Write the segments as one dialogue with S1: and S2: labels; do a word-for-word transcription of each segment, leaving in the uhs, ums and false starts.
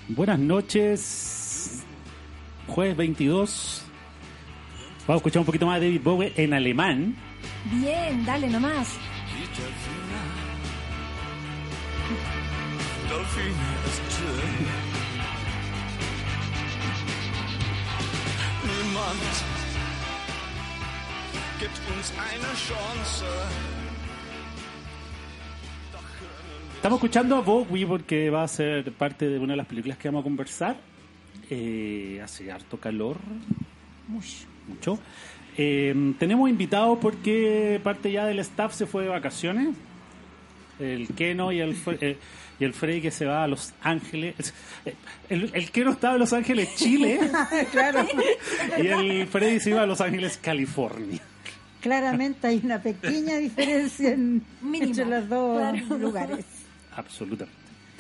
S1: Buenas noches. Jueves veintidós. Vamos a escuchar un poquito más de David Bowie en alemán.
S2: Bien, dale nomás.
S1: Estamos escuchando a Bowie porque va a ser parte de una de las películas que vamos a conversar. Eh, hace harto calor.
S2: Mucho.
S1: Mucho. Eh, tenemos invitados porque parte ya del staff se fue de vacaciones. El Keno y el, eh, y el Freddy que se va a Los Ángeles. El, el Keno estaba en Los Ángeles, Chile.
S3: Claro.
S1: Y el Freddy se iba a Los Ángeles, California.
S3: Claramente hay una pequeña diferencia en,
S2: Mínima,
S3: entre los dos
S2: claro.
S3: lugares.
S1: Absolutamente.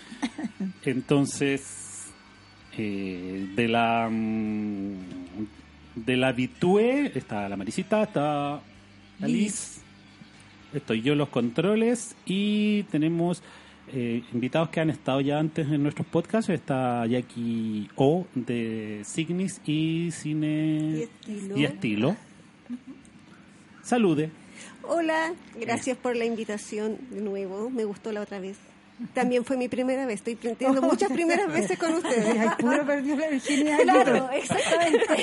S1: Entonces, eh, de la de la Vitue está la Marisita, está la Liz, estoy yo en los controles y tenemos eh, invitados que han estado ya antes en nuestros podcasts. Está Jackie O de Signis y Cine
S4: Y Estilo.
S1: y Estilo. Salude.
S4: Hola, gracias por la invitación de nuevo. Me gustó la otra vez. También fue mi primera vez. Estoy teniendo muchas primeras veces con ustedes.
S3: Ay, puro perdió la virginidad.
S2: Claro, exactamente.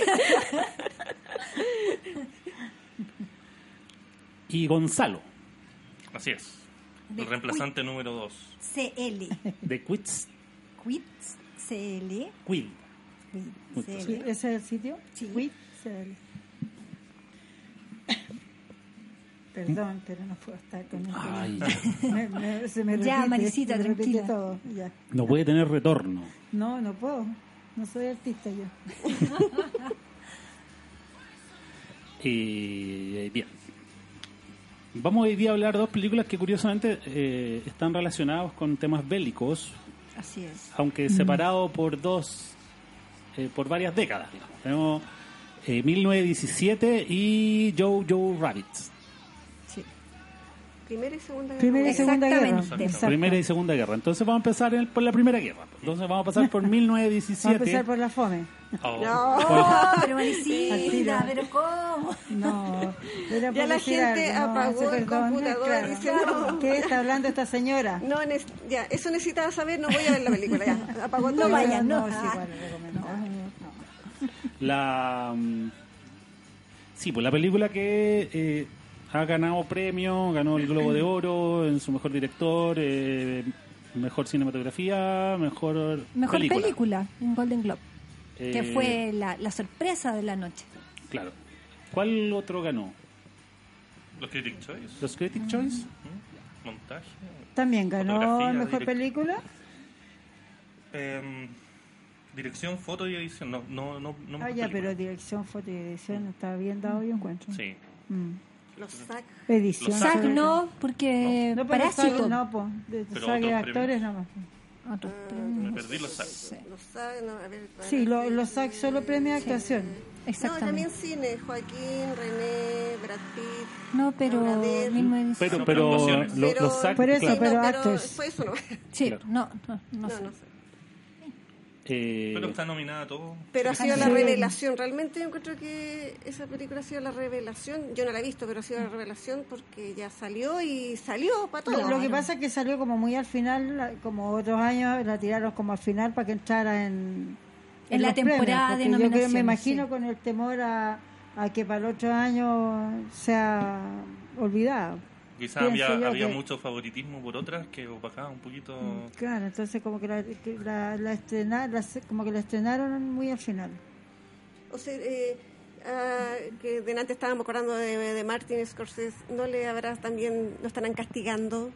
S1: Y Gonzalo
S5: Así es.
S2: De
S5: El reemplazante número dos.
S2: C L.
S1: de Quits
S2: Quits. C L.
S1: Quid.
S2: C
S3: Sí,
S2: L.
S3: ¿ese es el sitio?
S2: Sí.
S3: Wit, C L. Perdón, pero no puedo estar con esto.
S1: Ay,
S3: Me- me- se me
S2: Ya,
S3: repite,
S2: Marisita,
S3: se me repite
S2: tranquila.
S3: todo, ya.
S1: no puede tener retorno.
S3: No, no puedo. No soy artista yo.
S1: Eh, bien. Vamos hoy día a hablar de dos películas que curiosamente eh, están relacionadas con temas bélicos,
S2: Así es.
S1: aunque separados por dos, eh, por varias décadas. Digamos. Tenemos eh, mil novecientos diecisiete y Jojo Rabbit.
S2: Sí.
S4: Primera y segunda guerra
S3: Primera y
S4: mundial.
S3: segunda guerra.
S2: Exactamente.
S3: Exacto.
S1: Primera y Segunda Guerra. Entonces vamos a empezar en- por la Primera Guerra. Entonces vamos a pasar por mil novecientos
S3: Vamos a empezar
S1: diecisiete.
S3: por la fome.
S5: Oh.
S4: No,
S2: Oh, pero
S3: Al tiro.
S2: Marisita, pero ¿cómo?
S3: No, era por
S4: Ya la
S3: decir
S4: gente
S3: algo, no,
S4: apagó
S3: ese
S4: el
S3: perdón,
S4: computador
S3: claro.
S4: diciendo-
S3: ¿Qué está hablando esta señora?
S4: no, nes- ya, eso necesitaba saber. No voy a ver la película. Ya, apagó todo.
S2: No vayan, no.
S3: No, sí, igual lo recomendaba. No.
S1: La mm, sí, pues la película que eh, ha ganado premio, ganó el Globo de Oro en su mejor director, eh, mejor cinematografía, mejor
S2: Mejor película,
S1: película.
S2: un Golden Globe.
S1: Eh,
S2: Que fue la, la sorpresa de la noche.
S1: Claro. ¿Cuál otro ganó?
S5: Los Critic Choice.
S1: ¿Los Critic Choice?
S5: ¿Mm? Montaje.
S3: También ganó
S5: Fotografía,
S3: mejor
S5: direct-
S3: película.
S5: Em, dirección, foto y edición. No, no, no, no
S3: Ah,
S5: mejor
S3: ya,
S5: película.
S3: pero dirección, foto y edición está bien dado, yo encuentro.
S5: Sí.
S3: Mm.
S4: Los sac.
S3: Edición.
S5: Los
S2: SAG
S3: sobre todo.
S2: no, porque
S3: No, pero
S2: Parásito.
S3: SAG no, po. De
S5: Pero
S3: SAG
S5: otros
S3: actores
S5: premios.
S3: nomás.
S2: Otros
S4: Ah,
S2: premios.
S5: Me perdí los sac.
S2: Sí,
S4: Los sac, no, a ver. para
S3: Sí, lo-
S4: ver,
S3: los SAG solo premia
S4: sí.
S3: actuación.
S4: No,
S2: exactamente.
S4: también cine. Joaquín, René, Brad Pitt.
S2: No, pero
S4: Bernadette.
S2: mil novecientos
S1: Pero,
S5: No,
S1: pero
S5: pero actuaciones.
S1: lo-
S4: Pero-
S1: los SAG,
S3: Por eso,
S1: claro.
S3: pero
S4: no,
S3: actors.
S4: fue eso, ¿no?
S2: Sí,
S1: Claro.
S2: no, no, no,
S4: No,
S2: sé.
S4: no sé.
S1: Eh,
S5: Pero está nominada a todo.
S4: Pero ha sido
S3: Sí.
S4: la revelación. Realmente yo encuentro que esa película ha sido la revelación. Yo no la he visto, pero ha sido la revelación porque ya salió y salió para todos.
S3: Lo que pasa es que salió como muy al final, la- como otros años la tiraron como al final para que entrara en,
S2: En la
S3: los premios,
S2: temporada
S3: porque
S2: de
S3: yo creo-
S2: nominaciones,
S3: me imagino
S2: sí.
S3: con el temor a, a que para el otro año sea olvidada.
S5: Quizás
S3: Pienso
S5: había,
S3: yo
S5: había
S3: que-
S5: mucho favoritismo por otras que opacaba un poquito.
S3: Claro, entonces como que la, que la, la estrena- la- como que la estrenaron muy al final.
S4: O sea, eh, ah, que delante estábamos acordando de, de Martin Scorsese. ¿No le habrá también, lo estarán castigando?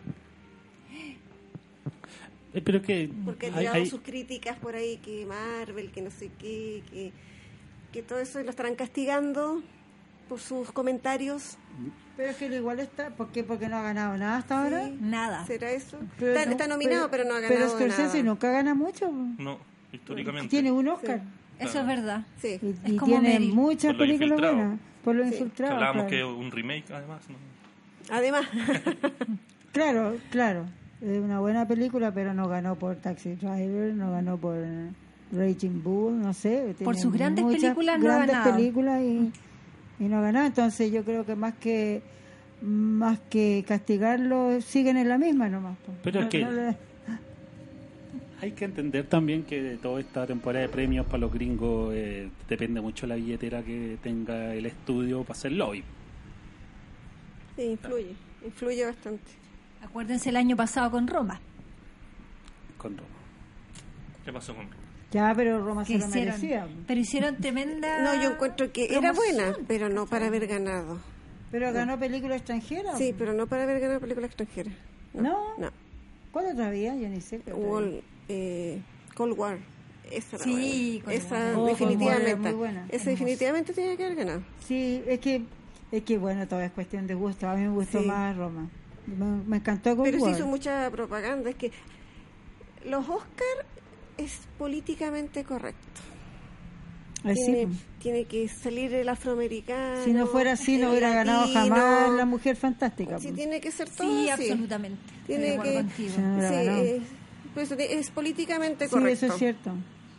S1: eh, pero que
S4: Porque ha
S1: hay-
S4: tirado
S1: hay-
S4: sus críticas por ahí, que Marvel, que no sé qué, que, que todo eso lo estarán castigando por sus comentarios.
S3: Pero es que igual está, ¿por qué? Porque no ha ganado nada hasta ahora.
S4: Sí.
S2: Nada.
S4: ¿Será eso?
S3: Pero
S4: está,
S3: no-
S4: está nominado, pero, no ha ganado
S3: Pero Scorsese
S4: nada.
S3: nunca gana mucho.
S5: No, históricamente.
S3: Tiene un Oscar.
S2: Eso es verdad.
S4: Sí.
S3: Y,
S2: Es
S3: y
S2: como
S3: tiene
S2: Meryl.
S3: muchas
S5: Por lo
S3: películas
S5: infiltrado.
S3: buenas. Por lo
S4: Sí.
S3: infiltrado.
S5: Hablábamos
S3: claro.
S5: que un remake, además. ¿no?
S4: Además,
S3: Claro, claro. Es una buena película, pero no ganó por Taxi Driver, no ganó por eh, Raging Bull, no sé.
S2: Por
S3: tiene
S2: sus grandes
S3: muchas
S2: películas no ha
S3: grandes
S2: ganado.
S3: películas y, y no ganó. Entonces yo creo que más que más que castigarlo, siguen en la misma nomás. po.
S1: Pero es
S3: No-
S1: que-
S3: no le-
S1: Hay que entender también que de toda esta temporada de premios para los gringos eh, depende mucho la billetera que tenga el estudio para hacer lobby.
S4: Sí, influye, influye bastante.
S2: Acuérdense el año pasado con Roma.
S1: Con Roma.
S5: ¿Qué pasó con Roma?
S3: Ya, pero Roma
S2: Que
S3: se lo
S2: hicieron,
S3: merecía.
S2: pero hicieron tremenda.
S4: No, yo encuentro que era
S2: promoción.
S4: buena, pero no para haber ganado.
S3: Pero ganó película extranjera.
S4: Sí, pero no para haber ganado película extranjera.
S3: ¿No?
S4: No.
S3: ¿Cuál otra había? Yo ni sé. qué otra había.
S4: Wall, eh, Cold War. Esa era
S2: Sí,
S4: buena.
S2: Cold
S4: Esa
S2: War.
S3: Oh, Cold War
S4: definitivamente.
S3: era muy buena.
S4: Esa
S3: Hermosa.
S4: definitivamente tiene que haber ganado.
S3: Sí, es que, es que bueno, todo es cuestión de gusto. A mí me gustó
S4: Sí.
S3: más Roma. Me, me encantó Cold
S4: Pero se
S3: War.
S4: hizo mucha propaganda. Es que los Oscar es políticamente correcto.
S3: Así,
S4: Tiene,
S3: pues.
S4: tiene que salir el afroamericano.
S3: Si no fuera así, no
S4: el
S3: hubiera ganado
S4: latino.
S3: jamás la Mujer Fantástica.
S4: Sí,
S3: pues.
S4: tiene que ser todo
S2: Sí,
S4: así.
S2: absolutamente.
S4: Tiene
S2: Estoy de acuerdo
S4: que-
S2: contigo.
S3: Sí, no hubiera
S4: Sí,
S3: ganado.
S4: eh, pues, es políticamente
S3: Sí,
S4: correcto.
S3: eso es cierto.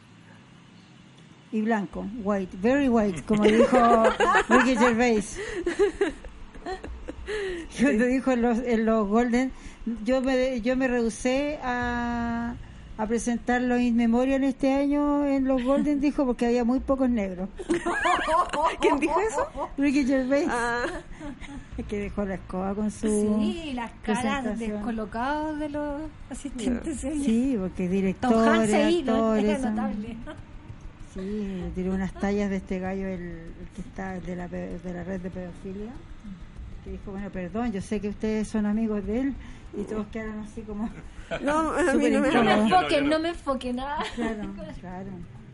S3: Y blanco, white, very white, como dijo Ricky Gervais. Cuando dijo en los, en los Golden, yo me, yo me rehusé a, a presentar los In Memoriam este año en los Golden, dijo, porque había muy pocos negros.
S4: ¿Quién dijo eso?
S3: Ricky Gervais,
S4: Ah,
S3: que dejó la escoba con su...
S2: Sí, las caras
S3: presentación.
S2: descolocadas de los asistentes.
S3: Sí, porque
S2: Tom
S3: directores,
S2: Hanks ahí, ¿no?
S3: actores...
S2: Era
S3: son-
S2: notable.
S3: Sí, le tiró unas tallas de este gallo, el, el que está de la, pe- de la red de pedofilia, que dijo, bueno, perdón, yo sé que ustedes son amigos de él, y todos quedaron así como...
S4: no, a mí
S3: Súper
S4: no me
S2: No me
S5: Yo no, yo no,
S2: enfoquen,
S5: yo no.
S2: no me enfoquen nada.
S3: Claro, claro.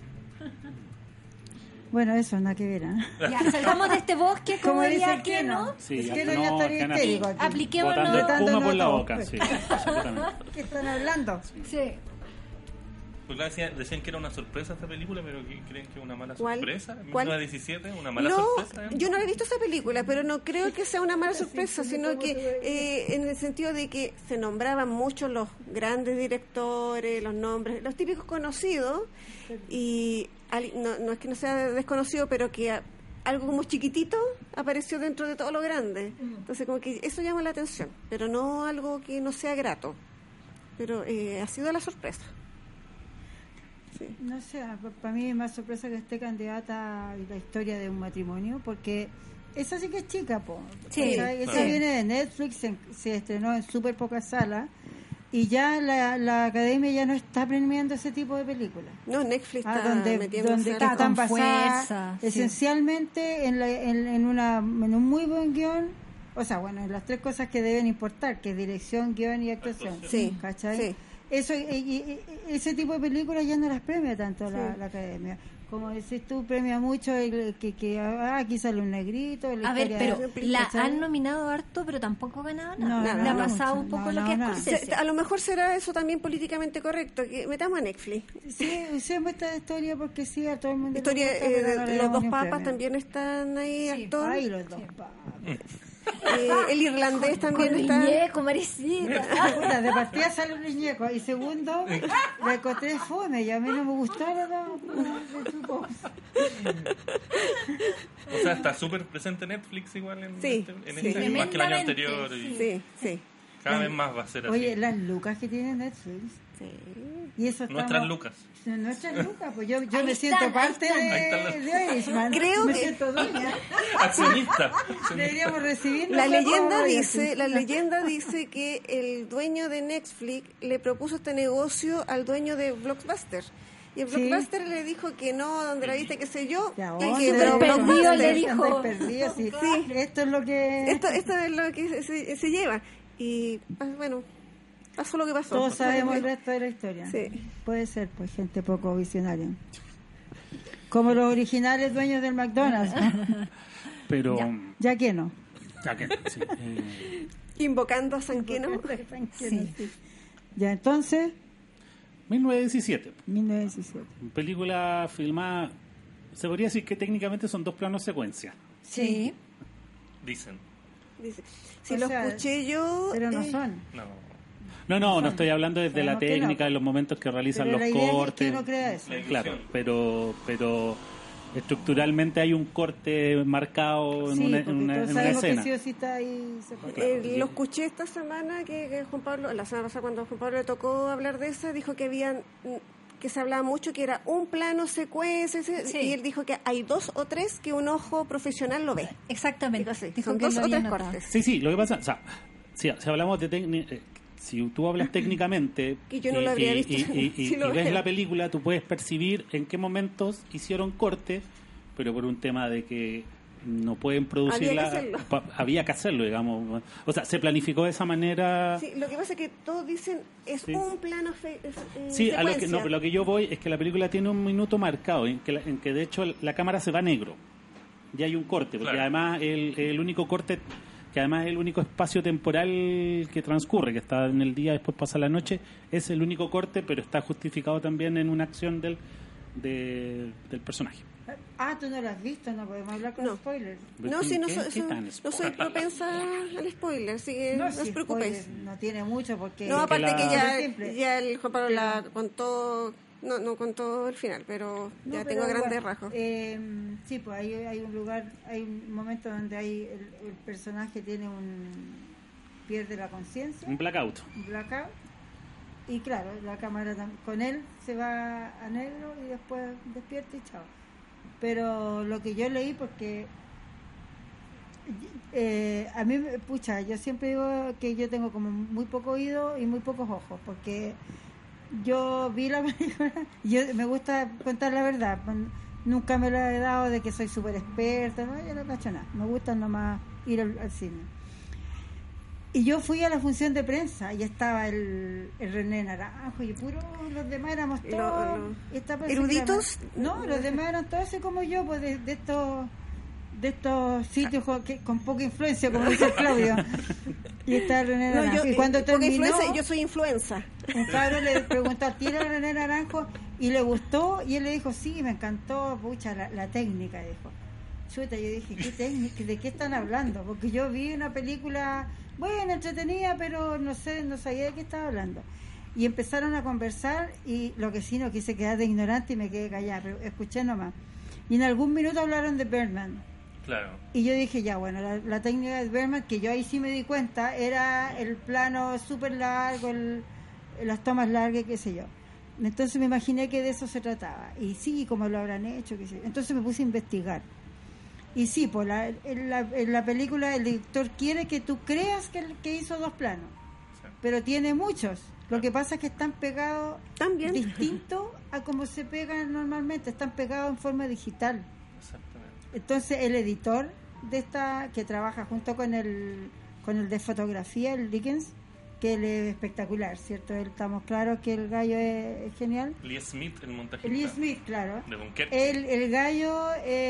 S3: Bueno, eso, nada que ver, ¿eh?
S2: Ya, salgamos de este bosque, como
S3: Como dice
S2: diría
S3: el
S2: que
S3: Keno.
S2: no.
S1: Sí,
S3: Es
S1: ya
S3: que
S1: no,
S3: no, ya estaría
S1: Kena,
S3: histérico aquí.
S2: Apliquémonos.
S1: Botando espuma
S3: Botándonos
S1: por la
S3: todo.
S1: boca, sí, absolutamente.
S3: ¿Qué están hablando?
S2: Sí.
S5: Pues la decía- decían que era una sorpresa esta película, pero ¿qué creen que es una mala
S4: ¿Cuál?
S5: sorpresa?
S4: ¿Cuál?
S5: ¿mil novecientos diecisiete? ¿Una mala
S4: no,
S5: sorpresa? ¿eh?
S4: yo no he visto esa película, pero no creo que sea una mala sorpresa, sino que eh, en el sentido de que se nombraban mucho los grandes directores, los nombres, los típicos conocidos, y al- no, no es que no sea desconocido, pero que a- algo como chiquitito apareció dentro de todo lo grande. Entonces, como que eso llama la atención, pero no algo que no sea grato. Pero eh, ha sido la sorpresa. Sí.
S3: No sé, para mí es más sorpresa que esté candidata a la historia de un matrimonio, porque esa sí que es chica, po.
S2: Sí,
S3: Esa, esa
S5: sí.
S3: viene de Netflix, se, se estrenó en súper pocas salas, y ya la, la academia ya no está premiando ese tipo de películas.
S4: No, Netflix
S3: Ah,
S4: está
S3: donde,
S4: metiéndose
S3: donde
S4: harto.
S3: están
S2: con
S3: basadas
S2: fuerza, sí.
S3: esencialmente en, la- en, en una, en un muy buen guión, o sea, bueno, en las tres cosas que deben importar, que es dirección, guión y actuación.
S4: Sí,
S3: ¿Cachai?
S4: sí.
S3: Eso, y- y- y- ese tipo de películas ya no las premia tanto la,
S4: Sí.
S3: la academia. Como decís tú, premia mucho el, que, que ah, aquí sale un negrito. la
S2: A ver,
S3: historia
S2: pero
S3: de-
S2: la
S3: ¿cachai?
S2: han nominado harto, pero tampoco ha ganado
S3: No,
S2: nada.
S3: no,
S2: Le ha
S3: no
S2: pasado
S3: mucho.
S2: un poco
S3: No,
S2: lo que
S3: no,
S2: es
S3: no.
S2: Scorsese.
S4: Se- a lo mejor será eso también políticamente correcto, que metamos a Netflix.
S3: Sí, usemos esta historia porque sí, a todo el mundo
S4: Historia
S3: le gusta,
S4: eh,
S3: pero
S4: de-
S3: no le
S4: los
S3: damos
S4: dos
S3: ni un
S4: papas
S3: premio.
S4: también están ahí,
S2: Sí.
S4: actor.
S3: Ay, los dos papas.
S4: Eh, el irlandés también
S2: Con
S4: está.
S2: Riñeco, Maricita.
S3: Puta, de partida sale un riñeco y segundo la encontré fome y a mí no me gustó la de tu voz.
S5: O sea, está súper presente Netflix igual en,
S4: Sí,
S5: este, en
S4: sí.
S5: este año, más que el año
S2: Tremendamente,
S5: anterior. Y
S4: Sí, sí.
S5: cada vez más va a ser así.
S3: Oye, las lucas que tiene Netflix
S4: sí.
S3: y eso
S5: Nuestras
S3: estamos-
S5: lucas.
S3: Nuestras lucas, pues yo, yo
S2: Ahí
S3: me
S2: están,
S3: siento
S2: ahí
S3: parte
S2: están.
S5: Ahí están las-
S3: de, de Irishman.
S4: Creo
S3: me
S4: que-
S3: siento dueña.
S5: Accionista.
S3: Deberíamos recibir
S4: La leyenda
S3: royalties.
S4: dice, la leyenda dice que el dueño de Netflix le propuso este negocio al dueño de Blockbuster. Y el
S3: Sí.
S4: Blockbuster le dijo que no, donde la viste, qué sé yo.
S3: Ya,
S4: y
S3: ¿dónde?
S4: que
S2: Súper
S4: Blockbuster-
S2: perdido le
S3: Andáis
S2: dijo.
S3: perdidos, sí.
S4: Sí.
S3: Esto es lo que...
S4: Esto, esto es lo que se, se- se lleva. Y ah, bueno, pasó lo que pasó.
S3: Todos sabemos el resto de la historia.
S4: Sí.
S3: Puede ser, pues, gente poco visionaria. Como los originales dueños del McDonald's.
S1: Pero,
S3: Ya que no.
S1: ya que, sí, eh,
S4: Invocando a San Queno.
S3: Sí. Ya, entonces,
S1: mil novecientos diecisiete,
S3: mil novecientos diecisiete.
S1: película filmada, se podría decir que técnicamente son dos planos secuencia.
S2: Sí.
S5: Dicen.
S4: Dice, si
S3: O
S4: lo
S3: sea,
S4: escuché yo.
S3: Pero no
S4: eh,
S3: son.
S5: No.
S1: No, no, no estoy hablando desde la
S3: Sabemos que
S1: técnica,
S3: no.
S1: de los momentos que realizan
S3: Pero
S1: los
S3: la idea
S1: cortes.
S3: es que uno crea eso.
S5: La
S1: Claro,
S5: edición.
S1: pero pero estructuralmente hay un corte marcado en
S3: Sí,
S1: una,
S3: porque
S1: en una,
S3: todos
S1: en una
S3: sabemos
S1: escena.
S3: que sí o sí está ahí. Se corta.
S1: Claro.
S4: Eh, lo escuché esta semana que, que Juan Pablo, la semana pasada cuando Juan Pablo le tocó hablar de esa, dijo que habían que se hablaba mucho que era un plano secuencia ese,
S2: Sí.
S4: y él dijo que hay dos o tres que un ojo profesional lo ve.
S2: Exactamente.
S4: Dijo así,
S2: Dijo
S4: son
S2: que
S4: dos
S2: lo
S4: o
S2: había
S4: tres
S2: notado.
S4: cortes.
S1: Sí, sí, lo que pasa, o sea, si, si hablamos de técnica, si tú hablas técnicamente
S4: Que yo no
S1: y-
S4: lo habría
S1: y-
S4: visto.
S1: y, y- y-
S4: Sí lo
S1: y ves
S4: veo.
S1: la película, tú puedes percibir en qué momentos hicieron corte, pero por un tema de que no pueden producirla,
S4: Había que hacerlo.
S1: pa- había que hacerlo, digamos. O sea, se planificó de esa manera.
S4: Sí, lo que pasa es que todos dicen es
S1: Sí.
S4: un plano fe, es, eh,
S1: Sí, a lo que,
S4: secuencia.
S1: no, pero lo que yo voy es que la película tiene un minuto marcado, en que, la- en que de hecho la cámara se va a negro. Y hay un corte, porque
S5: Claro.
S1: además el, el único corte, que además es el único espacio temporal que transcurre, que está en el día, después pasa la noche, es el único corte, pero está justificado también en una acción del, de- del personaje.
S3: Ah, tú no lo has visto, no podemos hablar con
S4: No.
S3: spoilers.
S4: No, sí, no,
S1: ¿Qué-
S4: soy,
S1: qué
S4: soy-
S1: tan
S4: no soy
S1: spoiler?
S4: propensa al spoiler, así que no,
S3: si
S4: os preocupéis.
S3: spoilers no tiene mucho porque...
S4: No, aparte
S1: la-
S4: que ya,
S3: Simple.
S4: ya el Juan Pablo la contó, no, no contó el final, pero
S3: No,
S4: ya
S3: pero
S4: tengo grandes
S3: igual,
S4: rasgos.
S3: eh, sí, pues hay, hay un lugar, hay un momento donde hay el, el personaje tiene un... pierde la conciencia,
S1: Un blackout.
S3: un blackout, y claro, la cámara tam- con él se va a negro y después despierta y chao. Pero lo que yo leí, porque eh, a mí, me- pucha, yo siempre digo que yo tengo como muy poco oído y muy pocos ojos, porque yo vi la película, yo me gusta contar la verdad, pon- nunca me lo he dado de que soy súper experta, no, yo no cacho nada, me gusta nomás ir al, al cine. Y yo fui a la función de prensa y estaba el, el René Naranjo y puro los demás éramos
S4: Lo-
S3: todos
S4: lo-
S3: y esta parece
S4: ¿eruditos?
S3: que era- no, los demás eran todos así como yo, pues de, de estos de estos sitios con, que, con poca influencia, como dice Claudio. Y está el René
S4: No,
S3: Naranjo.
S4: yo,
S3: y cuando
S4: eh, poca
S3: terminó,
S4: influencia, yo soy influenza.
S3: un cabrón le preguntó al tiro a René Naranjo y le gustó y él le dijo, sí, me encantó, pucha, la, la técnica, dijo. Chuta, yo dije, ¿qué técnica? ¿De qué están hablando? Porque yo vi una película, bueno, entretenida, pero no sé, no sabía de qué estaba hablando. Y empezaron a conversar y lo que sí no quise quedar de ignorante y me quedé callada, pero escuché nomás. Y en algún minuto hablaron de Birdman.
S5: Claro.
S3: Y yo dije, ya, bueno, la, la técnica de Berman, que yo ahí sí me di cuenta, era el plano súper largo, el, las tomas largas, qué sé yo. Entonces me imaginé que de eso se trataba. Y sí, como lo habrán hecho, qué sé yo. Entonces me puse a investigar. Y sí, pues la, en, la, en la película el director quiere que tú creas que, que hizo dos planos,
S5: Sí.
S3: pero tiene muchos. Lo que pasa es que están pegados
S4: También.
S3: distinto a como se pegan normalmente, están pegados en forma digital.
S5: Exactamente.
S3: Entonces el editor de esta, que trabaja junto con el con el de fotografía, el Dickens, que él es espectacular, ¿cierto? Él, estamos claros que el gallo es, es genial.
S5: Lee Smith, el montajista.
S3: Lee Smith, claro.
S5: De Dunkerque.
S3: El, el gallo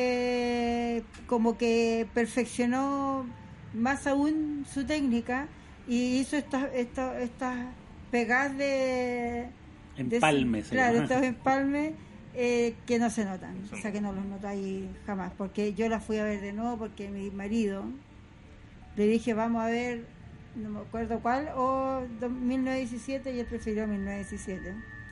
S3: eh, como que perfeccionó más aún su técnica y hizo estas estas estas pegadas de... de-
S1: Empalme, se
S3: claro,
S1: llama.
S3: estos empalmes eh, que no se notan,
S5: Eso
S3: o sea
S5: no.
S3: que no los notáis jamás, porque yo la fui a ver de nuevo porque mi marido le dije vamos a ver, no me acuerdo cuál, o do- mil novecientos diecisiete y él prefirió mil novecientos diecisiete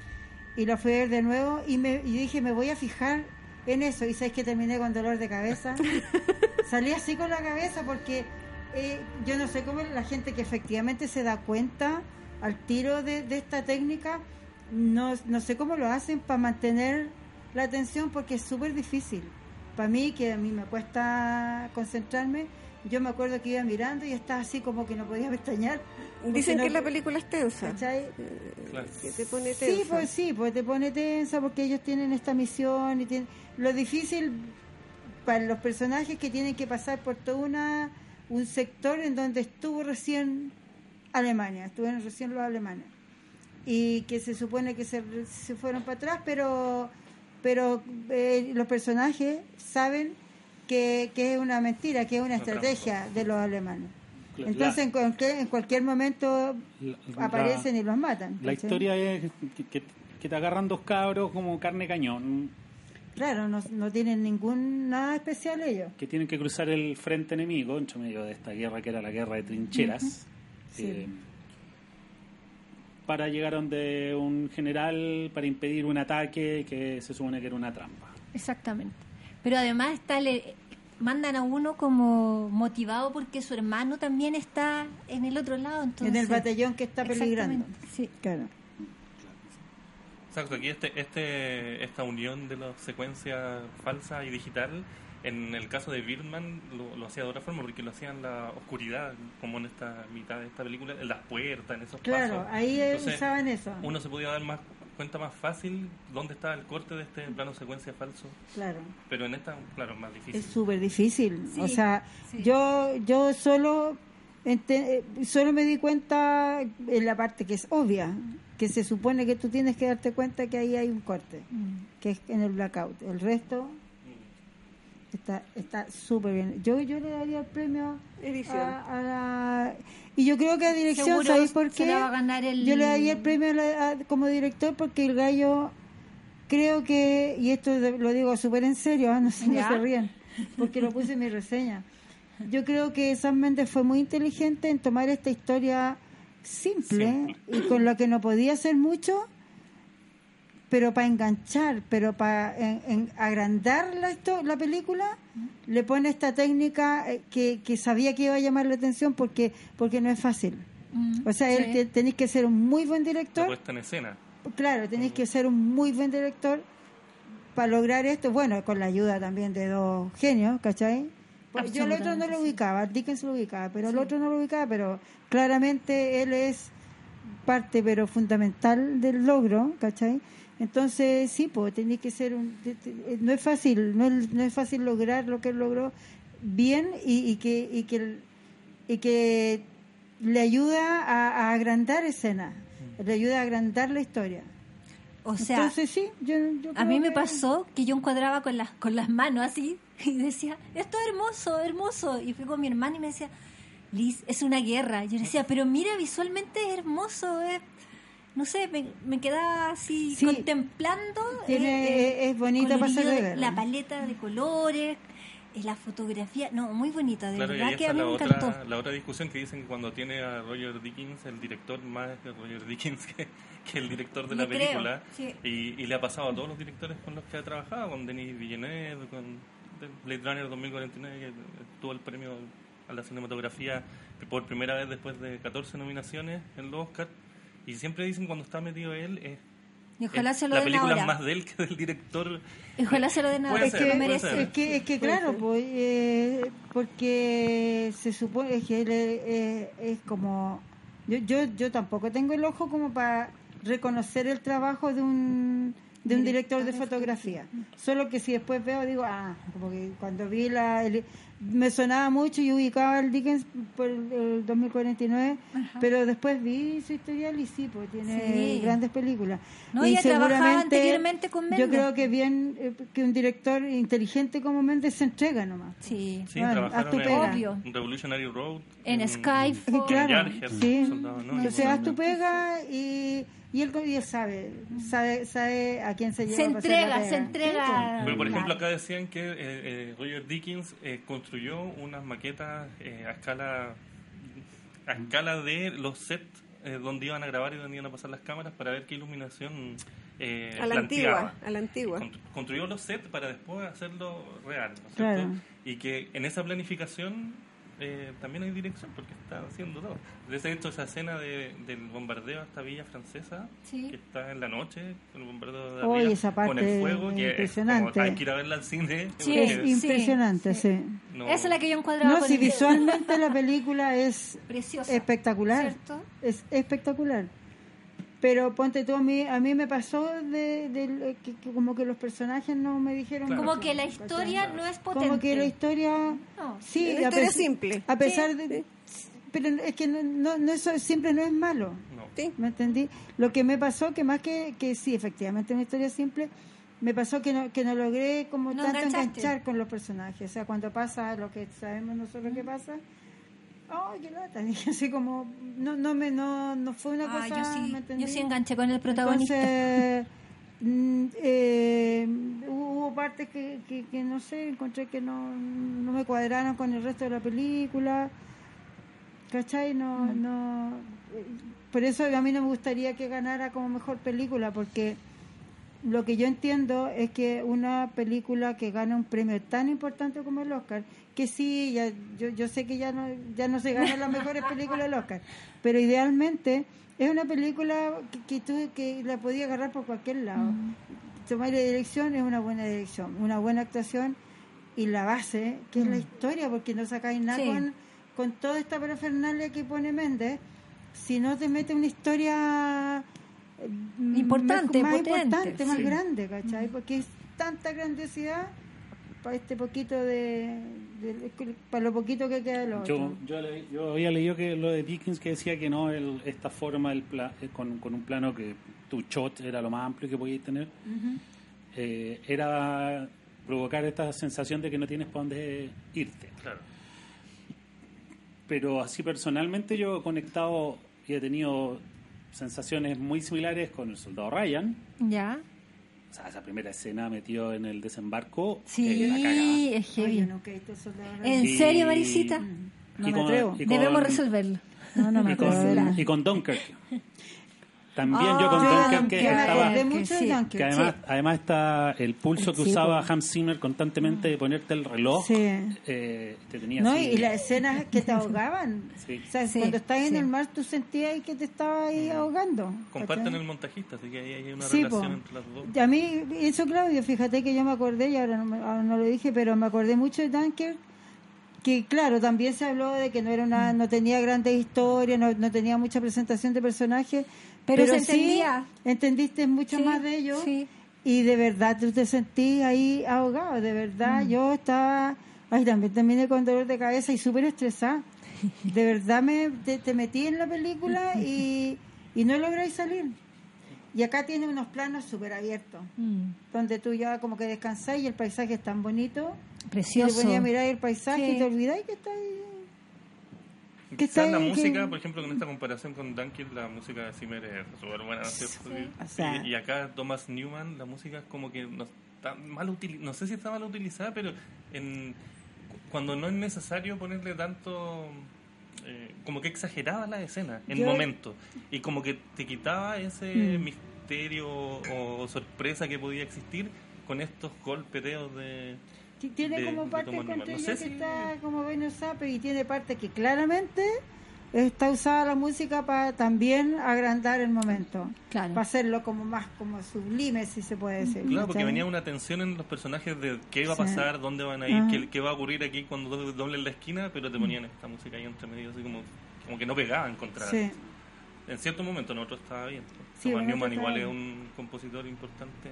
S3: y la fui a ver de nuevo y me y dije me voy a fijar en eso y sabes que terminé con dolor de cabeza. Salí así con la cabeza porque eh, yo no sé cómo la gente que efectivamente se da cuenta al tiro de, de esta técnica, no, no sé cómo lo hacen para mantener la atención porque es súper difícil. Para mí, que a mí me cuesta concentrarme, yo me acuerdo que iba mirando y estaba así como que no podía pestañear. porque
S4: Dicen
S3: no-
S4: que la película es tensa.
S3: ¿cachai?
S5: Claro.
S4: Que te pone tensa.
S3: Sí, pues sí, pues te pone tensa porque ellos tienen esta misión y tienen... Lo difícil para los personajes que tienen que pasar por todo una un sector en donde estuvo recién Alemania, estuvieron recién los alemanes y que se supone que se, se fueron para atrás, pero pero eh, los personajes saben que, que es una mentira, que es una
S5: Una
S3: estrategia de los alemanes.
S1: La-
S3: Entonces en, cualquier, en cualquier momento
S1: La- la-
S3: aparecen y los matan.
S1: La
S3: ¿cachai?
S1: historia es que, que- que te agarran dos cabros como carne cañón,
S3: Claro, no, no tienen ningún nada especial ellos.
S1: que tienen que cruzar el frente enemigo entre medio de esta guerra que era la guerra de trincheras.
S3: Sí.
S1: Eh, para llegar a donde un general para impedir un ataque que se supone que era una trampa.
S2: Exactamente. Pero además está le mandan a uno como motivado porque su hermano también está en el otro lado. Entonces,
S3: en el batallón que está peligrando.
S2: Exactamente, sí.
S3: Claro.
S5: Exacto, aquí este, este, esta unión de la secuencia falsa y digital, en el caso de Birdman lo, lo hacía de otra forma, porque lo hacía en la oscuridad, como en esta mitad de esta película, en las puertas, en esos
S3: Claro,
S5: pasos.
S3: ahí
S5: Entonces,
S3: usaban eso.
S5: Uno se podía dar más cuenta más fácil dónde está el corte de este plano secuencia falso,
S3: Claro.
S5: pero en esta, claro, es más difícil.
S3: Es súper difícil.
S2: Sí,
S3: o sea,
S2: sí.
S3: yo yo solo ente- solo me di cuenta en la parte que es obvia, que se supone que tú tienes que darte cuenta que ahí hay un corte,
S2: Mm.
S3: que es en el blackout. El resto está está súper bien. Yo yo le daría el premio
S4: Edición.
S3: a, a la... Y yo creo que a dirección,
S2: Seguro
S3: ¿sabéis por
S2: se
S3: qué?
S2: la va a ganar el-
S3: Yo le daría el premio a la- a- como director porque el gallo, creo que, y esto de- lo digo súper en serio, ¿ah? No sé, no
S2: ¿Ya?
S3: se ríen, porque lo puse en mi reseña. Yo creo que Sam Mendes fue muy inteligente en tomar esta historia simple,
S5: Simple.
S3: y con la que no podía hacer mucho, pero para enganchar, pero para en- en agrandar la, histo- la película, le pone esta técnica eh, que, que sabía que iba a llamar la atención porque porque no es fácil.
S2: Mm,
S3: O sea,
S2: sí.
S3: él te- tenéis que ser un muy buen
S5: La
S3: director.
S5: puesta en escena.
S3: Claro, tenéis que ser un muy buen director para lograr esto. Bueno, con la ayuda también de dos genios, ¿cachai? Pues yo el otro no lo
S2: Absolutamente, sí.
S3: ubicaba, Dickens lo ubicaba, pero el
S2: Sí.
S3: otro no lo ubicaba, pero claramente él es parte, pero fundamental del logro, ¿cachai? Entonces, sí, pues tenéis que ser un... te- te- No es fácil, no es, no es fácil lograr lo que él logró bien y, y que y que el- y que le ayuda a, a agrandar escenas, le ayuda a agrandar la historia.
S2: O sea,
S3: Entonces sí, yo, yo
S2: a
S3: creo
S2: mí me
S3: que-
S2: pasó que yo encuadraba con las con las manos así y decía, esto es hermoso, hermoso. Y fui con mi hermana y me decía, Liz, es una guerra. Yo le decía, pero mira, visualmente es hermoso, es... No sé, me, me quedaba así
S3: Sí.
S2: contemplando.
S3: Tiene- es bonita para hacer
S2: colorido,
S3: de guerra.
S2: la paleta de colores, eh, la fotografía, no, muy bonita, de
S5: Claro, y
S2: verdad
S5: ahí
S2: que a
S5: está
S2: mí
S5: la
S2: me
S5: otra,
S2: encantó.
S5: la otra discusión que dicen que cuando tiene a Roger Dickens, el director, más de Roger Dickens que, que el director de
S2: Me
S5: la
S2: creo,
S5: película,
S2: sí.
S5: y, y le ha pasado a todos los directores con los que ha trabajado, con Denis Villeneuve, con Blade Runner dos mil cuarenta y nueve, que tuvo el premio a la cinematografía por primera vez después de catorce nominaciones en los Oscars, y siempre dicen cuando está metido él, es,
S2: Y ojalá
S5: es-
S2: se lo
S5: la
S2: den
S5: película
S2: ahora.
S5: es más de él que del director.
S2: Y ojalá se lo den ahora,
S5: Puede
S3: Es
S5: ser,
S2: se lo
S3: que,
S5: puede
S2: merece.
S5: ser.
S3: es que, es que claro, pues, eh, porque se supone que él es, es- es como... Yo, yo, yo tampoco tengo el ojo como para reconocer el trabajo de un, de un director de fotografía. Solo que si después veo, digo, ah, como que cuando vi la... el- me sonaba mucho y ubicaba el Dickens por el, el dos mil cuarenta y nueve,
S2: Ajá.
S3: pero después vi su historial y sí, pues tiene
S2: Sí.
S3: grandes películas.
S2: No,
S3: y
S2: ella trabajaba
S3: seguramente-
S2: anteriormente con Mendes.
S3: Yo creo que bien eh, que un director inteligente como Mendes se entrega nomás.
S2: Sí,
S5: Sí,
S3: Bueno,
S5: trabajaron
S3: haz tu
S5: en,
S3: pega.
S2: Obvio.
S5: en Revolutionary Road.
S2: en Skyfall.
S3: Eh, claro,
S5: Jarhead,
S3: sí.
S5: Soldado Anónimo.
S3: Entonces haz tu pega y, y él, y él sabe, sabe, sabe a quién se lleva.
S2: Se
S3: para hacer la
S2: entrega,
S3: pega.
S2: se entrega.
S5: Pero por ejemplo
S2: Claro.
S5: acá decían que eh, eh, Roger Dickens eh, construyó unas maquetas eh, a escala a escala de los sets eh, donde iban a grabar y donde iban a pasar las cámaras para ver qué iluminación eh,
S4: A la
S5: planteaba.
S4: antigua, a la antigua.
S5: Constru- Construyó los sets para después hacerlo real, ¿no es
S3: Claro.
S5: cierto? Y que en esa planificación eh, también hay dirección porque está haciendo todo. De hecho, esa escena de, del bombardeo a esta villa francesa,
S2: Sí.
S5: que está en la noche, con el bombardeo de
S3: Oye,
S5: arriba,
S3: esa parte
S5: con el fuego,
S3: es
S5: que es
S3: impresionante.
S5: como, hay que ir a verla al cine.
S2: Sí,
S3: Es
S5: porque
S2: sí.
S3: impresionante, sí.
S5: no-
S2: Esa es la que yo encuadraba
S3: No,
S2: con
S3: si
S2: el-
S3: visualmente la película es
S2: Preciosa.
S3: espectacular.
S2: ¿Cierto?
S3: Es espectacular. Pero ponte tú, a mí, a mí me pasó de, de- que, que como que los personajes no me dijeron
S5: Claro.
S2: Como
S3: mucho,
S2: que la
S3: ¿cachai?
S2: historia no es potente.
S3: Como que la historia...
S2: No.
S3: Sí,
S4: Una
S3: a
S4: historia
S3: pes-
S4: simple.
S3: A pesar
S2: Sí,
S3: de... Pero es que no, no, no eso siempre no es malo.
S5: no.
S4: Sí.
S3: ¿Me entendí? Lo que me pasó, que más que, que sí, efectivamente, una historia simple, me pasó que no, que no logré como
S2: No
S3: tanto
S2: enganchaste.
S3: enganchar con los personajes. O sea, cuando pasa lo que sabemos nosotros que pasa, ¡ay, qué lata! Dije así como, no, no, me, no, no fue una
S2: Ah,
S3: cosa,
S2: yo sí,
S3: ¿me entendí?
S2: yo sí enganché con el protagonista.
S3: Entonces, mm, eh, hubo partes que, que, que no sé, encontré que no, no me cuadraron con el resto de la película. ¿cachai? No, no, eh, por eso a mí no me gustaría que ganara como mejor película, porque lo que yo entiendo es que una película que gana un premio tan importante como el Oscar, que sí, ya, yo, yo sé que ya no, ya no se ganan las mejores películas del Oscar, pero idealmente es una película que, que tú que la podías agarrar por cualquier lado. Mm. Tomar la dirección es una buena dirección, una buena actuación, y la base, que mm. es la historia, porque no sacáis nada sí. con, con toda esta parafernalia que pone Méndez, si no te mete una historia
S2: importante,
S3: más, más
S2: potente,
S3: importante, más
S2: sí.
S3: grande, ¿cachai? Porque es tanta grandiosidad para este poquito de, de, de para lo poquito que queda de lo
S1: yo,
S3: otro.
S1: Yo, le, yo había leído que lo de Dickens, que decía que no, el, esta forma el pla, con, con un plano que tu shot era lo más amplio que podías tener, uh-huh. eh, era provocar esta sensación de que no tienes para dónde irte.
S5: Claro.
S1: Pero así personalmente yo he conectado y he tenido sensaciones muy similares con El Soldado Ryan.
S2: Ya.
S1: O sea, esa primera escena metido en el desembarco.
S2: Sí,
S1: eh,
S2: es heavy.
S3: Oye, nunca he visto El Soldado Ryan.
S2: ¿En
S1: y,
S2: serio, Marisita?
S3: No me atrevo.
S2: Debemos resolverlo.
S3: No, no me
S1: y,
S3: atrevo.
S1: con, y con Dunkirk. También
S2: oh,
S1: yo con Dunkirk, que
S3: que
S1: estaba...
S3: de mucho
S2: sí.
S3: Dunkirk,
S1: Que además,
S3: sí.
S1: además está el pulso que
S3: sí,
S1: usaba
S3: pues.
S1: Hans Zimmer constantemente de ponerte el reloj.
S3: Sí.
S1: Eh, te tenía
S3: No,
S1: así,
S3: y las escenas que te ahogaban.
S1: Sí.
S3: O sea,
S2: Sí,
S3: cuando estás
S2: sí.
S3: en el mar, tú sentías que te estaba ahí ahogando.
S5: Comparten
S3: ¿cachai?
S5: el montajista, así que ahí hay una
S3: Sí,
S5: relación
S3: po.
S5: entre las dos.
S3: A mí, eso, Claudio, fíjate que yo me acordé, y ahora no, me- ahora no lo dije, pero me acordé mucho de Dunkirk, que claro, también se habló de que no era una, no tenía grandes historias, no, no tenía mucha presentación de personajes,
S2: Pero
S3: pero,
S2: se
S3: sí
S2: entendía.
S3: entendiste mucho
S2: Sí,
S3: más de ellos,
S2: sí.
S3: y de verdad tú te sentís ahí ahogado, de verdad,
S2: Mm.
S3: yo estaba, ay, también terminé con dolor de cabeza y súper estresada, de verdad me te, te metí en la película y, y no lográis salir. Y acá tiene unos planos súper abiertos,
S2: Mm.
S3: donde tú ya como que descansás y el paisaje es tan bonito.
S2: Precioso.
S3: Y te ponía a mirar el paisaje
S2: Sí.
S3: y te olvidáis que está ahí. Que
S5: Quizás
S3: está
S5: la
S3: ahí,
S5: música,
S3: que-
S5: por ejemplo, con esta comparación con Dunkirk, la música de Zimmer es súper buena, ¿no es cierto?
S2: Sí.
S5: Y-
S3: O sea-
S5: y, y acá Thomas Newman, la música es como que no está mal utili- no sé si está mal utilizada, pero en cu- cuando no es necesario ponerle tanto, eh, como que exageraba la escena en
S3: Yo-
S5: momentos, y como que te quitaba ese
S3: Mm.
S5: misterio o, o sorpresa que podía existir con estos golpeteos de...
S3: que tiene
S5: de-
S3: como
S5: de
S3: parte
S5: Thomas Newman.
S3: encuentro
S5: No
S3: yo
S5: sé
S3: que
S5: si-
S3: está como Venus Zapper, y tiene parte que claramente está usada la música para también agrandar el momento,
S2: Claro.
S3: para hacerlo como más como sublime, si se puede decir.
S5: Claro, porque
S3: ¿cachai?
S5: venía una tensión en los personajes de qué va a
S3: Sí.
S5: pasar, dónde van a ir,
S3: Ajá.
S5: qué, qué va a ocurrir aquí cuando do- doblen la esquina, pero te ponían esta música ahí entre medio, así como, como que no pegaba en contra.
S3: Sí.
S5: En cierto momento, en otro estaba bien.
S3: Sí,
S5: Thomas
S3: en otro
S5: Newman igual es
S3: estaba
S5: un compositor importante.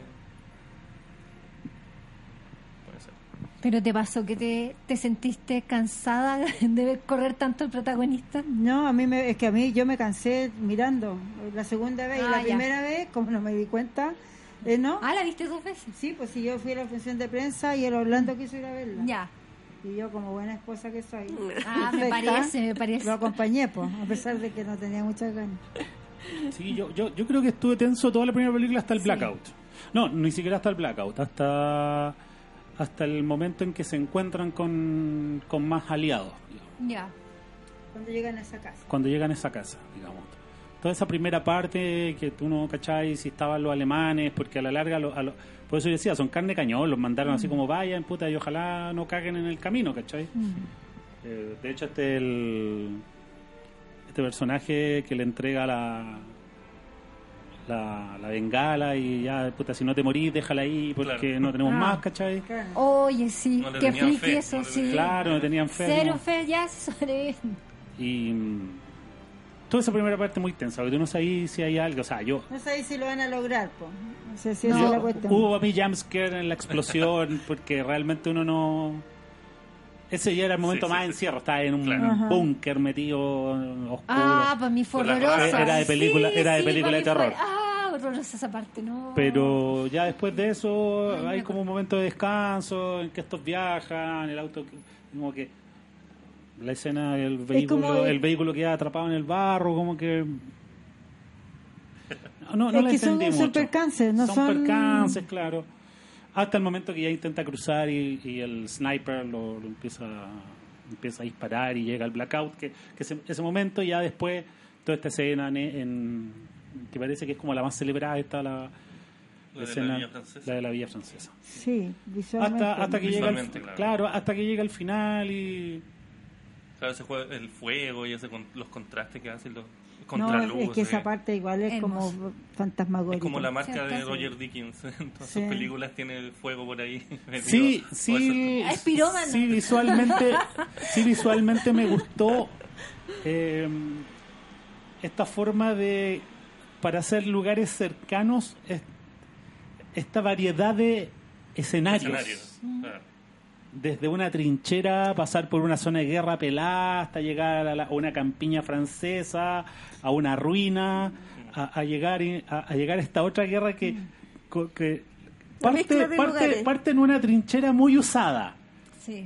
S5: Puede ser.
S2: ¿Pero te pasó que te, te sentiste cansada de ver correr tanto el protagonista?
S3: No, a mí me, es que a mí yo me cansé mirando la segunda vez,
S2: Ah,
S3: y la
S2: ya.
S3: primera vez, como no me di cuenta, eh, ¿no?
S2: Ah, ¿la viste dos veces?
S3: Sí, pues si yo fui a la función de prensa y el Orlando quiso ir a verla.
S2: Ya.
S3: Y yo, como buena esposa que soy,
S2: Ah, me
S3: perfecta,
S2: parece, me parece.
S3: lo acompañé, pues, a pesar de que no tenía muchas ganas.
S1: Sí, yo, yo, yo creo que estuve tenso toda la primera película hasta el
S2: Sí.
S1: blackout. No, ni siquiera hasta el blackout, hasta hasta el momento en que se encuentran con, con más aliados, digamos,
S2: Ya.
S3: Cuando llegan a esa casa.
S1: cuando llegan a esa casa, digamos. Toda esa primera parte que tú no cacháis si estaban los alemanes, porque a la larga, lo- a lo- por eso yo decía, son carne cañón, los mandaron así como vayan, puta, y ojalá no caguen en el camino, ¿cachai?
S2: Mm.
S1: Eh, de hecho, este el este personaje que le entrega la la, la bengala y ya, puta, si no te morís, déjala ahí porque
S5: Claro.
S1: no tenemos
S2: Ah.
S1: más, ¿cachai?
S3: Claro.
S2: Oye, sí,
S5: No le
S2: qué
S5: tenían
S2: friki
S5: fe,
S2: eso,
S5: no le
S2: sí.
S5: tenían-
S1: Claro, no tenían fe.
S2: Cero
S1: ¿no?
S2: fe ya sobre...
S1: Y mm, toda esa primera parte muy tensa, porque tú no sabes si hay algo, o sea, yo...
S3: No sé si lo van a lograr, pues. No sé si
S2: No.
S3: esa es la
S1: yo-
S3: cuestión.
S1: hubo a mí jumpscare en la explosión, porque realmente uno no... Ese ya era el momento
S5: Sí,
S1: más
S5: sí, sí.
S1: encierro, estaba en un
S5: Claro.
S3: Ajá.
S1: búnker metido oscuro.
S2: Ah, para mí fue
S5: Con la
S2: horrorosa.
S5: raja.
S1: Era de película-
S2: Sí,
S1: era de
S2: sí,
S1: película
S2: para
S1: de
S2: mí fue-
S1: terror.
S2: Ah, horrorosa esa parte, no.
S1: Pero ya después de eso
S2: Ay, me
S1: hay como un
S2: acuerdo.
S1: momento de descanso en que estos viajan, el auto, como que la escena del vehículo,
S3: como el-
S1: el vehículo queda atrapado en el barro, como que no, no, no
S3: Es
S1: la
S3: que son-
S1: entendí
S3: son
S1: mucho.
S3: percances, no
S1: son
S3: son-
S1: percances, claro. Hasta el momento que ya intenta cruzar y, y el sniper lo, lo empieza empieza a disparar y llega el blackout, que, que ese, ese momento ya después, toda esta escena en, en, que parece que es como la más celebrada, está la, la,
S5: La de
S1: escena,
S5: la Villa Francesa.
S1: la de la Villa Francesa.
S3: Sí, visualmente.
S1: Hasta, hasta que llega al,
S5: Visualmente, claro.
S1: claro, hasta que llega al final y...
S5: Claro, ese juego, el fuego y ese con, los contrastes que hacen, los
S3: No,
S5: contraluz.
S3: es que esa
S5: eh.
S3: parte igual es
S2: Hermoso.
S3: como fantasmagórica.
S5: Es como la marca
S2: Cierto,
S5: de
S2: sí.
S5: Roger Dickens. En todas
S3: Sí.
S5: sus películas tiene el fuego por ahí. metido.
S1: Sí,
S5: O
S1: sí,
S2: Es pirómano.
S1: sí, visualmente, sí, visualmente me gustó eh, esta forma de, para hacer lugares cercanos, es- esta variedad de escenarios.
S5: escenarios. Claro.
S1: Desde una trinchera, pasar por una zona de guerra pelada, hasta llegar a, la- a una campiña francesa, a una ruina, a, a llegar y- a, a llegar a esta otra guerra que, co- que
S4: La
S1: parte,
S4: mezcla de
S1: parte,
S4: lugares.
S1: parte en una trinchera muy usada,
S2: Sí.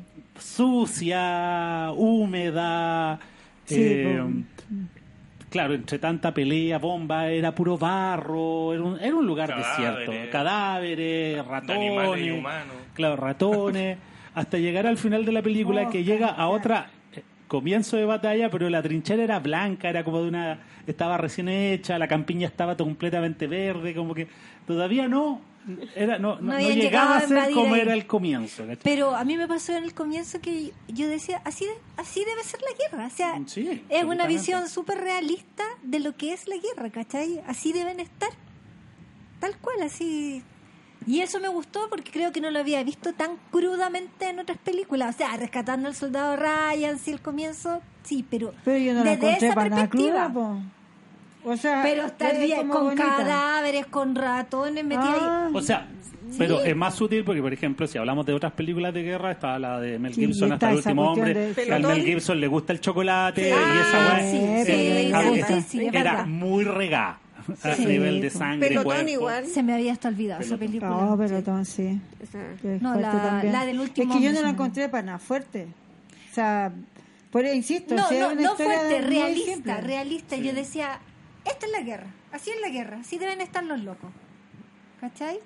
S1: sucia, húmeda,
S3: Sí,
S1: eh,
S3: po.
S1: claro, entre tanta pelea, bomba, era puro barro, era un, era un lugar
S5: Cadáveres.
S1: desierto, cadáveres,
S5: De animales y
S1: ratones,
S5: humanos.
S1: claro, ratones, hasta llegar al final de la película
S3: Oh,
S1: que llega a
S3: claro.
S1: otra eh, comienzo de batalla, pero la trinchera era blanca, era como de una, estaba recién hecha, la campiña estaba completamente verde, como que todavía no, era, no, no,
S2: No
S1: no
S2: habían
S1: llegaba
S2: llegado
S1: a
S2: a
S1: ser
S2: invadir
S1: como
S2: ahí.
S1: era el comienzo. ¿cachai?
S2: Pero a mí me pasó en el comienzo que yo decía, así, de- así debe ser la guerra. O sea,
S1: Sí,
S2: es una
S1: absolutamente.
S2: visión súper realista de lo que es la guerra, ¿cachai? Así deben estar. Tal cual, así. Y eso me gustó porque creo que no lo había visto tan crudamente en otras películas. O sea, rescatando al soldado Ryan, sí, el comienzo, sí, pero,
S3: Pero yo no la
S2: desde
S3: encontré
S2: esa
S3: para nada
S2: perspectiva.
S3: cruda, po. O sea,
S2: Pero está
S3: es
S2: bien,
S3: como
S2: con
S3: bonita.
S2: cadáveres, con ratones metidos
S3: Ah,
S2: ahí.
S1: O sea, pero es más sutil porque, por ejemplo, si hablamos de otras películas de guerra, está la de Mel
S3: Sí,
S1: Gibson
S3: y
S1: hasta
S3: está
S1: el
S3: esa
S1: último
S3: cuestión
S1: hombre.
S3: de-
S1: que Al
S4: Pelotón.
S1: Mel Gibson le gusta el chocolate
S2: Sí.
S1: y esa
S2: Ah,
S1: weá
S2: sí,
S1: eh,
S2: sí,
S1: eh,
S2: sí,
S1: eh,
S2: sí, sí, es
S1: era
S2: verdad.
S1: muy regá a
S3: Sí,
S1: nivel de
S3: pues.
S1: sangre,
S4: Pelotón
S1: cuerpo.
S4: igual.
S2: Se me había hasta olvidado esa
S1: Pelotón.
S2: película.
S3: No, Pelotón, sí.
S4: O sea,
S3: Que es
S2: No,
S3: fuerte
S2: la-
S3: también.
S2: la del último
S3: Es que yo no
S2: hombre,
S3: la
S2: sí.
S3: encontré para nada fuerte. O sea, por insisto,
S2: No,
S3: si es
S2: no,
S3: una
S2: no
S3: historia
S2: fuerte,
S3: muy
S2: realista,
S3: simple.
S2: realista. Yo decía, esta es la guerra, así es la guerra, así deben estar los locos. ¿Cachai?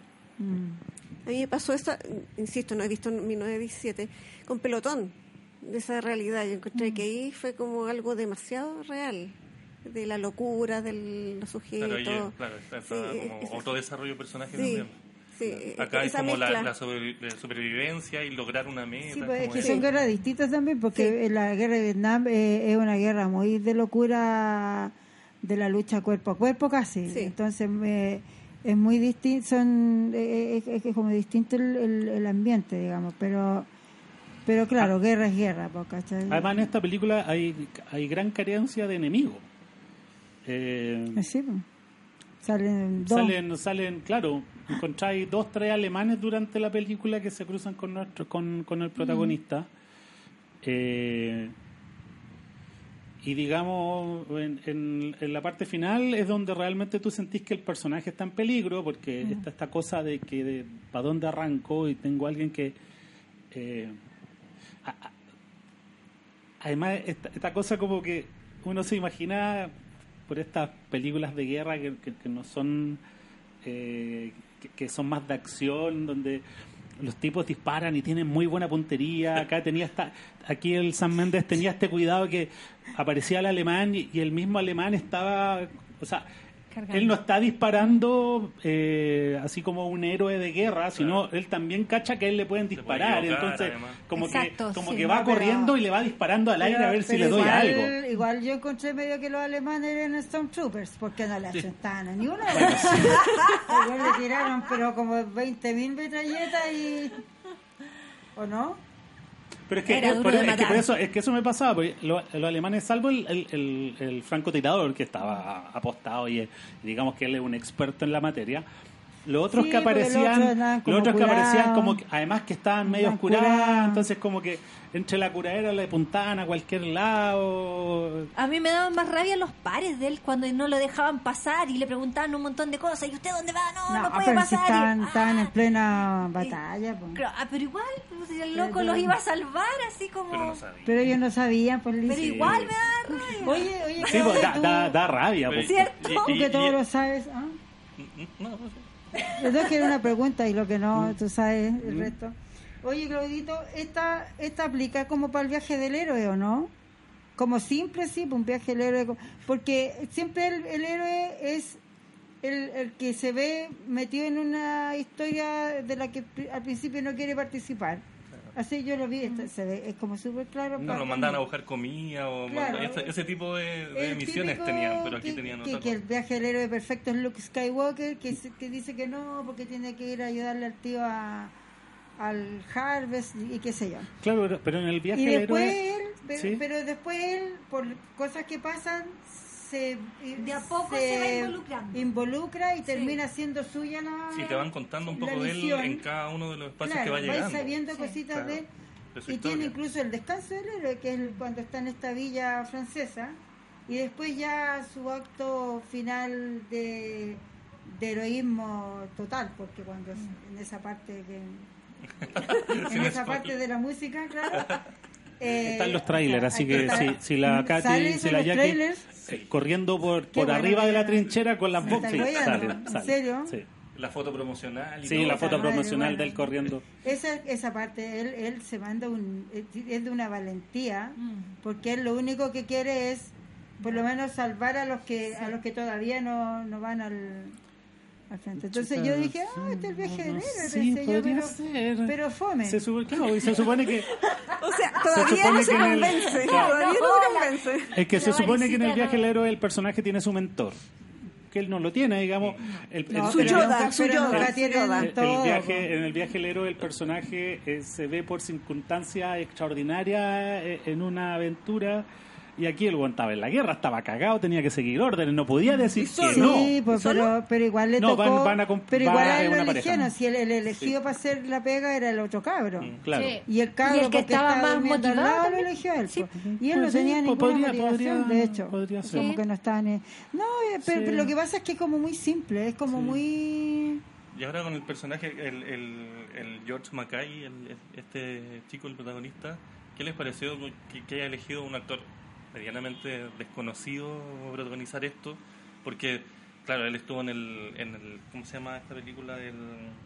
S3: Mm.
S4: a mí me pasó esa, insisto, no he visto mil novecientos diecisiete, con Pelotón, de esa realidad. Yo encontré que ahí fue como algo demasiado real, de la locura de los sujetos.
S5: Claro, ahí, claro, está, está
S4: Sí,
S5: como
S4: es-
S5: otro desarrollo de personaje
S4: Sí,
S5: también.
S4: sí,
S5: Acá es
S4: esa
S5: como la,
S4: mezcla.
S5: la sobrevi- la supervivencia y lograr una meta.
S3: Sí, pues es
S5: como
S3: que
S5: eso.
S3: son guerras distintas también, porque la guerra de Vietnam eh, es una guerra muy de locura, de la lucha cuerpo a cuerpo casi.
S4: Sí.
S3: Entonces eh, es muy distinto, son eh, es, es como distinto el, el, el ambiente, digamos, pero pero claro, guerra es guerra, po, ¿cachai?
S1: Además, en esta película hay, hay gran carencia de enemigos. Eh,
S3: Así, pues. Salen dos.
S1: salen, salen, claro, encontráis dos, tres alemanes durante la película que se cruzan con nuestro, con, con el protagonista. Eh, y digamos, en, en, en la parte final es donde realmente tú sentís que el personaje está en peligro, porque está esta cosa de que de, para dónde arranco y tengo a alguien que... Eh, a- a- además, esta, esta cosa como que uno se imagina por estas películas de guerra que, que, que no son... eh, que, que son más de acción, donde los tipos disparan y tienen muy buena puntería. Acá tenía esta, aquí el Sam Mendes tenía este cuidado que aparecía el alemán y, y el mismo alemán estaba, o sea,
S2: Cargando.
S1: él no está disparando eh, así como un héroe de guerra, sino él también cacha que a él le pueden
S5: puede
S1: disparar,
S5: equivocar,
S1: entonces
S5: además.
S1: como
S2: Exacto,
S1: que como
S2: sí.
S1: que va
S3: No, pero-
S1: corriendo y le va disparando al aire
S3: Pero-
S1: a ver si
S3: pero
S1: le doy
S3: igual,
S1: algo.
S3: Igual yo encontré medio que los alemanes eran Stormtroopers, porque no le asestaban a ni uno. Igual le tiraron, pero como veinte mil metralletas y... ¿O no?
S1: Pero es que,
S2: Era
S1: es,
S2: duro
S1: por,
S2: de
S1: es que
S2: matar.
S1: por eso es que eso me pasaba, porque lo- los alemanes, salvo el, el, el, el francotirador que estaba apostado y, eh, digamos que él es un experto en la materia, los otros
S3: Sí,
S1: que
S3: porque los
S1: aparecían,
S3: otros andaban como
S1: los otros que aparecían
S3: curados.
S1: como que, además que estaban medio
S3: Andaban
S1: oscurados,
S3: curados.
S1: entonces como que entre la curadera le apuntaban a cualquier lado.
S2: A mí me daban más rabia los pares de él cuando no lo dejaban pasar y le preguntaban un montón de cosas. ¿Y usted dónde va? No, no,
S3: No,
S2: puede
S3: pero
S2: pasar.
S3: si
S2: Y-
S3: estaban,
S2: ah,
S3: estaban en plena batalla. Pues.
S2: claro, ah, pero igual, pues, el loco
S3: Pero-
S2: los iba a salvar así como...
S5: Pero no sabía.
S3: Pero ellos no sabían, pues
S2: Pero
S3: Liz.
S2: igual me da rabia.
S3: Oye, oye,
S1: Sí, pues, da,
S3: tú,
S1: da, da rabia.
S5: Pero-
S1: pues.
S2: ¿Cierto?
S5: y-
S3: tú
S5: y-
S3: que todo
S5: y-
S3: lo sabes. ¿Ah?
S5: No, no sé.
S3: Yo tengo que era una pregunta y lo que no, tú sabes el resto. Oye, Claudito, ¿esta, esta aplica como para el viaje del héroe o no? Como simple, sí, para un viaje del héroe. Porque siempre el, el héroe es el, el que se ve metido en una historia de la que pri- al principio no quiere participar. Así yo lo vi, esta- se ve, es como súper claro.
S5: No,
S3: para
S5: lo
S3: mí.
S5: mandaban a buscar comida o
S3: Claro.
S5: ese, ese tipo de, de
S3: El
S5: misiones
S3: típico
S5: tenían, pero aquí
S3: que,
S5: tenían
S3: que,
S5: otra
S3: que el
S5: cosa.
S3: viaje del héroe perfecto es Luke Skywalker, que, se- que dice que no, porque tiene que ir a ayudarle al tío a, al Harvest y qué sé yo.
S1: Claro, pero- pero en el viaje
S3: Y
S1: del
S3: después
S1: héroe...
S3: él, pero,
S1: Sí.
S3: pero después él, por cosas que pasan, se,
S2: De a poco se va involucrando.
S3: involucra y
S2: Sí.
S3: termina siendo suya la
S5: Sí, te van contando un
S3: la
S5: poco de él
S3: misión.
S5: en cada uno de los espacios
S3: Claro,
S5: que va
S3: vais
S5: llegando.
S3: sabiendo
S2: Sí.
S3: cositas
S5: Claro,
S3: de él.
S5: de su
S3: Y tiene
S5: historia.
S3: incluso el descanso del héroe, que es el- cuando está en esta villa francesa. Y después ya su acto final de, de heroísmo total, porque cuando es- en esa parte que en
S5: Sin
S3: esa
S5: spoiler.
S3: parte de la música, claro. eh,
S1: Están los trailers,
S3: o sea,
S1: así
S3: hay
S1: que
S3: estar-
S1: si, si la
S3: ¿Sale
S1: Katy,
S3: eso
S1: si
S3: en
S1: la
S3: los
S1: Jackie
S3: trailers?
S1: eh, corriendo por, por
S3: bueno
S1: arriba
S3: que
S1: de la
S3: ya-
S1: trinchera con las
S3: me
S1: boxes,
S3: está
S1: sí,
S3: rodeando,
S1: sale,
S3: ¿en
S1: sale.
S3: serio?
S1: Sí,
S5: La foto promocional y
S1: sí
S5: todo.
S1: la
S3: Esa
S1: foto
S3: madre,
S1: promocional
S3: bueno.
S1: del corriendo.
S3: Esa, esa parte, él, él se manda un... es de una valentía,
S2: Mm.
S3: porque él lo único que quiere es, por lo menos, salvar a los que a los que todavía no, no van al, al frente. Entonces yo dije, ah, este es el viaje del héroe,
S1: Sí,
S3: pensé yo,
S1: podría
S3: pero,
S1: ser.
S3: pero fome.
S1: Se supone, claro, y se supone que
S4: O sea, todavía
S1: supone
S4: no se
S1: que en el-
S4: convence.
S1: claro.
S4: Todavía no
S2: No,
S4: se
S2: la-
S4: convence.
S1: es que
S2: La
S1: se supone que en el
S2: Valicita
S1: viaje
S2: no.
S1: del héroe el personaje tiene su mentor, que él no lo tiene, digamos. El,
S3: No,
S1: el-
S4: Su
S1: el-
S3: pero
S4: Yoda,
S3: nunca-
S4: su
S3: pero
S4: Yoda,
S3: nunca
S4: su
S3: tienen
S4: Yoda.
S1: el- el
S3: todo,
S1: viaje, en el viaje del héroe el personaje eh, se ve por circunstancias extraordinarias eh, en una aventura, y aquí el weón estaba en la guerra, estaba cagado, tenía que seguir órdenes, no podía decir que
S3: Sí,
S1: no.
S3: pues,
S4: ¿Solo?
S3: pero, pero igual le
S1: No,
S3: tocó.
S1: van- van a comp-
S3: pero
S1: va-
S3: igual a
S1: es
S3: él lo
S1: una pareja.
S3: eligieron. Si el, el elegido
S1: Sí.
S3: para hacer la pega era el otro cabro.
S5: Mm.
S1: Claro.
S2: Sí.
S3: Y el cabro
S2: Y el que
S3: porque
S2: estaba más
S3: durmiendo al
S2: motivado
S3: lado, lo
S2: también.
S3: eligió él.
S2: Sí.
S3: po. Y él no
S1: Pues sí,
S3: tenía
S1: po-
S3: ninguna
S1: podría-
S3: motivación,
S1: podría-
S3: de hecho.
S1: podría ser.
S3: Como
S2: Sí.
S3: que no estaba ni... No, eh, pero,
S1: Sí.
S3: pero lo que pasa es que es como muy simple, es como
S1: Sí.
S3: muy...
S5: Y ahora con el personaje, el, el, el George Mackay, el, el- este chico, el protagonista, ¿qué les pareció que, que haya elegido un actor medianamente desconocido para protagonizar esto? Porque, claro, él estuvo en el, en el ¿cómo se llama esta película? El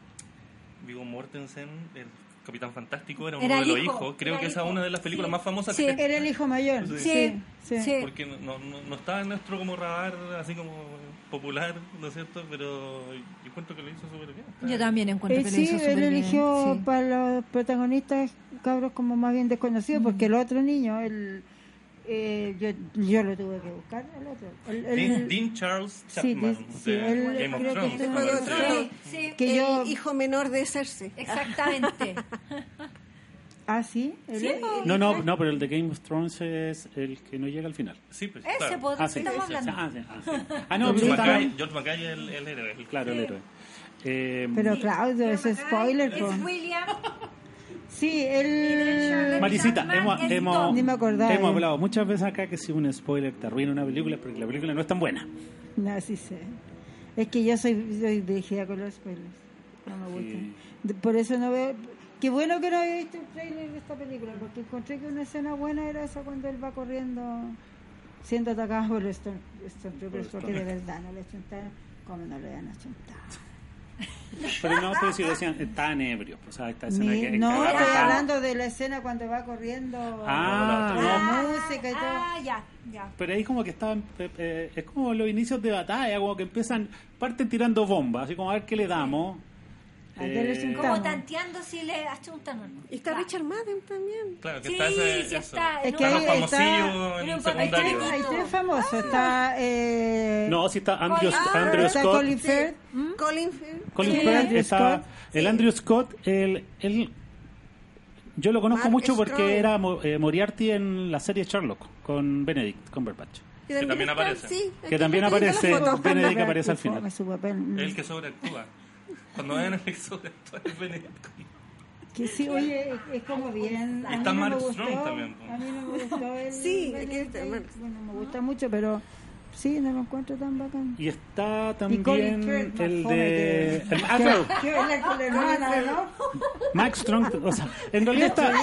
S5: Viggo Mortensen, el Capitán Fantástico, era uno
S2: Era
S5: de
S2: el
S5: los
S2: hijo,
S5: hijos. Creo
S2: era
S5: que
S2: el
S5: esa es
S2: hijo.
S5: una de las películas
S2: Sí.
S5: más famosas
S2: Sí.
S5: que
S3: Era el hijo mayor.
S5: Sí.
S3: Sí, sí.
S2: Sí.
S5: porque no, no, no- no estaba en nuestro como radar así como popular, ¿no es cierto? Pero yo encuentro que lo hizo súper bien.
S2: Yo también encuentro
S3: Eh,
S2: que lo
S3: sí,
S2: hizo
S3: él
S2: súper bien.
S3: eligió
S2: Sí.
S3: para los protagonistas cabros como más bien desconocidos, porque el otro niño, el, eh, yo, yo lo tuve que buscar, el otro. El, el-
S5: Dean, Dean Charles
S3: Sí,
S5: Chapman,
S3: Dean- sí,
S5: de
S3: él
S5: Game of
S3: creo que
S5: Thrones.
S3: es
S4: de
S5: me
S4: Juego de
S5: parece.
S4: Tronos.
S2: Sí, sí,
S3: que
S4: el
S3: yo-
S4: hijo menor de Cersei.
S2: exactamente.
S3: Ah, sí, él
S2: Sí,
S3: es-
S2: po.
S1: No, no, no, pero el de Game of Thrones es el que no llega al final.
S5: Sí, pues,
S2: Ese
S5: claro.
S2: pod-
S1: Ah, sí.
S2: estamos
S1: Sí,
S2: hablando.
S1: ah, sí, ah, sí. Ah, no,
S5: George
S1: pero
S5: Mackay,
S1: está-
S5: George Mackay es el, el héroe. el-
S1: claro, el héroe. Eh,
S3: Pero Claudio, eso es spoiler. po.
S2: Es William.
S3: Sí,
S2: Y del
S3: él...
S2: Charlotte
S1: Marisita,
S2: Chapman
S1: hemos,
S2: es
S1: hemos,
S2: Tom.
S3: Ni me acordaba.
S1: hemos hablado muchas veces acá que si un spoiler te arruina una película es porque la película no es tan buena.
S3: No, sí sé. Es que yo soy, soy dirigida con los spoilers. No me gustan.
S1: Sí.
S3: De- Por eso no veo... Qué bueno que no había visto el trailer de esta película, porque encontré que una escena buena era esa cuando él va corriendo siendo atacado por los Storm- Stormtroopers, porque de verdad no le chuntaron como no le van a chuntar.
S1: Pero no, pero si decían, estaban ebrios. O sea, esta escena
S3: Mi-
S1: que
S3: no,
S1: que
S3: estoy
S1: agarra-
S3: hablando de la escena cuando va corriendo
S1: Ah,
S3: con la
S2: Ah,
S3: música y todo.
S2: Ah, ya, ya.
S1: Pero ahí como que estaban, eh, eh, es como los inicios de batalla, como que empiezan, parten tirando bombas, así como a ver qué le damos.
S3: ¿A qué le
S1: Eh,
S3: chuntamos?
S2: Como tanteando si le achuntan o no.
S4: Y está
S2: Claro.
S4: Richard Madden también.
S5: Claro, que
S2: Sí,
S5: está ese,
S2: sí
S5: eso.
S2: está.
S3: Es
S2: en
S3: que
S2: un
S5: Está más
S3: ahí
S2: papel-
S3: está-
S5: famosillo
S2: en
S5: en
S2: un papel
S5: secundario.
S2: pequeño.
S3: Hay tres famosos. Está, eh,
S1: No, sí está Andrew,
S2: Ah,
S1: Andrew
S3: está
S1: Scott.
S3: Colin Firth.
S4: Colin Firth.
S1: Colin
S3: Sí,
S1: Firth,
S3: Andrew
S1: está
S3: Scott.
S1: el Andrew Scott, el, el- yo lo conozco
S4: Mark
S1: mucho porque
S4: Strong.
S1: era Mo- eh, Moriarty en la serie Sherlock con Benedict Cumberbatch.
S4: Que
S5: también
S4: está-
S5: aparece.
S4: sí,
S1: Que
S4: aquí
S1: también
S4: estoy viendo
S1: aparece-
S4: la foto.
S1: Benedict aparece al
S3: Qué
S1: final.
S3: fome su papel.
S5: El que sobreactúa. Cuando ven el que sobreactúa es Benedict.
S3: Que sí, oye, es, es como bien. A mí
S5: Está
S3: no me
S5: Mark
S3: gustó,
S5: Strong también, po.
S3: A mí no me gustó el.
S4: Sí,
S3: el-
S4: aquí está
S3: el-
S4: Mark.
S3: Bueno, me gusta mucho, pero sí, no lo encuentro tan bacán.
S1: Y está
S3: Y Colin
S1: también
S3: Firth, más
S1: el
S3: fome
S1: de...
S3: que-
S1: el- ah, claro,
S3: Que es la, la hermana, ¿no?
S1: Max Strong, o sea, en realidad está...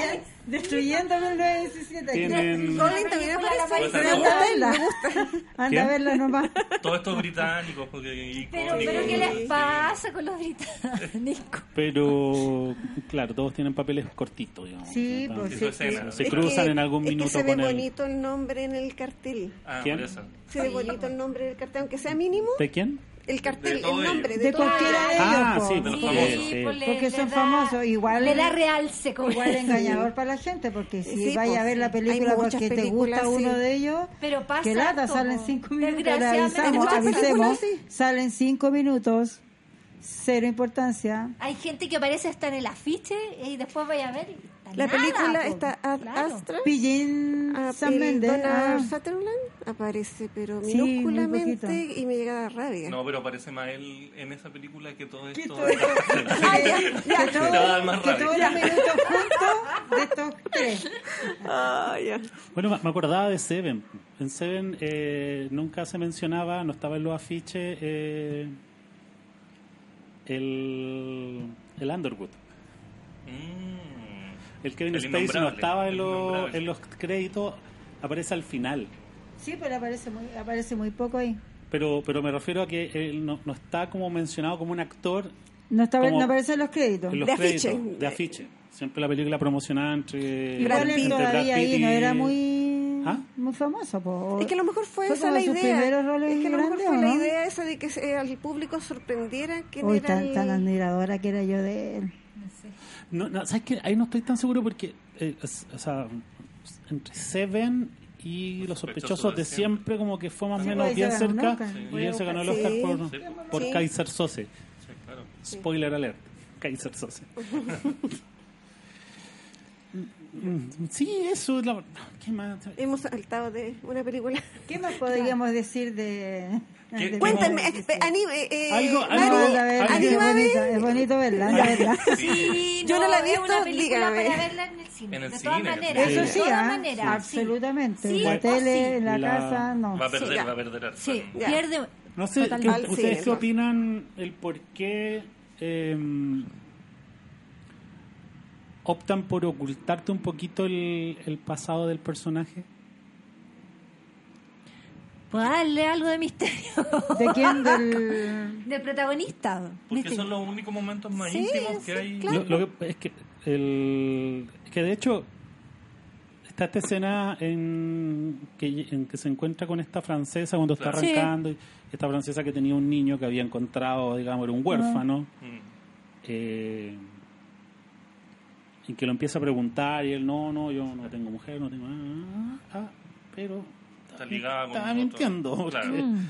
S3: Destruyendo mil novecientos diecisiete.
S1: Tienen-
S4: Colin también
S2: La
S4: aparece.
S2: película
S4: Me
S2: La
S4: gusta
S3: Marisol.
S4: verla, me gusta.
S3: Anda
S1: ¿Quién?
S3: a verla nomás.
S5: Todos estos británicos. Porque, y
S2: Pero,
S5: con-
S2: pero ¿qué les
S5: sí.
S2: pasa con los británicos?
S1: Pero, claro, todos tienen papeles cortitos, digamos.
S3: Sí,
S1: ¿no?
S3: pues
S5: Y
S3: sí.
S5: su escena.
S1: Se
S4: Es
S1: cruzan
S4: que-
S1: en algún
S4: es que
S1: minuto
S4: se ve
S1: con el...
S4: bonito el nombre en el cartel.
S5: Ah,
S1: ¿Quién?
S5: por eso.
S4: Se ve bonito el nombre del cartel, aunque sea mínimo.
S1: ¿De quién?
S4: El cartel,
S5: De todo
S4: el nombre
S5: ello.
S4: de,
S3: De
S4: todo
S3: cualquiera de
S4: ello.
S3: ellos.
S1: Ah,
S3: po.
S1: sí, de los
S5: Sí,
S1: famosos.
S2: Sí,
S1: sí.
S2: pues le-
S3: Porque
S2: le
S3: son
S2: da-
S3: famosos, igual-
S2: Le da realce, como
S3: Igual es engañador para la gente, porque si
S4: Sí,
S3: vaya
S4: pues,
S3: a ver la
S4: sí.
S3: película
S4: Hay muchas
S3: porque te
S4: películas,
S3: gusta uno
S4: sí.
S3: de ellos,
S2: Pero pasa
S3: que lata,
S2: harto,
S3: salen
S2: po.
S3: cinco minutos, le
S2: Desgraciadamente
S3: avisamos,
S2: pasa.
S3: avisemos,
S4: películas, sí.
S3: salen cinco minutos, cero importancia.
S2: Hay gente que aparece hasta en el afiche y después vaya a ver y está
S4: La
S2: nada,
S4: película
S2: po.
S4: está Ad
S2: Claro.
S4: Astra.
S3: Pillín
S4: Ah,
S3: San
S4: el
S3: Méndez,
S4: Donald
S3: ah,
S4: Sutherland aparece, pero
S3: Sí, muy
S4: minúsculamente
S3: poquito.
S4: y me llega la rabia.
S5: No, pero aparece más él en esa película que todo
S3: que
S5: esto.
S3: todo esto-
S2: Ah,
S3: que- que
S5: Te va a dar más
S3: todo- que
S5: rabia.
S3: todos los minutos juntos de estos tres.
S4: Ah, ya.
S1: Bueno, me me acordaba de Seven. En Seven eh, nunca se mencionaba, no estaba en los afiches, eh, el, el Underwood.
S5: Mm.
S1: El Kevin
S5: El
S1: Spacey no
S5: innombrable,
S1: estaba en,
S5: el
S1: los-
S5: innombrable.
S1: en los créditos, aparece al final.
S3: Sí, pero aparece muy, aparece muy poco ahí.
S1: Pero pero me refiero a que él no, no está como mencionado como un actor
S3: No, está,
S1: Como-
S3: no aparece en los créditos.
S1: en los
S4: De
S1: créditos,
S4: afiche.
S1: de afiche. Siempre la película promocionada entre,
S3: Igual
S4: Brad
S3: él
S4: Pitt.
S1: entre Brad
S3: todavía
S1: Pitt
S3: ahí no
S1: y-
S3: era muy
S1: ¿Ah?
S3: muy famoso. Po.
S4: Es que a lo mejor fue,
S3: Fue
S4: esa
S3: como
S4: la
S3: sus
S4: idea.
S3: primeros roles
S4: Es que a lo mejor
S3: grandes,
S4: fue
S3: ¿o
S4: la
S3: no?
S4: idea esa de que se- al público sorprendiera quién
S3: Hoy
S4: era
S3: tan,
S4: el...
S3: tan admiradora que era yo de él.
S2: No sé.
S1: No, no, ¿sabes qué? Ahí no estoy tan seguro porque, eh, es- o sea, entre Seven y Los Sospechosos de siempre, como que fue más o
S3: Sí,
S1: menos
S3: pues,
S1: bien
S3: se ganó un
S1: cerca
S3: Oscar.
S1: y
S3: Voy a
S1: él se ganó el
S4: buscar.
S1: Oscar
S4: Sí.
S1: por,
S5: Sí.
S1: por
S4: Sí.
S1: Kaiser Sose.
S5: Sí, claro.
S1: Spoiler alert. Kaiser Sose. Mm, sí, eso. La, ¿Qué más?
S4: Hemos saltado de una película.
S3: ¿Qué más podríamos decir de,
S5: ¿Qué-
S3: de-
S4: Cuéntame,
S3: de-
S4: espe- anime, eh,
S1: Algo-
S3: No,
S1: algo-
S4: Mari,
S3: anda a verla,
S1: algo-
S3: que es
S4: anímame.
S3: bonito, es bonito verla, anda a verla.
S2: Sí,
S4: Yo no la he
S2: es
S4: visto,
S2: una película
S4: dígame.
S2: para verla en el cine.
S5: En el
S2: de todas
S5: cine,
S2: maneras.
S3: Eso
S2: de
S3: sí,
S2: todas
S3: ah,
S2: maneras.
S3: absolutamente.
S2: Sí,
S3: en la
S2: o
S3: tele,
S2: sí.
S3: en la,
S1: La-
S3: casa, no.
S5: Va a perder,
S4: Sí, ya.
S5: va a perder harto.
S2: Sí,
S4: Ya.
S2: pierde.
S1: No sé,
S2: Total-
S1: ¿qué-
S4: Al
S1: ¿ustedes
S4: cine,
S1: qué
S4: no.
S1: opinan el por qué eh, optan por ocultarte un poquito el, el pasado del personaje?
S2: Pues darle algo de misterio.
S3: ¿De quién? Del...
S2: Del protagonista.
S5: Porque
S2: ¿viste?
S5: son los únicos momentos más
S4: Sí,
S5: íntimos
S4: sí,
S5: que hay.
S4: claro.
S1: Lo, lo que es que el es que de hecho está esta escena en que, en que se encuentra con esta francesa cuando está
S5: Claro.
S2: Sí.
S1: arrancando, y esta francesa que tenía un niño que había encontrado, digamos, era un huérfano,
S5: Mm.
S1: eh, y que lo empieza a preguntar y él, no, no, yo no tengo mujer, no tengo nada, ah, pero
S5: Está ligada con
S1: estaba
S5: otro-
S1: mintiendo.
S5: Claro.
S1: porque-
S2: Mm.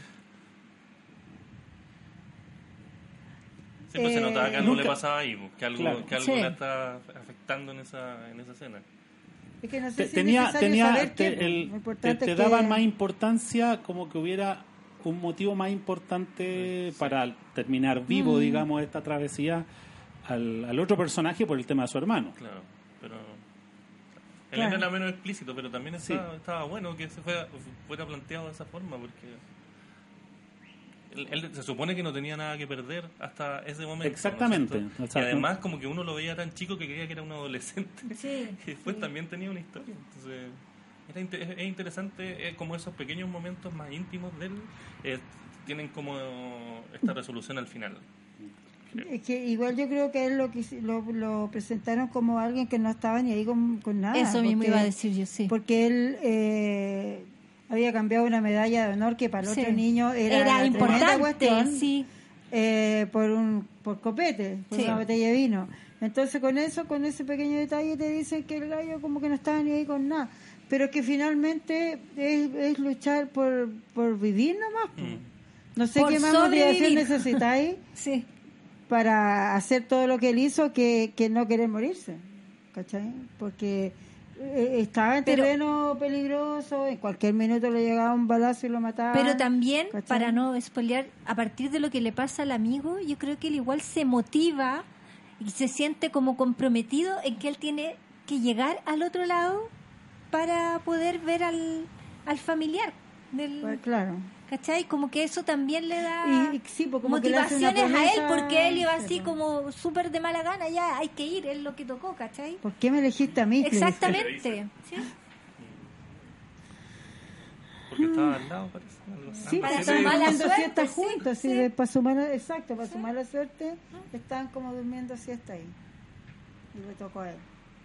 S5: Sí, pues se
S3: Eh,
S5: notaba que algo
S1: nunca-
S5: le pasaba ahí, pues, que algo,
S1: Claro.
S5: que algo
S2: Sí.
S5: le está afectando en esa, en esa escena.
S3: Es que no sé
S1: Te-
S3: si es
S1: tenía
S3: necesario
S1: tenía
S3: saber
S1: te,
S3: qué,
S1: el-
S3: lo
S1: te,
S3: importante
S1: te
S3: es que-
S1: daban más importancia, como que hubiera un motivo más importante para terminar vivo, digamos, esta travesía al, al otro personaje por el tema de su hermano.
S5: Claro, pero el
S3: Claro.
S5: era menos explícito, pero también
S1: Sí.
S5: estaba, estaba bueno que se fuera, fuera planteado de esa forma, porque él, él se supone que no tenía nada que perder hasta ese momento. ¿no es
S1: Exactamente.
S5: cierto?
S1: O sea,
S5: y además como que uno lo veía tan chico que creía que era un adolescente
S2: Sí,
S5: y después
S2: sí.
S5: también tenía una historia. Entonces era inte- es, es interesante, es como esos pequeños momentos más íntimos de él eh, tienen como esta resolución al final. creo.
S3: Es que igual yo creo que él lo, quisi- lo, lo presentaron como alguien que no estaba ni ahí con, con nada.
S2: Eso mismo
S3: porque-
S2: iba a decir yo, sí.
S3: Porque él eh, había cambiado una medalla de honor que para el
S2: Sí.
S3: otro niño era,
S2: Era
S3: una tremenda
S2: importante,
S3: cuestión,
S2: sí.
S3: eh, por un por copete, por
S2: Sí.
S3: una botella de vino. Entonces con eso, con ese pequeño detalle te dicen que el gallo como que no estaba ni ahí con nada. Pero que finalmente es, es luchar por, por vivir nomás. po.
S5: Mm.
S3: No sé
S2: Por
S3: qué más motivación
S2: sobrevivir.
S3: necesitáis
S2: Sí.
S3: para hacer todo lo que él hizo que, que no querer morirse, ¿cachai? Porque eh, estaba en
S2: Pero-
S3: terreno peligroso, en cualquier minuto le llegaba un balazo y lo mataba.
S2: Pero también,
S3: ¿cachai?
S2: para no spoilear, a partir de lo que le pasa al amigo, yo creo que él igual se motiva y se siente como comprometido en que él tiene que llegar al otro lado para poder ver al, al familiar. Del...
S3: Pues, claro.
S2: ¿cachai? Como que eso también le da
S3: Y, y sí, pues como que le hace una
S2: motivaciones a él,
S3: promesa,
S2: porque él iba
S3: sí,
S2: así
S3: pues.
S2: como súper de mala gana, ya hay que ir, es lo que tocó, ¿cachai?
S3: ¿Por qué me elegiste a mí? Le dice.
S2: Exactamente. ¿Sí?
S5: Porque estaba al lado, parece. Algo así.
S3: Sí,
S2: Para
S3: pues,
S2: su
S3: estaban
S2: mala
S3: durmiendo
S2: suerte,
S3: siesta
S2: sí,
S3: juntos, sí,
S2: sí.
S3: de- para su mala, exacto, para su mala suerte, estaban como durmiendo siesta ahí. Y le tocó a él.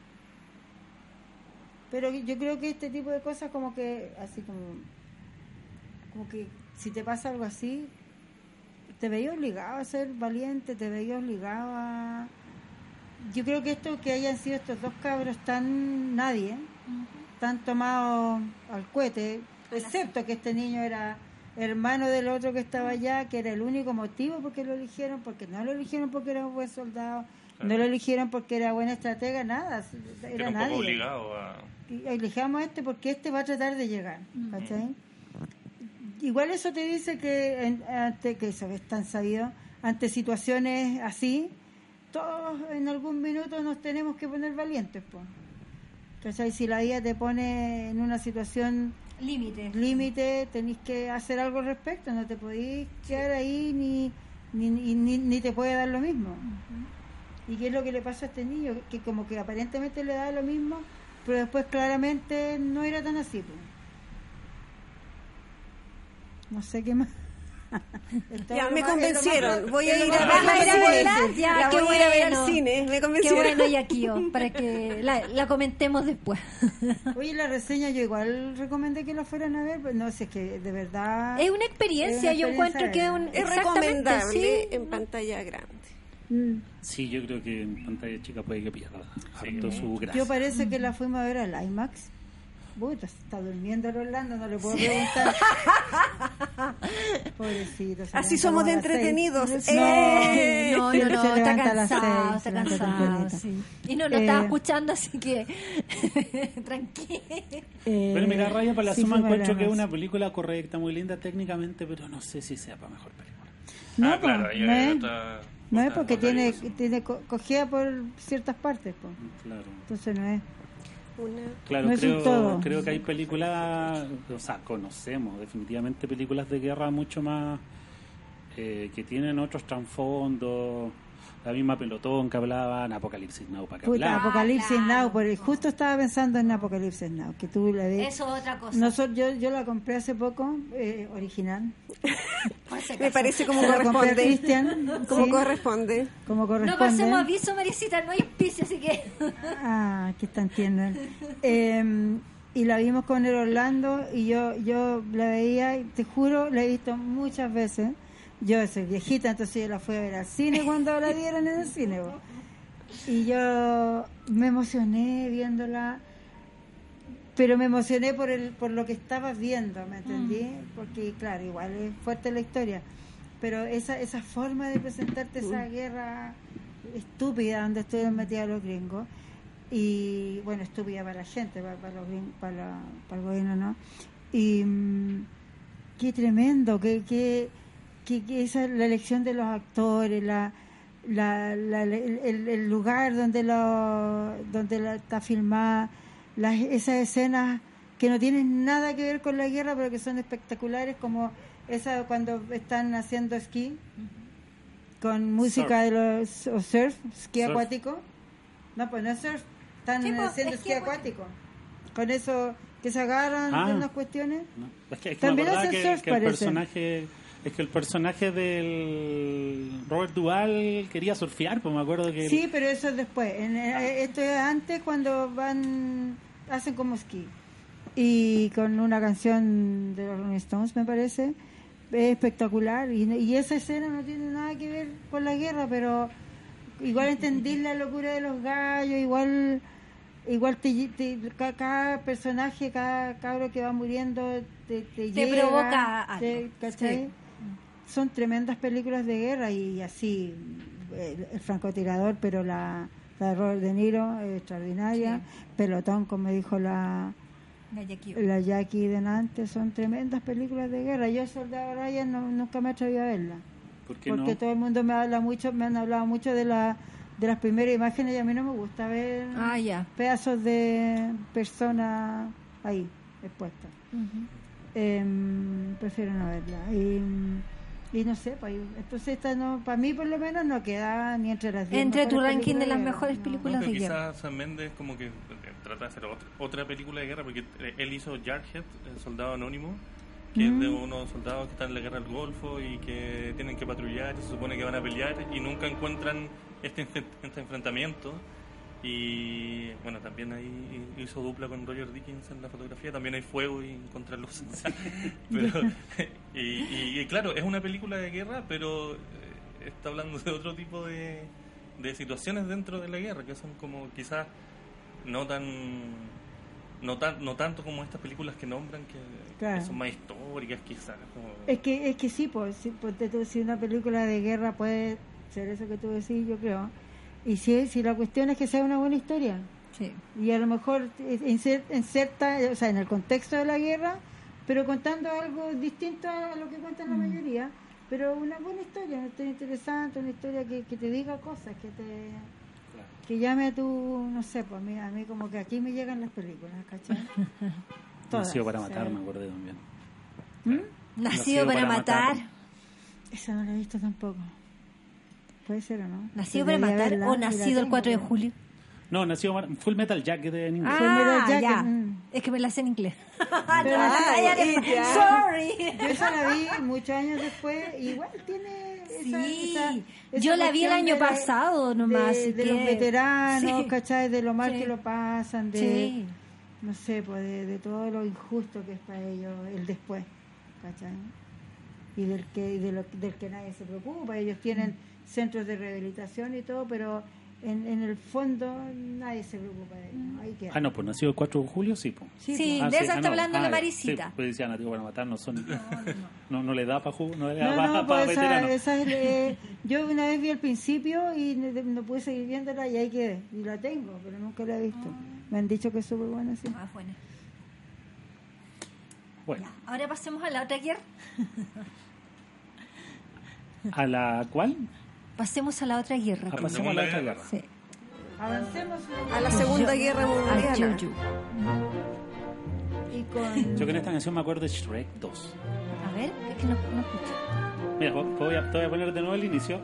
S3: Pero yo creo que este tipo de cosas como que, así como, como que si te pasa algo así, te veía obligado a ser valiente, te veía obligado a... Yo creo que esto que hayan sido estos dos cabros tan nadie, tan tomados al cohete, excepto que este niño era hermano del otro que estaba allá, que era el único motivo por qué lo eligieron, porque no lo eligieron porque era un buen soldado,
S5: Claro.
S3: no lo eligieron porque era buena estratega, nada, era,
S5: Era un
S3: nadie.
S5: poco obligado a...
S3: Y elijamos a este porque este va a tratar de llegar, ¿cachai? Igual eso te dice que, en- ante que eso es tan sabido, ante situaciones así, todos en algún minuto nos tenemos que poner valientes, pues. ¿Cachai? Si la vida te pone en una situación
S2: Límite.
S3: límite, tenéis que hacer algo al respecto, no te podéis quedar ahí ni, ni, ni, ni, ni te puede dar lo mismo. ¿Y qué es lo que le pasó a este niño? Que como que aparentemente le da lo mismo, pero después claramente no era tan así, pues. No sé qué más. Es todo
S4: Ya,
S3: lo
S4: me
S3: más- es lo más-
S4: convencieron. Voy a
S3: es lo
S4: ir
S3: más
S4: a
S2: ¿Vas
S4: ver
S2: a ir a
S4: al
S2: verla?
S4: cine.
S2: Ya,
S4: La
S2: qué
S4: voy a ir a ver al
S2: bueno.
S4: cine. Me
S2: Qué
S4: convencieron.
S2: bueno, Yakio, para que la, la comentemos después.
S3: Oye, la reseña yo igual recomendé que la fueran a ver, pero no sé, es que de verdad...
S2: Es una experiencia,
S3: Es una
S2: yo encuentro que es un...
S3: experiencia
S4: Es
S2: exactamente,
S4: recomendable
S2: sí.
S4: en pantalla grande.
S3: Mm.
S1: Sí, yo creo que en pantalla chica puede que pierda
S5: Sí,
S1: harto su gracia.
S3: Yo parece que la fuimos a ver al IMAX. Puta, está durmiendo el Orlando, no le puedo preguntar. Pobrecito. se
S4: Así
S3: levanta
S4: somos
S3: como
S4: de
S3: a las seis.
S4: entretenidos.
S3: No,
S4: ¡Eh!
S2: No, no, no,
S3: Se
S2: está
S3: levanta a las
S2: cansado,
S3: seis,
S2: está
S3: se levanta
S2: cansado,
S3: tempranito.
S2: sí. Y no lo
S3: Eh,
S2: estaba escuchando, así que tranquilo.
S3: Eh,
S1: Pero mira, Raya para la
S3: sí,
S1: suma
S3: fuimos a
S1: encuentro que es
S3: IMAX.
S1: una película correcta, muy linda técnicamente, pero no sé si sea para mejor película.
S3: No,
S5: ah, claro,
S3: pues,
S5: ahí
S3: no
S5: hay
S3: es,
S5: otra...
S3: no es
S5: otra-
S3: porque
S5: otra
S3: tiene,
S5: discusión.
S3: tiene co- cogida por ciertas partes, pues.
S1: Claro.
S3: Entonces no es.
S4: Una...
S1: Claro,
S3: No es un
S1: creo,
S3: todo.
S1: creo que hay películas, o sea, conocemos definitivamente películas de guerra mucho más eh, que tienen otros trasfondos, la misma Pelotón que hablaban, Apocalipsis Now para que
S3: Puta,
S1: hablar.
S3: Apocalipsis
S2: Ah, claro.
S3: Now, por justo estaba pensando en Apocalipsis Now, que tú la ves.
S2: Eso es otra cosa.
S3: Nosotros, yo, yo la compré hace poco, eh, original.
S2: Por si
S4: Me
S2: acaso.
S4: parece como
S3: Se la compré a
S4: corresponde.
S3: Cristian,
S4: Como
S3: sí,
S4: corresponde.
S3: como
S2: No
S3: corresponde.
S2: pasemos aviso, Marisita, no hay auspicio, así que...
S3: Ah, que tan tierno. Eh, y la vimos con el Orlando y yo yo la veía, y te juro, la he visto muchas veces. Yo soy viejita, entonces yo la fui a ver al cine cuando la dieron en el cine. Bo. Y yo me emocioné viéndola, pero me emocioné por el por lo que estaba viendo, ¿me entendí? Porque, claro, igual es fuerte la historia, pero esa esa forma de presentarte esa guerra estúpida donde estuvieron metidos los gringos, y bueno, estúpida para la gente, para, para los gringos, para, la- para el gobierno, ¿no? Y mm, qué tremendo, que, que, que, que esa la elección de los actores, la, la, la- el, el- el lugar donde lo, donde la, está filmada, las, esas escenas que no tienen nada que ver con la guerra, pero que son espectaculares, como esa cuando están haciendo esquí con música de los o surf, esquí
S1: Surf.
S3: acuático. No, pues no es surf, están
S2: Sí, pues,
S3: haciendo
S2: esquí
S3: esquí acuático. Con eso que se agarran
S1: Ah.
S3: de unas cuestiones.
S1: ¿No? Es que, es que
S3: También
S1: me acordaba
S3: hacen
S1: que,
S3: surf,
S1: que el
S3: parece.
S1: personaje es que el personaje del Robert Duvall quería surfear, pues me acuerdo que
S3: Sí, pero eso es después. En- eh, esto es antes, cuando van, hacen como esquí. Y con una canción de los Rolling Stones, me parece. Es espectacular. Y, y esa escena no tiene nada que ver con la guerra, pero igual entendís la locura de los gallos, igual igual te, te- ca- cada personaje, cada cabro que va muriendo te, te,
S2: Te
S3: llega,
S2: provoca algo.
S3: te- ¿cachai?
S2: Sí.
S3: Son tremendas películas de guerra, y así el, el francotirador, pero la, la de Robert De Niro es extraordinaria.
S2: Sí.
S3: Pelotón, como dijo la
S2: La Yakio.
S3: la Jackie delante, son tremendas películas de guerra. Yo, Soldado Ryan, no, nunca me he atrevido a verla,
S1: ¿por qué
S3: porque
S1: no?
S3: todo el mundo me habla mucho, me han hablado mucho de la de las primeras imágenes, y a mí no me gusta ver
S2: Ah, ya.
S3: pedazos de personas ahí expuestas.
S2: Ujú.
S3: eh, prefiero no verla. Y, y no sé, pues, entonces esta no, para mí por lo menos no queda ni entre las diez
S2: Entre tu
S3: mejores
S2: ranking de
S3: películas
S2: las
S3: guerra,
S2: mejores
S3: no.
S2: películas
S5: No, pero
S2: de guerra.
S5: quizás Sam Mendes como que eh, trata de hacer otra, otra película de guerra, porque eh, él hizo Jarhead, el soldado anónimo, que
S3: Mm.
S5: es de unos soldados que están en la guerra del Golfo y que tienen que patrullar, y se supone que van a pelear y nunca encuentran este, enfe- este enfrentamiento. Y bueno, también ahí hizo dupla con Roger Dickens en la fotografía, también hay fuego y contraluz. pero, y, y, y claro, es una película de guerra, pero eh, está hablando de otro tipo de, de situaciones dentro de la guerra, que son como quizás no tan no tan no tanto como estas películas que nombran, que,
S3: Claro.
S5: que son más históricas quizás. Como...
S3: Es que, es que sí, pues, sí, pues, tú, si una película de guerra puede ser eso que tú decís, yo creo. Y si, si la cuestión es que sea una buena historia.
S2: Sí.
S3: Y a lo mejor inser- inserta, o sea, en el contexto de la guerra, pero contando algo distinto a lo que cuentan la mayoría, pero una buena historia, una historia interesante, una historia que, que te diga cosas, que te que llame a tu, no sé, pues a mí, a mí como que aquí me llegan las películas, ¿cachai? Todas,
S1: Nacido para
S3: o sea,
S1: matar, me acordé también.
S3: ¿Mm?
S2: Nacido para matar.
S3: Esa no la he visto tampoco. Puede ser o no.
S2: ¿Nacido para
S3: Debería
S2: matar
S3: verla,
S2: o
S3: y la
S2: nacido el
S3: tengo,
S2: cuatro de
S3: pero-
S2: julio?
S1: No, nació Mar- Full Metal Jacket en inglés.
S3: Full Metal
S2: Ah,
S3: Jacket,
S2: ya.
S3: mm.
S2: Es que me la sé en inglés.
S3: Pero
S2: No,
S3: la-
S2: ya le-
S4: ya.
S2: Sorry.
S3: Yo esa la vi muchos años después, igual tiene esa,
S2: Sí,
S3: esa- esa
S2: yo la vi el
S3: cuestión
S2: año
S3: de la-
S2: pasado nomás,
S3: de,
S2: así
S3: de
S2: que-
S3: los veteranos,
S2: sí.
S3: ¿cachai? De lo mal
S2: Sí.
S3: que lo pasan, de
S2: Sí.
S3: no sé, pues de, de todo lo injusto que es para ellos el después, ¿cachai? Y del que y de lo, del que nadie se preocupa. Ellos tienen centros de rehabilitación y todo, pero en, en el fondo nadie se preocupa de ellos. Ahí queda.
S1: Ah, no, pues nació el cuatro de julio, sí. Pues.
S2: Sí,
S1: Ah,
S2: de esa
S1: ah,
S2: está
S1: no.
S2: hablando
S1: Ah,
S2: la
S1: ya.
S2: Marisita.
S1: Sí, pues decían, nativo para matar, no son. No, no le da para jugo, no le da
S3: No,
S1: para
S3: no, pues esa,
S1: veterano.
S3: esa es, eh, yo una vez vi al principio y no, no pude seguir viéndola y ahí quedé. Y la tengo, pero nunca la he visto. Me han dicho que es súper buena, sí.
S2: Ah, bueno.
S1: Bueno,
S2: Ya, ahora pasemos a la otra guerra.
S1: ¿a la cual?
S2: Pasemos a la otra guerra.
S1: Ah,
S5: la
S1: pasemos a la
S5: Segunda
S1: otra
S5: Guerra.
S1: guerra.
S2: Sí.
S3: Avancemos
S4: A la Segunda
S2: Yo-
S4: Guerra
S2: Al
S4: Mundial.
S2: Juju.
S3: y con...
S1: Yo con esta canción me acuerdo de Shrek dos.
S2: A ver, es que no, no escucho.
S1: Mira, vo- voy a, te voy a poner de nuevo el inicio.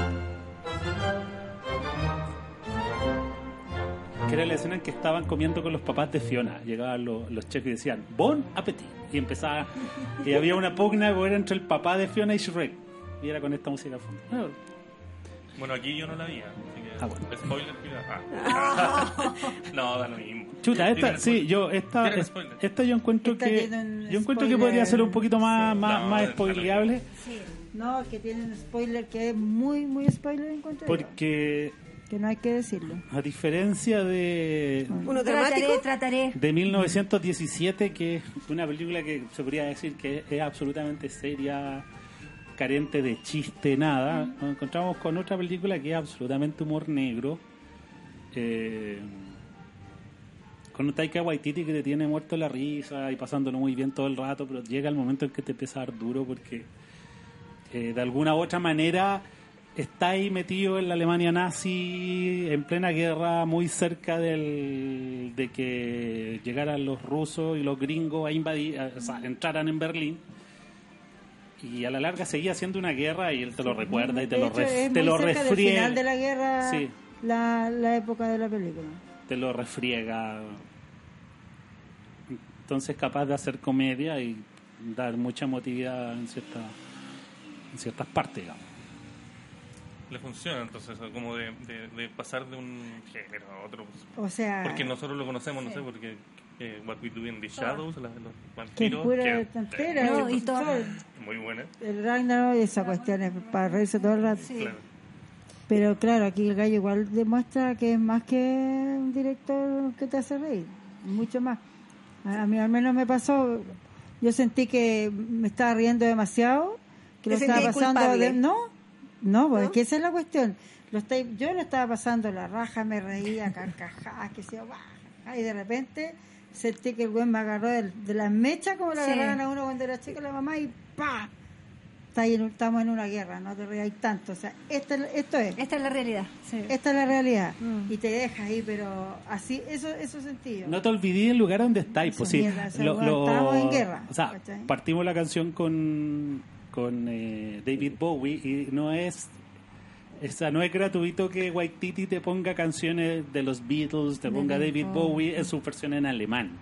S1: Que era la escena en que estaban comiendo con los papás de Fiona. Llegaban los, los chefs y decían, Bon appetit. Y empezaba, y había una pugna que era entre el papá de Fiona y Shrek. Y era con esta música al fondo. Ah,
S5: Bueno, aquí yo no la vi, así que
S1: Ah, bueno.
S5: spoiler, mira. Ah. No, da lo mismo.
S1: Chuta, esta,
S5: Tiene
S1: sí, yo, esta,
S5: Tiene
S1: es-
S5: spoiler.
S1: esta yo encuentro
S3: Esta
S1: que,
S3: tiene un
S1: yo encuentro que
S3: spoiler,
S1: podría ser un poquito más,
S3: sí.
S1: más,
S5: No,
S1: más
S5: déjalo.
S1: spoileable.
S3: No, que tiene un spoiler que es muy, muy spoiler en contra de
S1: Porque,
S3: que no hay que decirlo.
S1: a diferencia de,
S4: Uno dramático.
S2: Trataré, trataré.
S1: de mil novecientos diecisiete, que es una película que se podría decir que es absolutamente seria, carente de chiste, nada, nos encontramos con otra película que es absolutamente humor negro, eh, con un Taika Waititi que te tiene muerto la risa y pasándolo muy bien todo el rato, pero llega el momento en que te empieza a dar duro porque eh, de alguna u otra manera está ahí metido en la Alemania nazi en plena guerra, muy cerca del, de que llegaran los rusos y los gringos a invadir, a- o sea, entraran en Berlín. Y a la larga seguía siendo una guerra y él te lo recuerda y te
S3: De
S1: lo,
S3: hecho,
S1: ref-
S3: es
S1: te
S3: muy
S1: lo
S3: cerca del
S1: refriega.
S3: final de la guerra,
S1: Sí.
S3: la, la época de la película.
S1: Te lo refriega. Entonces capaz de hacer comedia y dar mucha emotividad en, cierta, en ciertas partes, digamos.
S5: Le funciona entonces, como de, de, de pasar de un género a otro.
S3: O sea,
S5: Porque nosotros lo conocemos, no sé, porque eh, What We Do in the Shadows, la de los
S3: que es
S5: vampiros.
S3: pura
S5: que-
S3: tontera.
S2: No,
S3: el-
S2: y todo-
S3: todo-
S5: Muy buena,
S3: El Ragnarok y esa cuestión es para reírse todo el rato.
S5: claro.
S3: Pero claro, aquí el gallo igual demuestra que es más que un director que te hace reír, mucho más. A, a mí al menos me pasó, yo sentí que me estaba riendo demasiado, que lo
S4: ¿Te
S3: estaba
S4: sentías
S3: pasando
S4: culpable?
S3: de, no, no, pues
S4: ¿No?
S3: es que esa es la cuestión. Lo estoy, yo lo estaba pasando la raja, me reía, carcajadas, que se yo, bah, y de repente sentí que el güey me agarró de, de las mechas como le
S2: Sí.
S3: agarraron a uno cuando era chica la mamá y pa. está ahí en- estamos en una guerra, no te reáis tanto. O sea, esto, esto es.
S2: Esta es la realidad. Sí.
S3: Esta es la realidad.
S2: Mm.
S3: Y te dejas ahí, pero así, eso eso sentido.
S1: No te olvides el lugar donde estáis, pues
S3: Esa
S1: sí.
S3: mierda, esa
S1: Lo-
S3: weá,
S1: lo-
S3: estamos en guerra,
S1: O sea,
S3: ¿cachai?
S1: partimos la canción con, con eh, David Bowie y no es... O sea, no es gratuito que Waititi te ponga canciones de los Beatles, te
S2: De
S1: ponga
S2: David
S1: David Bowie en su versión en alemán.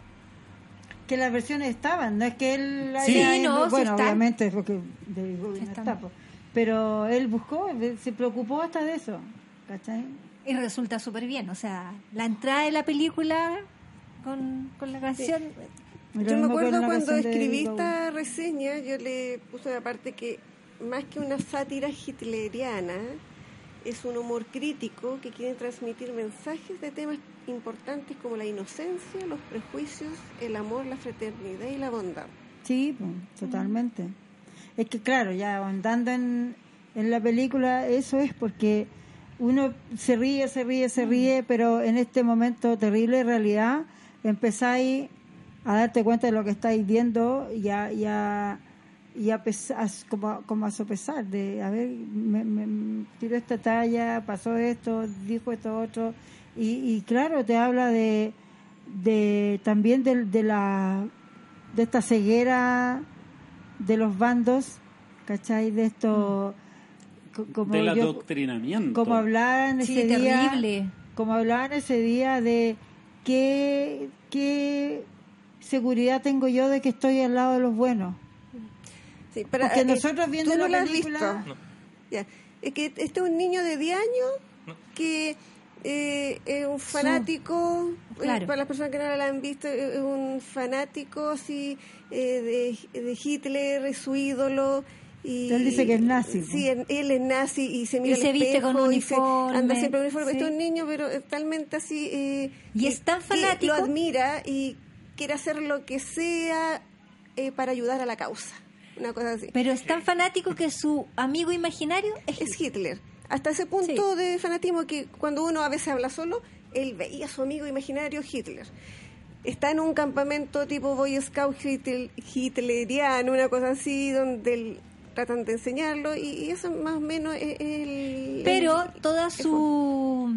S3: Que las versiones estaban, no es que él
S1: Sí.
S3: haya-
S2: Sí, no, sí
S3: bueno,
S2: están.
S3: obviamente es porque David Bowie no
S2: Están.
S3: está, po. Pero él buscó, se preocupó hasta de eso, ¿cachai?
S2: Y resulta súper bien. O sea, la entrada de la película con, con la canción.
S3: Y lo
S4: Yo me
S3: mismo con
S4: acuerdo
S3: la
S4: cuando
S3: canción de
S4: escribí
S3: David Bowie.
S4: esta reseña, yo le puse de parte que más que una sátira hitleriana, es un humor crítico que quiere transmitir mensajes de temas importantes como la inocencia, los prejuicios, el amor, la fraternidad y la bondad.
S3: Sí, pues, totalmente. Es que claro, ya ahondando en, en la película, eso es porque uno se ríe, se ríe, se ríe, pero en este momento terrible de realidad empezáis a darte cuenta de lo que estáis viendo y a, y a, y a pesar, como, como a sopesar, de a ver, me, me, me tiró esta talla, pasó esto, dijo esto otro, y, y claro, te habla de, de también de, de la de esta ceguera de los bandos, ¿cachai? De esto, co- como
S1: Del
S3: yo-
S1: adoctrinamiento.
S3: como hablaban
S2: Sí,
S3: ese día,
S2: terrible.
S3: como hablaban ese día de qué, qué seguridad tengo yo de que estoy al lado de los buenos.
S4: Sí, pero,
S3: Porque
S4: eh,
S3: nosotros viendo
S4: ¿tú no
S3: la
S4: la has
S3: película-
S4: visto?
S5: No.
S4: Ya. Es que este es un niño de diez años
S5: No.
S4: que eh, es un fanático, eh,
S2: Claro.
S4: para las personas que no la han visto, es es un fanático así eh, de, de Hitler, es su ídolo. Y,
S3: Él dice que es nazi,
S4: Sí,
S3: ¿no?
S4: él, él es nazi y se mira
S2: Y se
S4: al
S2: viste con
S4: espejo y se
S2: uniforme.
S4: anda siempre en uniforme.
S2: Sí.
S4: Este es un niño, pero es talmente así. Eh,
S2: Y
S4: que-
S2: es tan
S4: que
S2: fanático.
S4: lo admira y quiere hacer lo que sea eh, para ayudar a la causa. Una cosa así.
S2: Pero es tan fanático que su amigo imaginario es
S4: Es Hitler. Hasta ese punto de fanatismo que cuando uno a veces habla solo, él veía a su amigo imaginario Hitler. Está en un campamento tipo Boy Scout hitler- hitleriano, una cosa así, donde él- tratan de enseñarlo y, y eso más o menos es el...
S2: Pero
S4: el-
S2: toda su,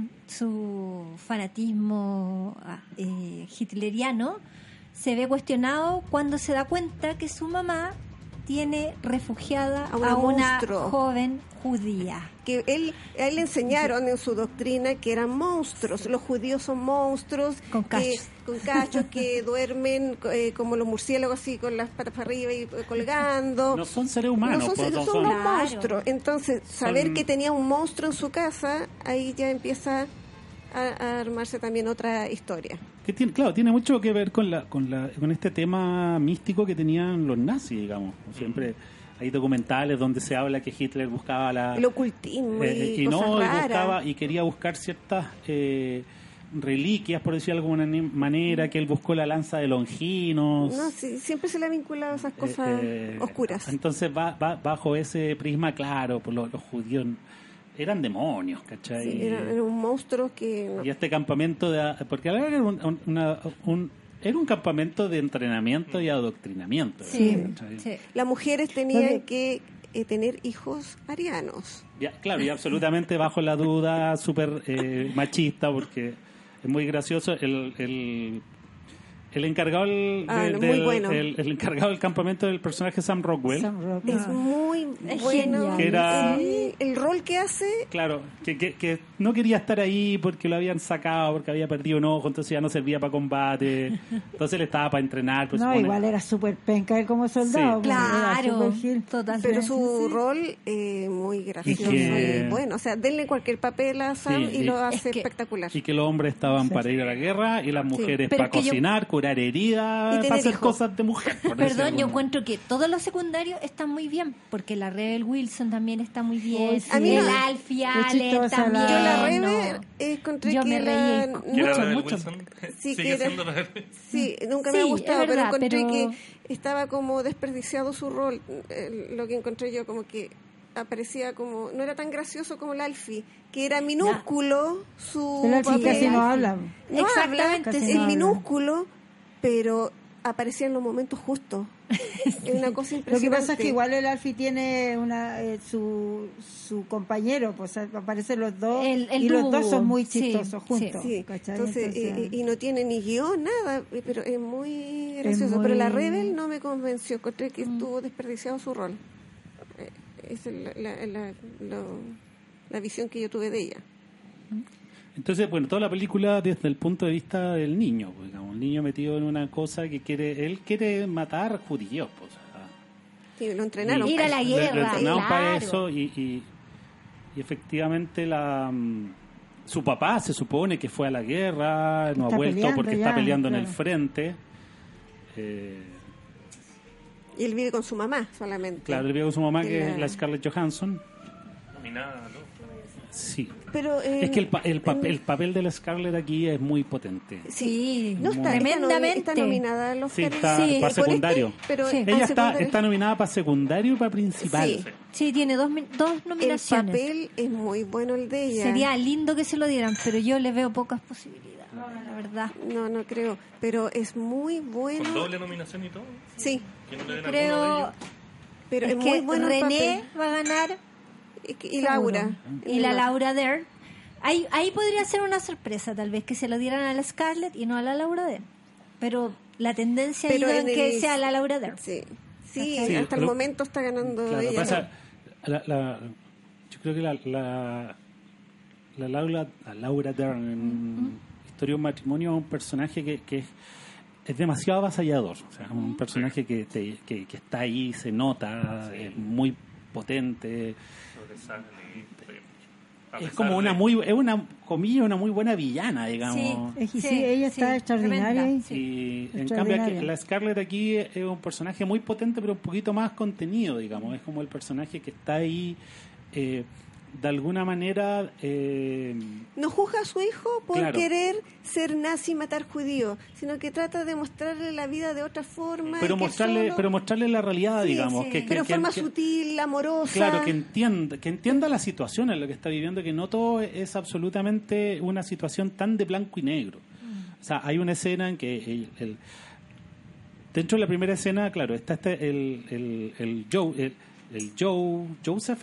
S2: su fanatismo ah, eh, hitleriano se ve cuestionado cuando se da cuenta que su mamá tiene refugiada
S4: A una
S2: a una
S4: monstruo.
S2: joven judía.
S4: que él, a él le enseñaron en su doctrina que eran monstruos. Los judíos son monstruos.
S2: Con
S4: que-
S2: cachos.
S4: con cachos que duermen eh, como los murciélagos, así con las patas para arriba y eh, colgando.
S1: No son seres humanos.
S4: No son,
S1: pues,
S4: son,
S1: no son-
S4: unos
S2: Claro.
S4: monstruos. Entonces, saber
S1: Son-
S4: que tenía un monstruo en su casa, ahí ya empieza a, a armarse también otra historia.
S1: que tiene, claro, tiene mucho que ver con la, con la, con este tema místico que tenían los nazis, digamos. Siempre hay documentales donde se habla que Hitler buscaba la
S4: El ocultismo
S1: eh,
S4: y,
S1: y
S4: cosas
S1: no y
S4: raras.
S1: buscaba y quería buscar ciertas eh, reliquias, por decirlo de alguna ni- manera, que él buscó la lanza de Longinos.
S4: No, sí, siempre se le ha vinculado a esas cosas
S1: Eh, eh,
S4: oscuras.
S1: Entonces, va, va- bajo ese prisma, claro, pues los, los judíos eran demonios, ¿cachai?
S4: Sí, era, era un monstruo que... no-
S1: Y este campamento de... Porque era un, un- una- un- era un campamento de entrenamiento y adoctrinamiento.
S2: Sí,
S1: ¿cachai?
S2: sí.
S4: Las mujeres tenían
S3: Oye.
S4: que eh, tener hijos arianos.
S1: Ya, claro, y absolutamente bajo la duda, súper eh, machista, porque es muy gracioso el... el el encargado del,
S4: Ah,
S1: del-
S4: muy
S1: del-
S4: bueno.
S1: el, el encargado del campamento del personaje Sam Rockwell.
S3: Sam Rockwell.
S4: Es muy
S2: Es
S4: bueno.
S2: genial.
S1: Que era-
S4: Sí, el rol que hace...
S1: Claro, que, que, que no quería estar ahí porque lo habían sacado, porque había perdido un ojo, entonces ya no servía para combate. Entonces él estaba para entrenar. Pues,
S3: No,
S1: supone-
S3: igual era súper penca él como soldado.
S1: Sí.
S3: pues, era
S2: Claro,
S3: súper gil.
S2: totalmente.
S4: Pero su
S2: sí.
S4: rol eh, muy gracioso
S1: Y que-
S4: y bueno. O sea, denle cualquier papel a Sam
S1: Sí,
S4: y
S1: y-
S4: lo hace
S2: Es que-
S4: espectacular.
S1: Y que los hombres estaban
S3: Sí.
S1: para ir a la guerra y las mujeres
S2: Pero
S1: para
S2: es que yo-
S1: cocinar, curar heridas,
S4: Y tener
S1: para hacer
S4: hijos.
S1: cosas de mujer. por decirlo
S2: Perdón, yo
S1: alguna-
S2: encuentro que todos los secundarios están muy bien, porque la Rebel Wilson también está muy bien,
S3: Oh, sí.
S4: A mí
S2: el
S4: no-
S2: Alfie
S3: Qué
S2: Allen
S3: chistosa
S2: también.
S3: la-
S4: Yo la
S2: no.
S4: Rebe eh, encontré
S2: Yo
S4: que
S2: me
S4: la-
S2: reí
S5: ¿Quién era
S2: mucho,
S5: Rebel
S2: mucho.
S5: Wilson?
S4: Sí,
S5: Sigue
S4: que era-
S5: siendo Rebel.
S4: Sí, nunca
S2: Sí,
S4: me ha
S2: es
S4: gustado, pero
S2: verdad,
S4: encontré
S2: pero-
S4: que estaba como desperdiciado su rol. Eh, lo que encontré yo como que aparecía como... No era tan gracioso como el Alfie, que era minúsculo su
S3: El Alfie
S4: papel.
S3: casi no habla.
S4: No
S2: Exactamente,
S4: habla,
S3: Casi
S4: es
S3: no habla.
S4: minúsculo, pero aparecía en los momentos justos. Es una cosa impresionante.
S3: Lo que pasa es que igual el Alfie tiene una eh, su su compañero, pues aparecen los dos
S2: El- el
S3: y los
S2: dúo.
S3: dos son muy
S2: Sí,
S3: chistosos
S2: sí.
S3: juntos.
S4: Sí,
S3: ¿cachai?
S4: entonces,
S3: Entonces,
S4: y, y no tiene ni guión, nada, pero es muy gracioso.
S3: muy-
S4: Pero la Rebel no me convenció, encontré que
S2: Mm.
S4: estuvo desperdiciado su rol. Eh, Esa es la, la, la, lo- la visión que yo tuve de ella.
S1: Entonces, bueno, toda la película desde el punto de vista del niño, pues, digamos, el niño metido en una cosa que quiere, él quiere matar judíos, pues. o sea,
S4: Sí, lo entrenaron.
S2: Ir a la
S1: le-
S2: guerra,
S1: le entrenaron para
S2: claro.
S1: eso y, y, y efectivamente la mm, su papá se supone que fue a la guerra, no ha
S3: Está
S1: vuelto
S3: peleando
S1: porque
S3: ya,
S1: está peleando en el
S3: claro.
S1: frente. Eh,
S4: Y él vive con su mamá solamente.
S1: claro, le vio con su mamá,
S4: De
S1: que
S4: la-
S1: es la Scarlett Johansson.
S5: Nominada, ¿no?
S1: Sí.
S4: Pero, eh,
S1: Es que el, pa- el, pa-
S4: en-
S1: el papel de la Scarlett aquí es muy potente.
S2: Sí,
S4: no está,
S2: tremendamente.
S4: está nominada a los
S1: Sí,
S4: Oscar.
S1: está
S2: Sí.
S1: para
S4: Por
S1: secundario.
S4: este, pero
S2: Sí.
S4: al
S1: Ella está,
S4: secundario,
S1: está nominada para secundario y para principal.
S4: Sí.
S2: Sí, tiene dos, mi- dos
S4: el
S2: nominaciones.
S4: papel es muy bueno el de ella.
S2: Sería lindo que se lo dieran, pero yo le veo pocas posibilidades, la verdad.
S4: No, no creo, pero es muy bueno.
S5: Con doble nominación y todo.
S4: Sí,
S5: Que no le den alguno de
S2: Creo
S5: ellos.
S4: pero
S2: es
S4: es,
S2: que
S4: muy bueno el
S2: René
S4: papel.
S2: va a ganar
S4: Y, que- y Laura.
S2: y la Laura Dern. Ahí, ahí podría ser una sorpresa, tal vez, que se lo dieran a la Scarlett y no a la Laura Dern. Pero la tendencia ha
S4: Pero
S2: ido en
S4: en
S2: que
S4: el-
S2: sea la Laura Dern.
S4: Sí, sí,
S1: Sí,
S4: hasta el
S1: lo-
S4: momento está ganando
S1: Claro,
S4: ella.
S1: pasa, la, la- yo creo que la, la, la Laura, la Laura Dern en Historia de un matrimonio es un personaje que, que es, es demasiado avasallador. O sea, es un personaje que, te- que, que está ahí, se nota, es muy potente.
S5: Sobresale, a
S1: Es
S5: pesar
S1: como una
S5: de-
S1: muy, es una comilla, una muy buena villana, digamos.
S2: Sí.
S3: es que sí,
S2: Sí,
S3: ella
S2: sí,
S3: está extraordinaria.
S2: tremenda,
S3: y-
S2: sí.
S1: Y en cambio aquí-
S3: Extraordinaria.
S1: la Scarlett aquí es un personaje muy potente, pero un poquito más contenido, digamos. Es como el personaje que está ahí, eh, de alguna manera... Eh,
S4: No juzga a su hijo por
S1: Claro.
S4: querer ser nazi y matar judíos, sino que trata de mostrarle la vida de otra forma.
S1: pero
S4: y que
S1: mostrarle
S4: solo-
S1: pero mostrarle la realidad,
S2: Sí,
S1: digamos.
S2: sí.
S1: Que, que-
S4: pero de
S1: que-
S4: forma
S1: que-
S4: sutil, amorosa.
S1: Claro, que entienda, que entienda la situación en la que está viviendo, que no todo es absolutamente una situación tan de blanco y negro. O sea, hay una escena en que el, el- dentro de la primera escena, claro, está este, el, el, el Joe, el, el Joe, Joseph,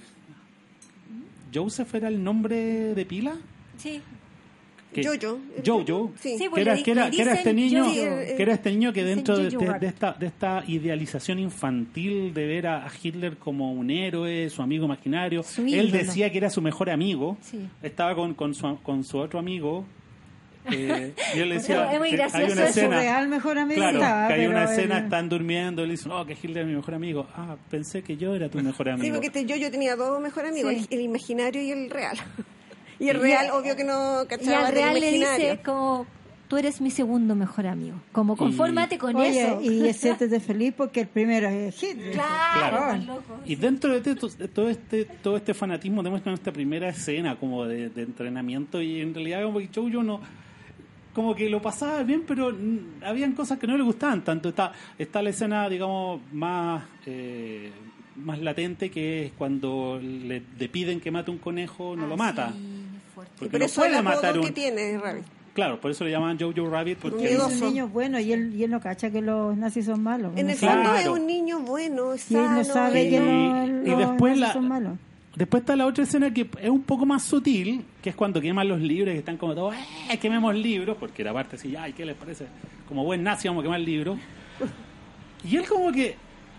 S1: Joseph era el nombre de pila.
S2: Sí.
S1: Que-
S4: Jojo.
S1: Jojo,
S4: Sí.
S2: Sí,
S1: que
S2: pues
S1: era,
S2: le-
S1: que era,
S2: le
S1: que era este
S2: dicen
S1: niño,
S2: Jojo.
S1: que era este niño que
S2: Dicen
S1: dentro de,
S2: Jojo
S1: de- de
S2: Rabbit.
S1: esta, de esta idealización infantil de ver a, a Hitler como un héroe, su amigo imaginario,
S2: Su
S1: él
S2: ídolo.
S1: decía que era su mejor amigo,
S2: Sí.
S1: estaba con, con, su, con su otro amigo, eh, y él decía,
S2: Es muy
S1: que
S2: gracioso
S1: hay una
S2: eso.
S3: Su
S1: escena,
S3: real mejor amigo
S1: claro,
S3: estaba,
S1: que hay una
S3: pero
S1: escena,
S3: él-
S1: están durmiendo, él dice, no, que Hitler es mi mejor amigo, ah, pensé que yo era tu mejor
S4: Sí,
S1: amigo.
S4: porque este yo tenía dos mejores amigos,
S2: Sí.
S4: el, el imaginario y el real. Y el
S2: Y-
S4: real, obvio que no
S2: Y
S4: cachaba
S2: al
S4: del
S2: real le
S4: imaginario.
S2: dice como, tú eres mi segundo mejor amigo. Como confórmate con
S3: Oye,
S2: eso.
S3: y siéntete feliz porque el primero es Hitler.
S2: Claro,
S1: Claro.
S2: más loco.
S1: Y dentro de, esto- de todo este todo este fanatismo demuestra en esta primera escena como de, de entrenamiento y en realidad como que Jojo no como que lo pasaba bien, pero mm, habían cosas que no le gustaban tanto. Está está la escena, digamos, más eh, más latente, que es cuando le, le piden que mate un conejo, no
S2: Ah,
S1: lo mata.
S2: sí, fuerte.
S1: Porque
S4: Pero
S1: no
S4: eso es el
S1: puede matar
S4: apodo
S1: un...
S4: que tiene Rabbit.
S1: Claro, por eso le llaman Jojo Rabbit, porque
S3: Es
S4: Miedoso.
S3: un niño bueno y él, y él no cacha que los nazis son malos.
S4: En
S3: No
S4: el
S3: sabe.
S4: fondo
S1: Claro.
S4: es un niño bueno,
S3: Y él
S4: sano.
S3: no sabe
S1: y-
S3: que
S1: y-
S3: no-
S1: y
S3: los
S1: después
S3: nazis
S1: la-
S3: son malos.
S1: Después está la otra escena que es un poco más sutil, que es cuando queman los libros, que están como todos, ¡eh! Quememos libros, porque la parte así, ¡ay! ¿Qué les parece? Como buen nazi vamos a quemar libros. Y él como que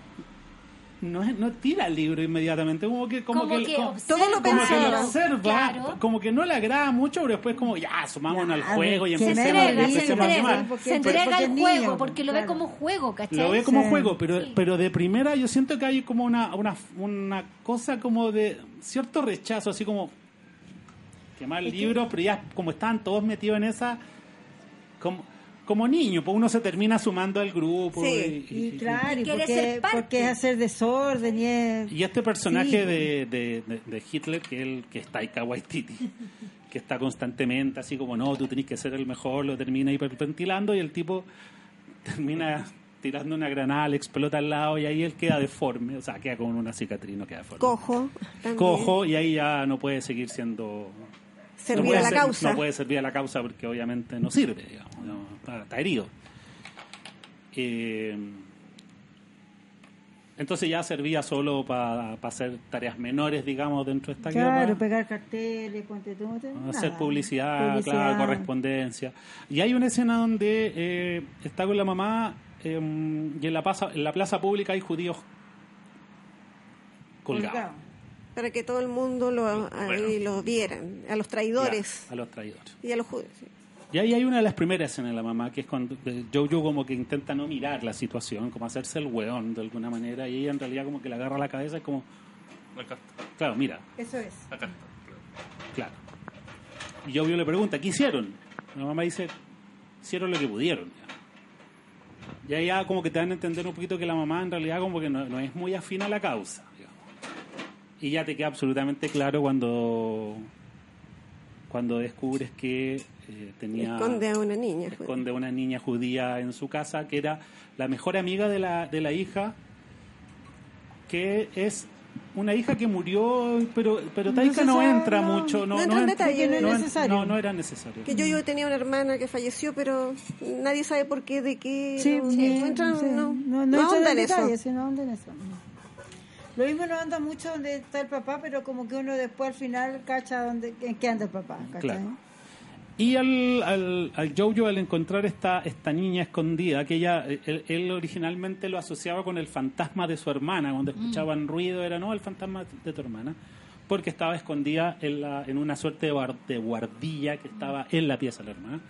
S1: no, es- no tira el libro inmediatamente, como que como,
S2: Como
S1: que,
S2: que
S1: como,
S2: observa,
S4: todo lo
S1: como que lo
S4: pensaba.
S1: observa,
S2: Claro.
S1: como que no le agrada mucho, pero después como, ya, sumámonos al
S3: Ya,
S1: juego y
S3: que
S2: Se
S1: empecemos,
S2: entrega,
S1: y
S2: se
S1: empecemos a
S2: entrega,
S1: quemar.
S3: porque-
S2: se entrega
S3: porque
S2: al
S3: es
S2: juego,
S3: niño,
S2: porque lo ve
S3: claro.
S2: como juego, ¿cachai?
S1: Lo ve como
S3: Sí.
S1: juego, pero,
S2: Sí.
S1: pero de primera yo siento que hay como una, una, una cosa como de cierto rechazo, así como quemar libros, pero ya como estaban todos metidos en esa, como, como niño, pues uno se termina sumando al grupo.
S4: Sí,
S1: y,
S3: Y
S1: y-
S3: claro, y
S2: quiere
S3: porque,
S2: ser parte.
S3: porque es hacer desorden y es...
S1: y este personaje
S3: Sí.
S1: de, de, de- de Hitler, que el que está Taika Waititi, que está constantemente así como, no, tú tenés que ser el mejor, lo termina hiperventilando y el tipo termina tirando una granada, le explota al lado y ahí él queda deforme, o sea, queda con una cicatriz, no queda deforme.
S4: Cojo. También.
S1: Cojo, y ahí ya no puede seguir siendo...
S4: Servir
S1: no puede
S4: a la
S1: ser-
S4: causa.
S1: No puede servir a la causa porque obviamente no sirve, digamos, no, está, está herido. Eh, entonces ya servía solo para pa hacer tareas menores, digamos, dentro de esta
S3: Claro,
S1: guerra.
S3: pegar carteles, ponte tú, no te-
S1: Hacer
S3: nada.
S1: publicidad,
S3: Publicidad.
S1: claro, correspondencia. Y hay una escena donde eh, está con la mamá eh, y en la, plaza, en la plaza pública hay judíos colgados.
S3: Colgado.
S4: Para que todo el mundo lo, ahí lo vieran, a los traidores
S1: Ya, a los traidores.
S4: y a los judíos. sí.
S1: Y ahí hay una de las primeras escenas de la mamá, que es cuando eh, Jojo como que intenta no mirar la situación, como hacerse el hueón de alguna manera, y ella en realidad como que le agarra la cabeza y como,
S5: Acá está.
S1: claro, mira,
S3: Eso es.
S5: Acá está.
S1: claro. Y Jojo le pregunta, ¿qué hicieron? La mamá dice, hicieron lo que pudieron. Y ahí ya como que te dan a entender un poquito que la mamá en realidad como que no, no es muy afín a la causa, digamos. Y ya te queda absolutamente claro cuando cuando descubres que eh, tenía
S4: Esconde a una niña.
S1: esconde a una niña judía en su casa que era la mejor amiga de la de la hija, que es una hija que murió, pero pero
S3: No
S1: Taika
S3: se
S1: no
S3: sabe,
S1: entra
S3: no,
S1: mucho, no
S4: no entra en
S1: entra-
S4: detalle, no es
S1: no,
S3: necesario.
S1: no, no era necesario.
S4: Que yo, yo tenía una hermana que falleció, pero nadie sabe por qué, de qué.
S3: Sí,
S4: no,
S3: sí,
S4: no entran,
S3: sí.
S4: no,
S3: no, no,
S4: no
S3: entra
S4: ahondan
S3: en
S4: eso.
S3: detalles, sí, no ahondan en eso. Lo mismo no anda mucho donde está el papá, pero como que uno después al final cacha donde, en qué anda el papá. ¿cachai?
S1: Claro. Y al, al, al Jojo, al encontrar esta, esta niña escondida, que ella él, él originalmente lo asociaba con el fantasma de su hermana, cuando escuchaban ruido era, no, el fantasma de tu hermana, porque estaba escondida en, la, en una suerte de, bar- de guardilla que estaba en la pieza de la hermana.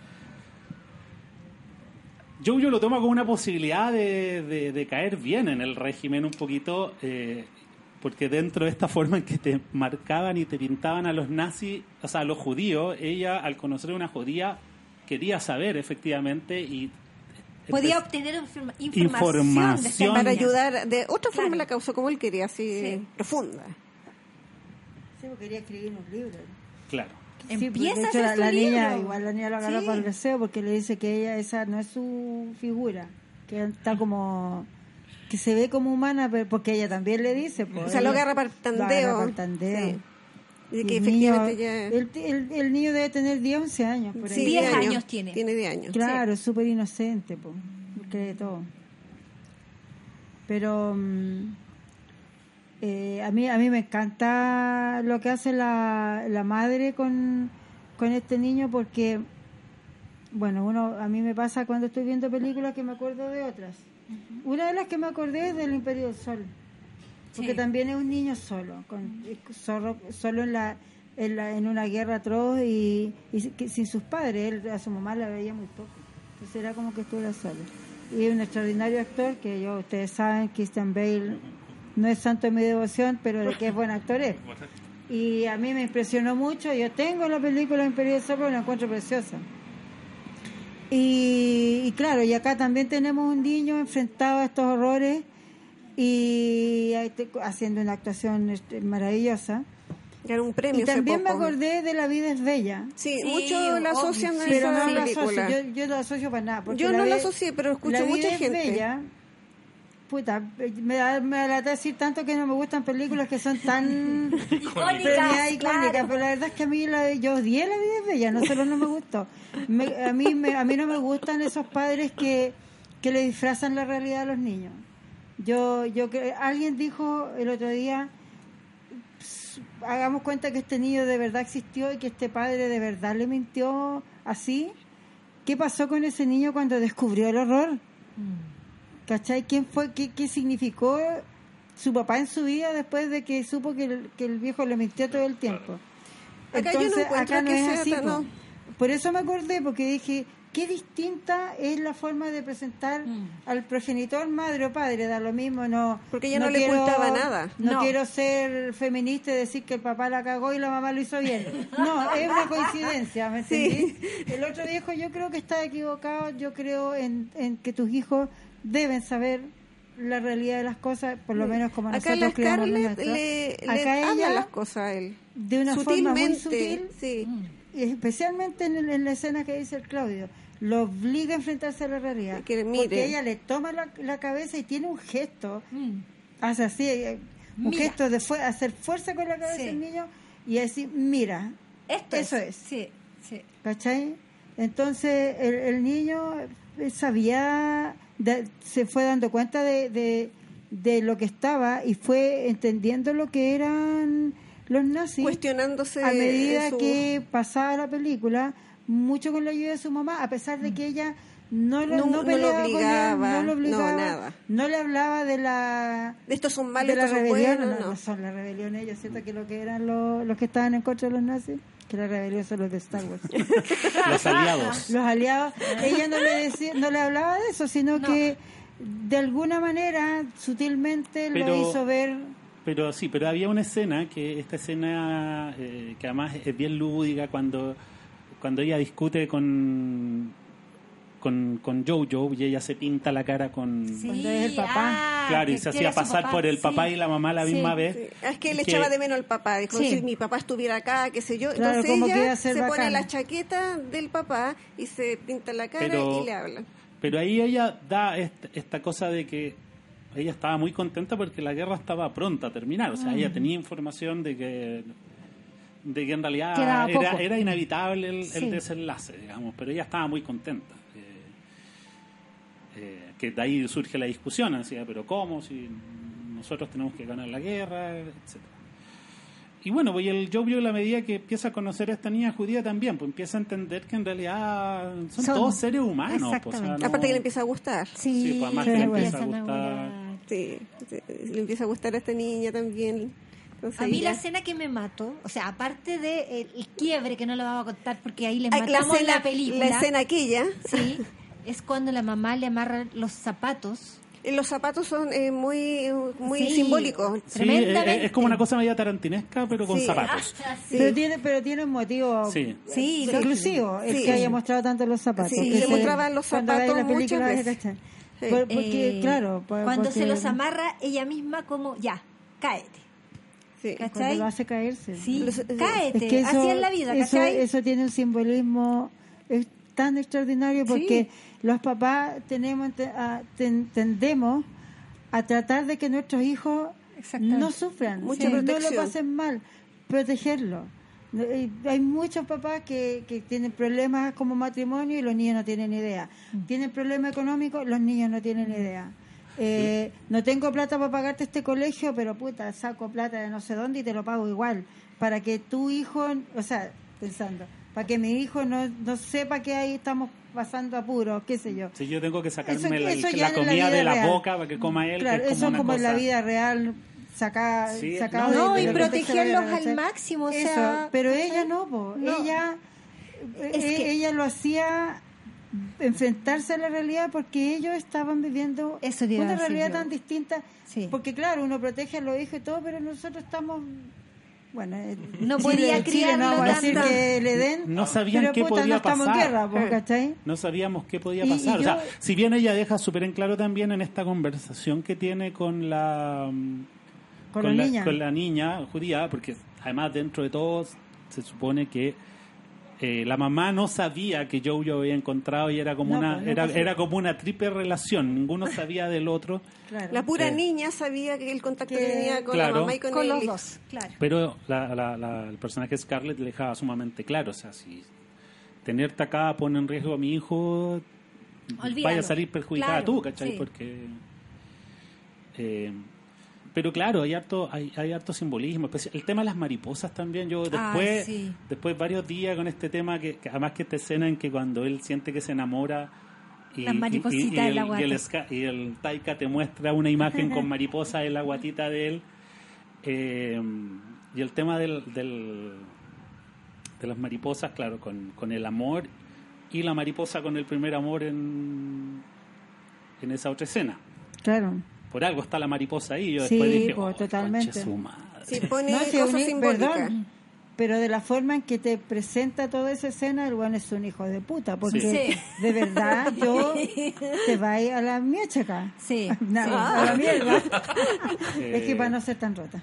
S1: Jojo lo toma como una posibilidad de, de, de caer bien en el régimen un poquito, eh, porque dentro de esta forma en que te marcaban y te pintaban a los nazis, o sea, a los judíos, ella al conocer a una judía quería saber efectivamente y
S2: Podía
S1: empe-
S2: obtener informa- información,
S1: Información.
S2: de esta
S4: Para
S2: niña.
S4: ayudar de otra forma
S2: Claro.
S4: la causa, como él quería, así
S2: Sí.
S4: profunda.
S3: Sí, porque quería escribir unos libros.
S1: claro.
S3: Sí, pues,
S2: Empieza
S3: de
S2: a
S3: hecho,
S2: hacer
S3: la,
S2: su
S3: la niña,
S2: libro.
S3: igual la niña lo agarra
S2: Sí.
S3: para el deseo porque le dice que ella, esa no es su figura, que está como, que se ve como humana, pero porque ella también le dice. Pues,
S4: O sea, lo
S3: ella-
S4: agarra para el
S3: lo agarra
S4: tandeo.
S3: para el tandeo.
S4: Sí. Y
S3: Y
S4: que
S3: el niño,
S4: efectivamente ya.
S3: el, el- el niño debe tener diez, once años. Por ahí.
S4: Sí,
S2: diez
S4: diez
S2: años tiene.
S4: Tiene diez años.
S3: Claro, es súper inocente, pues, cree todo. Pero mm, eh, a mí a mí me encanta lo que hace la, la madre con, con este niño porque, bueno, uno a mí me pasa cuando estoy viendo películas que me acuerdo de otras. Una de las que me acordé es del Imperio del Sol, porque
S2: Sí.
S3: también es un niño solo, con, solo, solo en la, en la en una guerra atroz y, y sin- que- sin sus padres. Él a su mamá la veía muy poco, entonces era como que estuviera solo. Y es un extraordinario actor que yo, ustedes saben, Christian Bale no es santo de mi devoción, pero de que es buen actor es. Y a mí me impresionó mucho. Yo tengo la película Imperio del Sol, pero la encuentro preciosa. Y, y claro, y acá también tenemos un niño enfrentado a estos horrores y ahí te- haciendo una actuación este, maravillosa.
S4: Ganó un premio
S3: Y
S4: hace
S3: también me
S4: poco.
S3: acordé de La vida es bella.
S4: Sí,
S2: Sí,
S4: muchos la
S2: obvio,
S4: asocian a
S2: sí,
S3: Pero
S4: esa
S3: no la
S4: película.
S3: asocio, yo, yo no la asocio para nada. porque
S4: Yo no la
S3: vi-
S4: asocié, pero escucho
S3: La vida
S4: mucha
S3: es
S4: gente.
S3: bella. Puta, me da, me da decir tanto que no me gustan películas que son tan
S2: Icónicas,
S3: premiadas, icónicas,
S2: claro.
S3: pero la verdad es que a mí la, yo odié La vida es bella, no solo no me gustó. Me- a mí me, a mí no me gustan esos padres que, que le disfrazan la realidad a los niños. Yo yo cre- alguien dijo el otro día, "Ps, hagamos cuenta que este niño de verdad existió y que este padre de verdad le mintió así. ¿Qué pasó con ese niño cuando descubrió el horror? ¿Cachai? ¿Quién fue? Qué, ¿Qué significó su papá en su vida después de que supo que el, que el viejo le mintió todo el tiempo?
S4: Acá yo no
S3: Entonces,
S4: encuentro
S3: acá no
S4: que
S3: es
S4: sea
S3: así,
S4: tan-
S3: po.
S4: no.
S3: Por eso me acordé, porque dije, qué distinta es la forma de presentar
S2: Mm.
S3: al progenitor, madre o padre, da lo mismo, no.
S4: Porque ella no le ocultaba nada.
S3: No,
S2: No.
S3: quiero ser feminista y decir que el papá la cagó y la mamá lo hizo bien. No, es una coincidencia, ¿me entendí? El otro viejo yo creo que está equivocado, yo creo en, en que tus hijos deben saber la realidad de las cosas, por lo menos como
S4: Acá
S3: nosotros
S4: la
S3: criamos los
S4: Scarlett
S3: nuestros.
S4: le, le
S3: Acá
S4: habla
S3: ella,
S4: las cosas a él.
S3: de una forma muy sutil,
S4: sí.
S3: y especialmente en, el- en la escena que dice el Claudio, lo obliga a enfrentarse a la realidad.
S4: Que mire.
S3: Porque ella le toma la, la cabeza y tiene un gesto,
S2: Mm.
S3: hace así, eh, un
S2: Mira.
S3: gesto de fue- hacer fuerza con la cabeza
S2: Sí.
S3: del niño y decir, mira,
S2: Esto
S3: Eso
S2: es.
S3: es.
S2: Sí, sí.
S3: ¿cachai? Entonces el, el niño eh, sabía da- se fue dando cuenta de, de, de lo que estaba y fue entendiendo lo que eran los nazis.
S4: Cuestionándose
S3: A medida
S4: su-
S3: que pasaba la película, mucho con la ayuda de su mamá, a pesar de que ella no lo,
S4: No-
S3: no
S4: no lo
S3: peleaba con él,
S4: obligaba,
S3: no lo obligaba,
S4: no, nada.
S3: no le hablaba de la
S4: de estos son malos,
S3: de la
S4: estos son
S3: rebelión.
S4: buenos,
S3: no,
S4: no.
S3: no son la rebelión ellos, ¿cierto? Que lo que eran los, los que estaban en contra de los nazis, que la rebelión son los de Star Wars.
S1: Los aliados.
S3: Los aliados, ella no le decía, no le hablaba de eso, sino
S2: No.
S3: que de alguna manera sutilmente
S1: Pero-
S3: lo hizo ver.
S1: Pero sí, pero había una escena, que esta escena eh, que además es bien lúdica, cuando, cuando ella discute con, con, con Jojo y ella se pinta la cara con...
S2: Sí,
S3: Cuando es el papá.
S2: ah,
S1: claro, y
S2: que-
S1: se
S2: que
S1: hacía
S2: era su
S1: pasar
S2: papá,
S1: por el
S2: sí.
S1: papá y la mamá a la
S2: Sí.
S1: misma vez.
S4: Sí, es que él
S1: Que-
S4: echaba de menos al papá, dijo,
S2: Sí.
S4: si mi papá estuviera acá, qué sé yo.
S3: Claro,
S4: Entonces
S3: como que iba
S4: ella
S3: a ser
S4: se pone
S3: bacán.
S4: la chaqueta del papá y se pinta la cara
S1: Pero-
S4: y le habla.
S1: Pero ahí ella da esta, esta cosa de que ella estaba muy contenta porque la guerra estaba pronta a terminar. O sea, ella tenía información de que de que en realidad
S2: Quedaba
S1: era,
S2: poco.
S1: era inevitable el, el
S2: Sí.
S1: desenlace, digamos. Pero ella estaba muy contenta. Eh, eh, que de ahí surge la discusión, decía, pero ¿cómo? Si nosotros tenemos que ganar la guerra, etcétera. Y bueno, pues el Jojo, a la medida que empieza a conocer a esta niña judía también, pues empieza a entender que en realidad son,
S2: Son-
S1: todos seres humanos. Pues, o sea,
S2: exactamente.
S1: no-
S4: Aparte que le empieza a gustar.
S2: Sí,
S1: Sí, pues además
S3: que
S2: le
S3: le
S1: empieza a
S2: empiezan a
S1: gustar.
S2: enamorar.
S4: Sí, sí, le empieza a gustar a esta niña también. Entonces
S2: A mí la
S4: ella-
S2: escena que me mató, o sea, aparte de el, el quiebre que no lo vamos a contar porque ahí le
S4: Ay,
S2: matamos
S4: escena,
S2: la película.
S4: la escena aquella.
S2: Sí, es cuando la mamá le amarra los zapatos.
S4: Eh, Los zapatos son eh, muy, muy
S2: Sí.
S4: simbólicos.
S1: Sí,
S2: Tremendamente.
S1: es, es como una cosa media tarantinesca, pero con
S4: Sí.
S1: zapatos.
S2: Ah, sí.
S3: Pero tiene, pero tiene un motivo
S1: Sí.
S2: Sí, lo-
S3: exclusivo, el
S4: sí.
S3: que haya mostrado tanto los zapatos.
S4: Sí,
S3: que
S4: se mostraban los
S3: cuando veis
S4: zapatos
S3: la película
S4: muchas
S3: vas a
S4: veces.
S3: cachar.
S4: Sí.
S3: Por- porque,
S2: Eh,
S3: claro, por-
S2: cuando
S3: porque
S2: se los amarra ella misma como, ya, cáete.
S4: Sí.
S2: ¿Cachai?
S3: cuando lo hace caerse.
S2: Sí,
S4: Los-
S2: cáete.
S3: Es que eso,
S2: Así es la vida,
S3: eso,
S2: ¿cachai?
S3: eso tiene un simbolismo es tan extraordinario porque
S2: Sí.
S3: los papás tenemos te- a- ten- tendemos a tratar de que nuestros hijos
S2: Exactamente.
S3: no sufran,
S4: Mucha
S3: que no lo
S4: protección.
S3: pasen mal, protegerlos. Eh, Hay muchos papás que, que tienen problemas como matrimonio y los niños no tienen idea.
S2: Mm.
S3: Tienen problemas económicos, los niños no tienen idea. Eh, no tengo plata para pagarte este colegio, pero puta, saco plata de no sé dónde y te lo pago igual. Para que tu hijo, o sea, pensando, para que mi hijo no, no sepa que ahí estamos pasando apuros, qué sé yo.
S1: Si yo tengo que sacarme
S3: Eso-
S1: la,
S3: eso ya
S1: la
S3: en la
S1: comida
S3: vida
S1: de la
S3: real.
S1: boca para que coma él,
S3: Claro,
S1: que es
S3: eso
S1: como
S3: es
S1: una
S3: como en la
S1: cosa-
S3: vida real, saca,
S1: Sí,
S3: sacado
S1: no,
S3: de,
S2: y
S3: del contexto de la
S2: protegerlos
S3: guerra,
S2: al
S3: ¿cachai?
S2: máximo, o
S3: Eso,
S2: sea,
S3: pero
S2: ¿cachai?
S3: ella no, po.
S2: No.
S3: ella
S2: Es
S3: eh,
S2: que-
S3: ella lo hacía enfrentarse a la realidad porque ellos estaban viviendo
S2: Eso te iba a
S3: una
S2: decir
S3: realidad
S2: yo.
S3: tan distinta.
S2: Sí.
S3: Porque claro, uno protege a los hijos y todo, pero nosotros estamos, bueno, en
S2: No
S3: Chile-
S2: podía
S3: en Chile no
S2: criarlo
S3: vamos a decir
S2: tanto.
S3: que le den,
S1: No sabían
S3: pero
S1: qué
S3: puta,
S1: podía
S3: no estamos
S1: pasar.
S3: en guerra, po, ¿cachai?
S1: No sabíamos qué podía
S3: Y- y
S1: pasar. O sea,
S3: yo-
S1: si bien ella deja súper en claro también en esta conversación que tiene con la mm,
S3: Con la niña.
S1: con la niña judía, porque además dentro de todo se supone que eh, la mamá no sabía que Jojo había encontrado y era como
S3: No,
S1: una
S3: pues, no
S1: era,
S3: pasó.
S1: era como una triple relación, ninguno sabía del otro.
S3: Claro.
S4: La pura
S1: Sí.
S4: niña sabía que el contacto
S3: Que-
S4: que tenía con
S1: Claro.
S4: la mamá y con,
S2: Con
S4: el
S2: los
S4: hijo.
S2: dos, claro.
S1: Pero la, la- la- el personaje de Scarlett le dejaba sumamente claro, o sea, si tenerte acá pone en riesgo a mi hijo,
S2: Olvídalo.
S1: vaya a salir perjudicada
S2: Claro,
S1: tú, ¿cachai?
S2: sí.
S1: Porque... eh, pero claro, hay harto, hay, hay harto simbolismo, especial- el tema de las mariposas también, yo después,
S2: Ah, sí.
S1: después varios días con este tema, que, que además que esta escena en que cuando él siente que se enamora y,
S2: Las maripositas
S1: y- y
S2: en
S1: el,
S2: la
S1: y
S2: guata.
S1: el Ska- y el Taika te muestra una imagen con mariposas en la guatita de él, eh, y el tema del, del de las mariposas, claro, con, con el amor y la mariposa con el primer amor en, en esa otra escena.
S3: Claro.
S1: Por algo está la mariposa ahí. Yo
S3: Sí,
S1: después dije,
S3: pues,
S1: oh,
S3: totalmente.
S1: conche su madre.
S4: Sí, pone
S3: No, si
S4: cosas
S3: uni-
S4: simbólicas.
S3: perdón, pero de la forma en que te presenta toda esa escena, el bueno es un hijo de puta, porque
S2: Sí.
S3: de verdad yo te vais a la miechaca.
S2: Sí.
S3: No,
S2: Sí.
S3: a la mierda.
S1: Eh,
S3: Es que para no ser tan rota.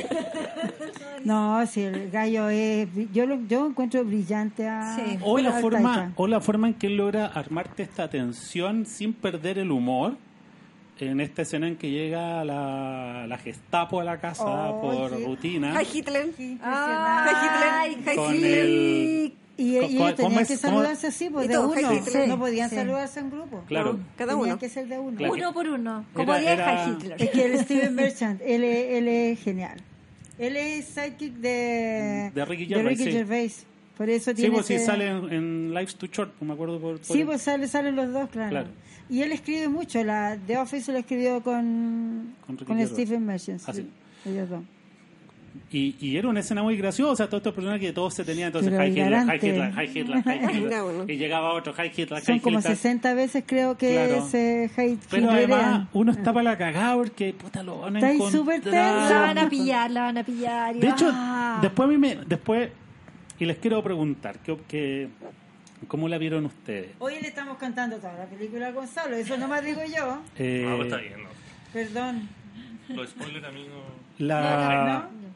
S3: No, si el gallo es, yo lo, yo encuentro brillante a
S2: Sí.
S1: O la
S3: al
S1: forma
S3: Taika.
S1: o la forma en que él logra armarte esta tensión sin perder el humor en esta escena en que llega la, la Gestapo a la casa
S3: Oh,
S1: por
S3: sí.
S1: rutina.
S4: Hi Hitler.
S3: Qué impresionante.
S2: Ay,
S4: Hi Hitler. Hi
S1: Con
S4: Hitler.
S1: el-
S3: Y,
S1: ¿Cómo-
S3: y ellos
S1: cómo
S3: tenían
S1: es-
S3: que
S1: cómo-
S3: saludarse así, pues
S4: Y
S3: de
S4: todo,
S3: uno.
S4: Heil Hitler.
S3: No podían
S2: Sí.
S3: saludarse en grupo.
S1: Claro.
S3: No,
S4: Cada
S3: tenían
S4: uno.
S3: que ser de uno.
S1: La que-
S2: Uno por uno, como
S1: Era-
S2: diez
S1: era-
S2: Hitler.
S3: Es que el Steven Merchant, él, es- él es genial. Él es sidekick de,
S1: De Ricky Gervais, sí.
S3: Gervais. Por eso
S1: Sí,
S3: tiene
S1: pues sí,
S3: que-
S1: sale en, en Lives Too Short, me acuerdo por... por
S3: Sí, pues sale, salen los dos, claro.
S1: Claro.
S3: Y él escribe mucho. La The Office lo escribió con,
S1: Con Ricky
S3: con
S1: Gervais.
S3: Stephen Merchant.
S1: Ah,
S3: sí,
S1: sí.
S3: ellos dos.
S1: Y, y era una escena muy graciosa, todos estos personajes que todos se tenían, entonces
S3: Pero
S1: High Hitler, High
S3: hilarante.
S1: Hitler, High Hitler, High
S4: Era
S1: Hitler.
S4: uno.
S1: Y llegaba otro High Hitler,
S3: Son
S1: High
S3: como
S1: Hitler.
S3: sesenta veces creo que
S1: Claro.
S3: se hate
S1: Pero
S3: Hitlerean.
S1: además uno está para la cagada porque puta lo van a
S3: Está ahí
S1: encontrar.
S3: súper tenso.
S2: La van a pillar, la van a pillar. y-
S1: De hecho,
S2: ¡ah!
S1: después a mí me, después y les quiero preguntar que, que ¿cómo la vieron ustedes?
S3: Hoy le estamos cantando toda la película a Gonzalo, eso nomás digo yo.
S1: Eh,
S5: No, pues está bien, ¿no?
S3: Perdón.
S5: Los spoilers a mí no...
S1: la
S3: ¿No?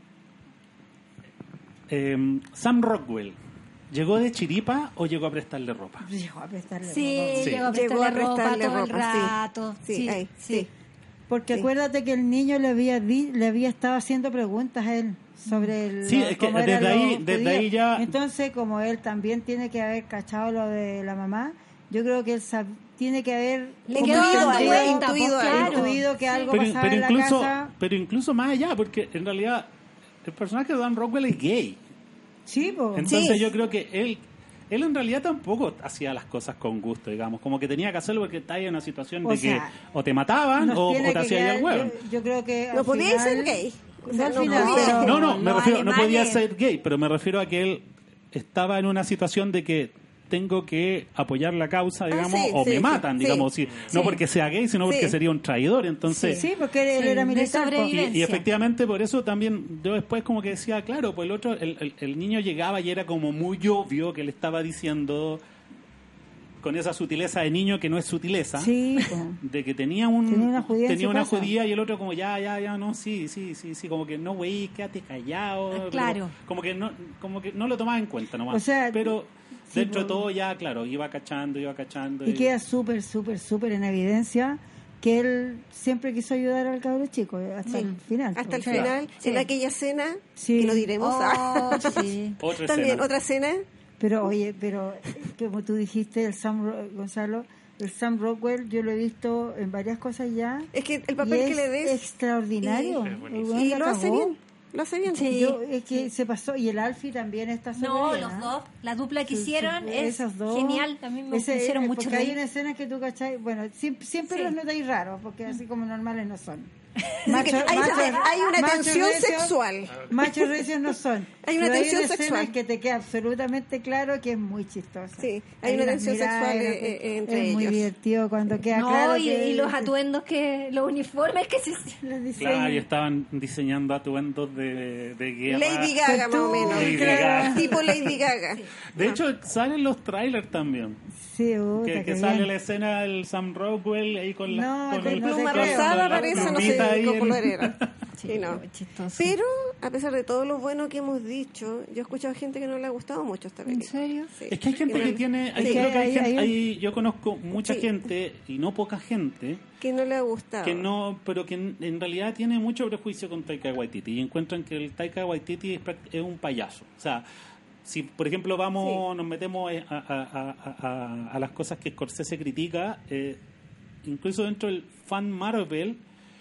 S1: eh, Sam Rockwell llegó de chiripa o llegó a prestarle ropa.
S3: Llegó a prestarle
S2: Sí,
S3: ropa.
S1: Sí.
S2: llegó a
S4: Llegó a
S2: prestarle ropa
S4: prestarle
S2: todo el
S4: ropa, sí.
S2: rato.
S4: Sí, ahí, sí.
S3: Porque
S4: Sí.
S3: acuérdate que el niño le había di- le había estado haciendo preguntas a él sobre el
S1: Sí,
S3: lo-
S1: es que
S3: cómo
S1: desde
S3: eran
S1: ahí-
S3: los
S1: desde
S3: judíos.
S1: ahí ya-
S3: Entonces, como él también tiene que haber cachado lo de la mamá, yo creo que él sab- tiene que haber
S2: Le
S3: como
S2: quedó
S3: intuido
S2: dando
S3: algo,
S2: vuelta,
S4: intuido
S2: pues,
S4: algo.
S2: claro.
S3: intuido que algo
S1: Pero,
S3: pasaba
S1: pero
S3: en la
S1: incluso,
S3: casa.
S1: pero incluso más allá, porque en realidad el personaje de Dan Rockwell es gay.
S3: Sí, po.
S1: Entonces
S4: Sí.
S1: yo creo que él él en realidad tampoco hacía las cosas con gusto, digamos, como que tenía que hacerlo porque está en una situación
S3: O
S1: de
S3: sea,
S1: que o te mataban
S3: Nos
S1: o, o
S3: tiene
S1: te
S3: que
S1: hacía ahí el
S3: quedar-
S1: hueón.
S3: yo, yo creo que
S4: No
S3: al
S4: podía
S3: final-
S4: ser gay. O
S3: No
S4: sea,
S3: al
S4: no
S3: final,
S4: podía.
S3: pero-
S1: No, no, me
S2: los
S1: refiero, no podía
S2: alemanes-
S1: ser gay, pero me refiero a que él estaba en una situación de que tengo que apoyar la causa, digamos,
S4: sí,
S1: o
S4: sí,
S1: me
S4: sí,
S1: matan,
S4: sí.
S1: digamos, sí. no
S2: Sí.
S1: porque sea gay, sino porque
S4: Sí.
S1: sería un traidor, entonces...
S3: Sí, porque él
S2: Sí,
S3: era
S2: de
S3: militar. po.
S2: sobrevivencia.
S1: Y, y efectivamente por eso también yo después como que decía, claro, pues el otro, el, el, el niño llegaba y era como muy obvio que le estaba diciendo con esa sutileza de niño que no es sutileza,
S3: Sí, po.
S1: de que tenía un
S3: Tenía una judía en
S1: tenía
S3: su
S1: una
S3: casa.
S1: judía y el otro como ya, ya, ya, no, sí, sí, sí, sí, como que no, güey, quédate callado.
S2: Ah, claro.
S1: Como, como que no como que no lo tomaba en cuenta nomás.
S3: O sea,
S1: pero
S3: sí,
S1: dentro de
S3: po.
S1: todo ya, claro, iba cachando, iba cachando.
S3: Y queda súper, súper, súper en evidencia que él siempre quiso ayudar al cabro chico hasta
S2: Sí.
S3: el final.
S4: Hasta el
S3: po.
S4: final,
S2: Sí.
S4: en aquella cena,
S3: Sí.
S4: que no diremos.
S2: Oh, sí.
S1: Otra
S4: También,
S1: escena.
S4: otra escena.
S3: Pero oye, pero eh, como tú dijiste, el Sam Ro- Gonzalo, el Sam Rockwell, yo lo he visto en varias cosas ya.
S4: Es que el
S3: y
S4: papel que
S3: es
S4: le des
S3: extraordinario.
S5: Sí, es buenísimo.
S3: El weón
S4: y
S3: la
S4: lo hace
S3: cagó.
S4: bien. Lo hace bien.
S2: Sí.
S3: Yo, es que se pasó, y el Alfie también está súper
S2: No,
S3: bien,
S2: los
S3: ¿ah?
S2: dos. La dupla que
S3: Sí,
S2: hicieron
S3: sí,
S2: es
S3: esos dos.
S2: genial. También me
S3: Ese-
S2: hicieron
S3: eh,
S2: mucho
S3: porque hay
S2: reír.
S3: una escena que tú cachai, bueno, siempre, siempre
S2: Sí.
S3: los notáis raros, porque así como normales no son.
S4: Hay, hay una
S3: machos
S4: tensión
S3: recios-
S4: sexual.
S3: Machos recios no son.
S4: Hay una
S3: Pero
S4: tensión
S3: escena
S4: sexual.
S3: que te queda absolutamente claro que es muy chistosa.
S4: Sí, hay una
S3: unas
S4: tensión
S3: miradas,
S4: sexual,
S3: es-
S4: eh, eh, entre
S3: es muy
S4: ellos.
S3: divertido cuando queda
S2: No,
S3: claro
S2: y,
S3: que
S2: y los atuendos que, los uniformes que se
S3: los diseños.
S1: Claro, y estaban diseñando atuendos de, de guerra.
S4: Lady Gaga, más o menos.
S1: Lady
S3: claro.
S1: Gaga.
S4: Tipo Lady Gaga.
S1: De hecho, salen los trailers también.
S3: Sí, puta,
S1: Que,
S3: qué
S1: que
S3: bien.
S1: sale la escena del Sam Rockwell ahí con la,
S3: No,
S1: con
S3: con
S1: el-
S4: Pluma
S3: te creo.
S4: rosada
S1: con la
S4: parece, no
S1: plumita
S4: sé
S1: ahí
S4: qué
S1: en-
S4: color era.
S2: Sí,
S4: Sí, no.
S2: chistoso.
S4: Pero, a pesar de todo lo bueno que hemos dicho, yo he escuchado gente que no le ha gustado mucho esta
S2: ¿En
S4: película.
S2: serio?
S4: Sí.
S1: Es que hay gente
S4: no-
S1: que tiene, hay,
S3: Sí,
S1: creo que hay
S3: hay-
S1: gente-
S3: hay un-
S1: hay- yo conozco mucha
S4: Sí.
S1: gente y no poca gente
S4: que no le ha gustado.
S1: que no, pero que en, en realidad tiene mucho prejuicio con Taika Waititi y encuentran que el Taika Waititi es, pract- es un payaso. O sea, si por ejemplo vamos,
S4: Sí.
S1: nos metemos a, a- a- a- a las cosas que Scorsese critica, eh, incluso dentro del fan Marvel,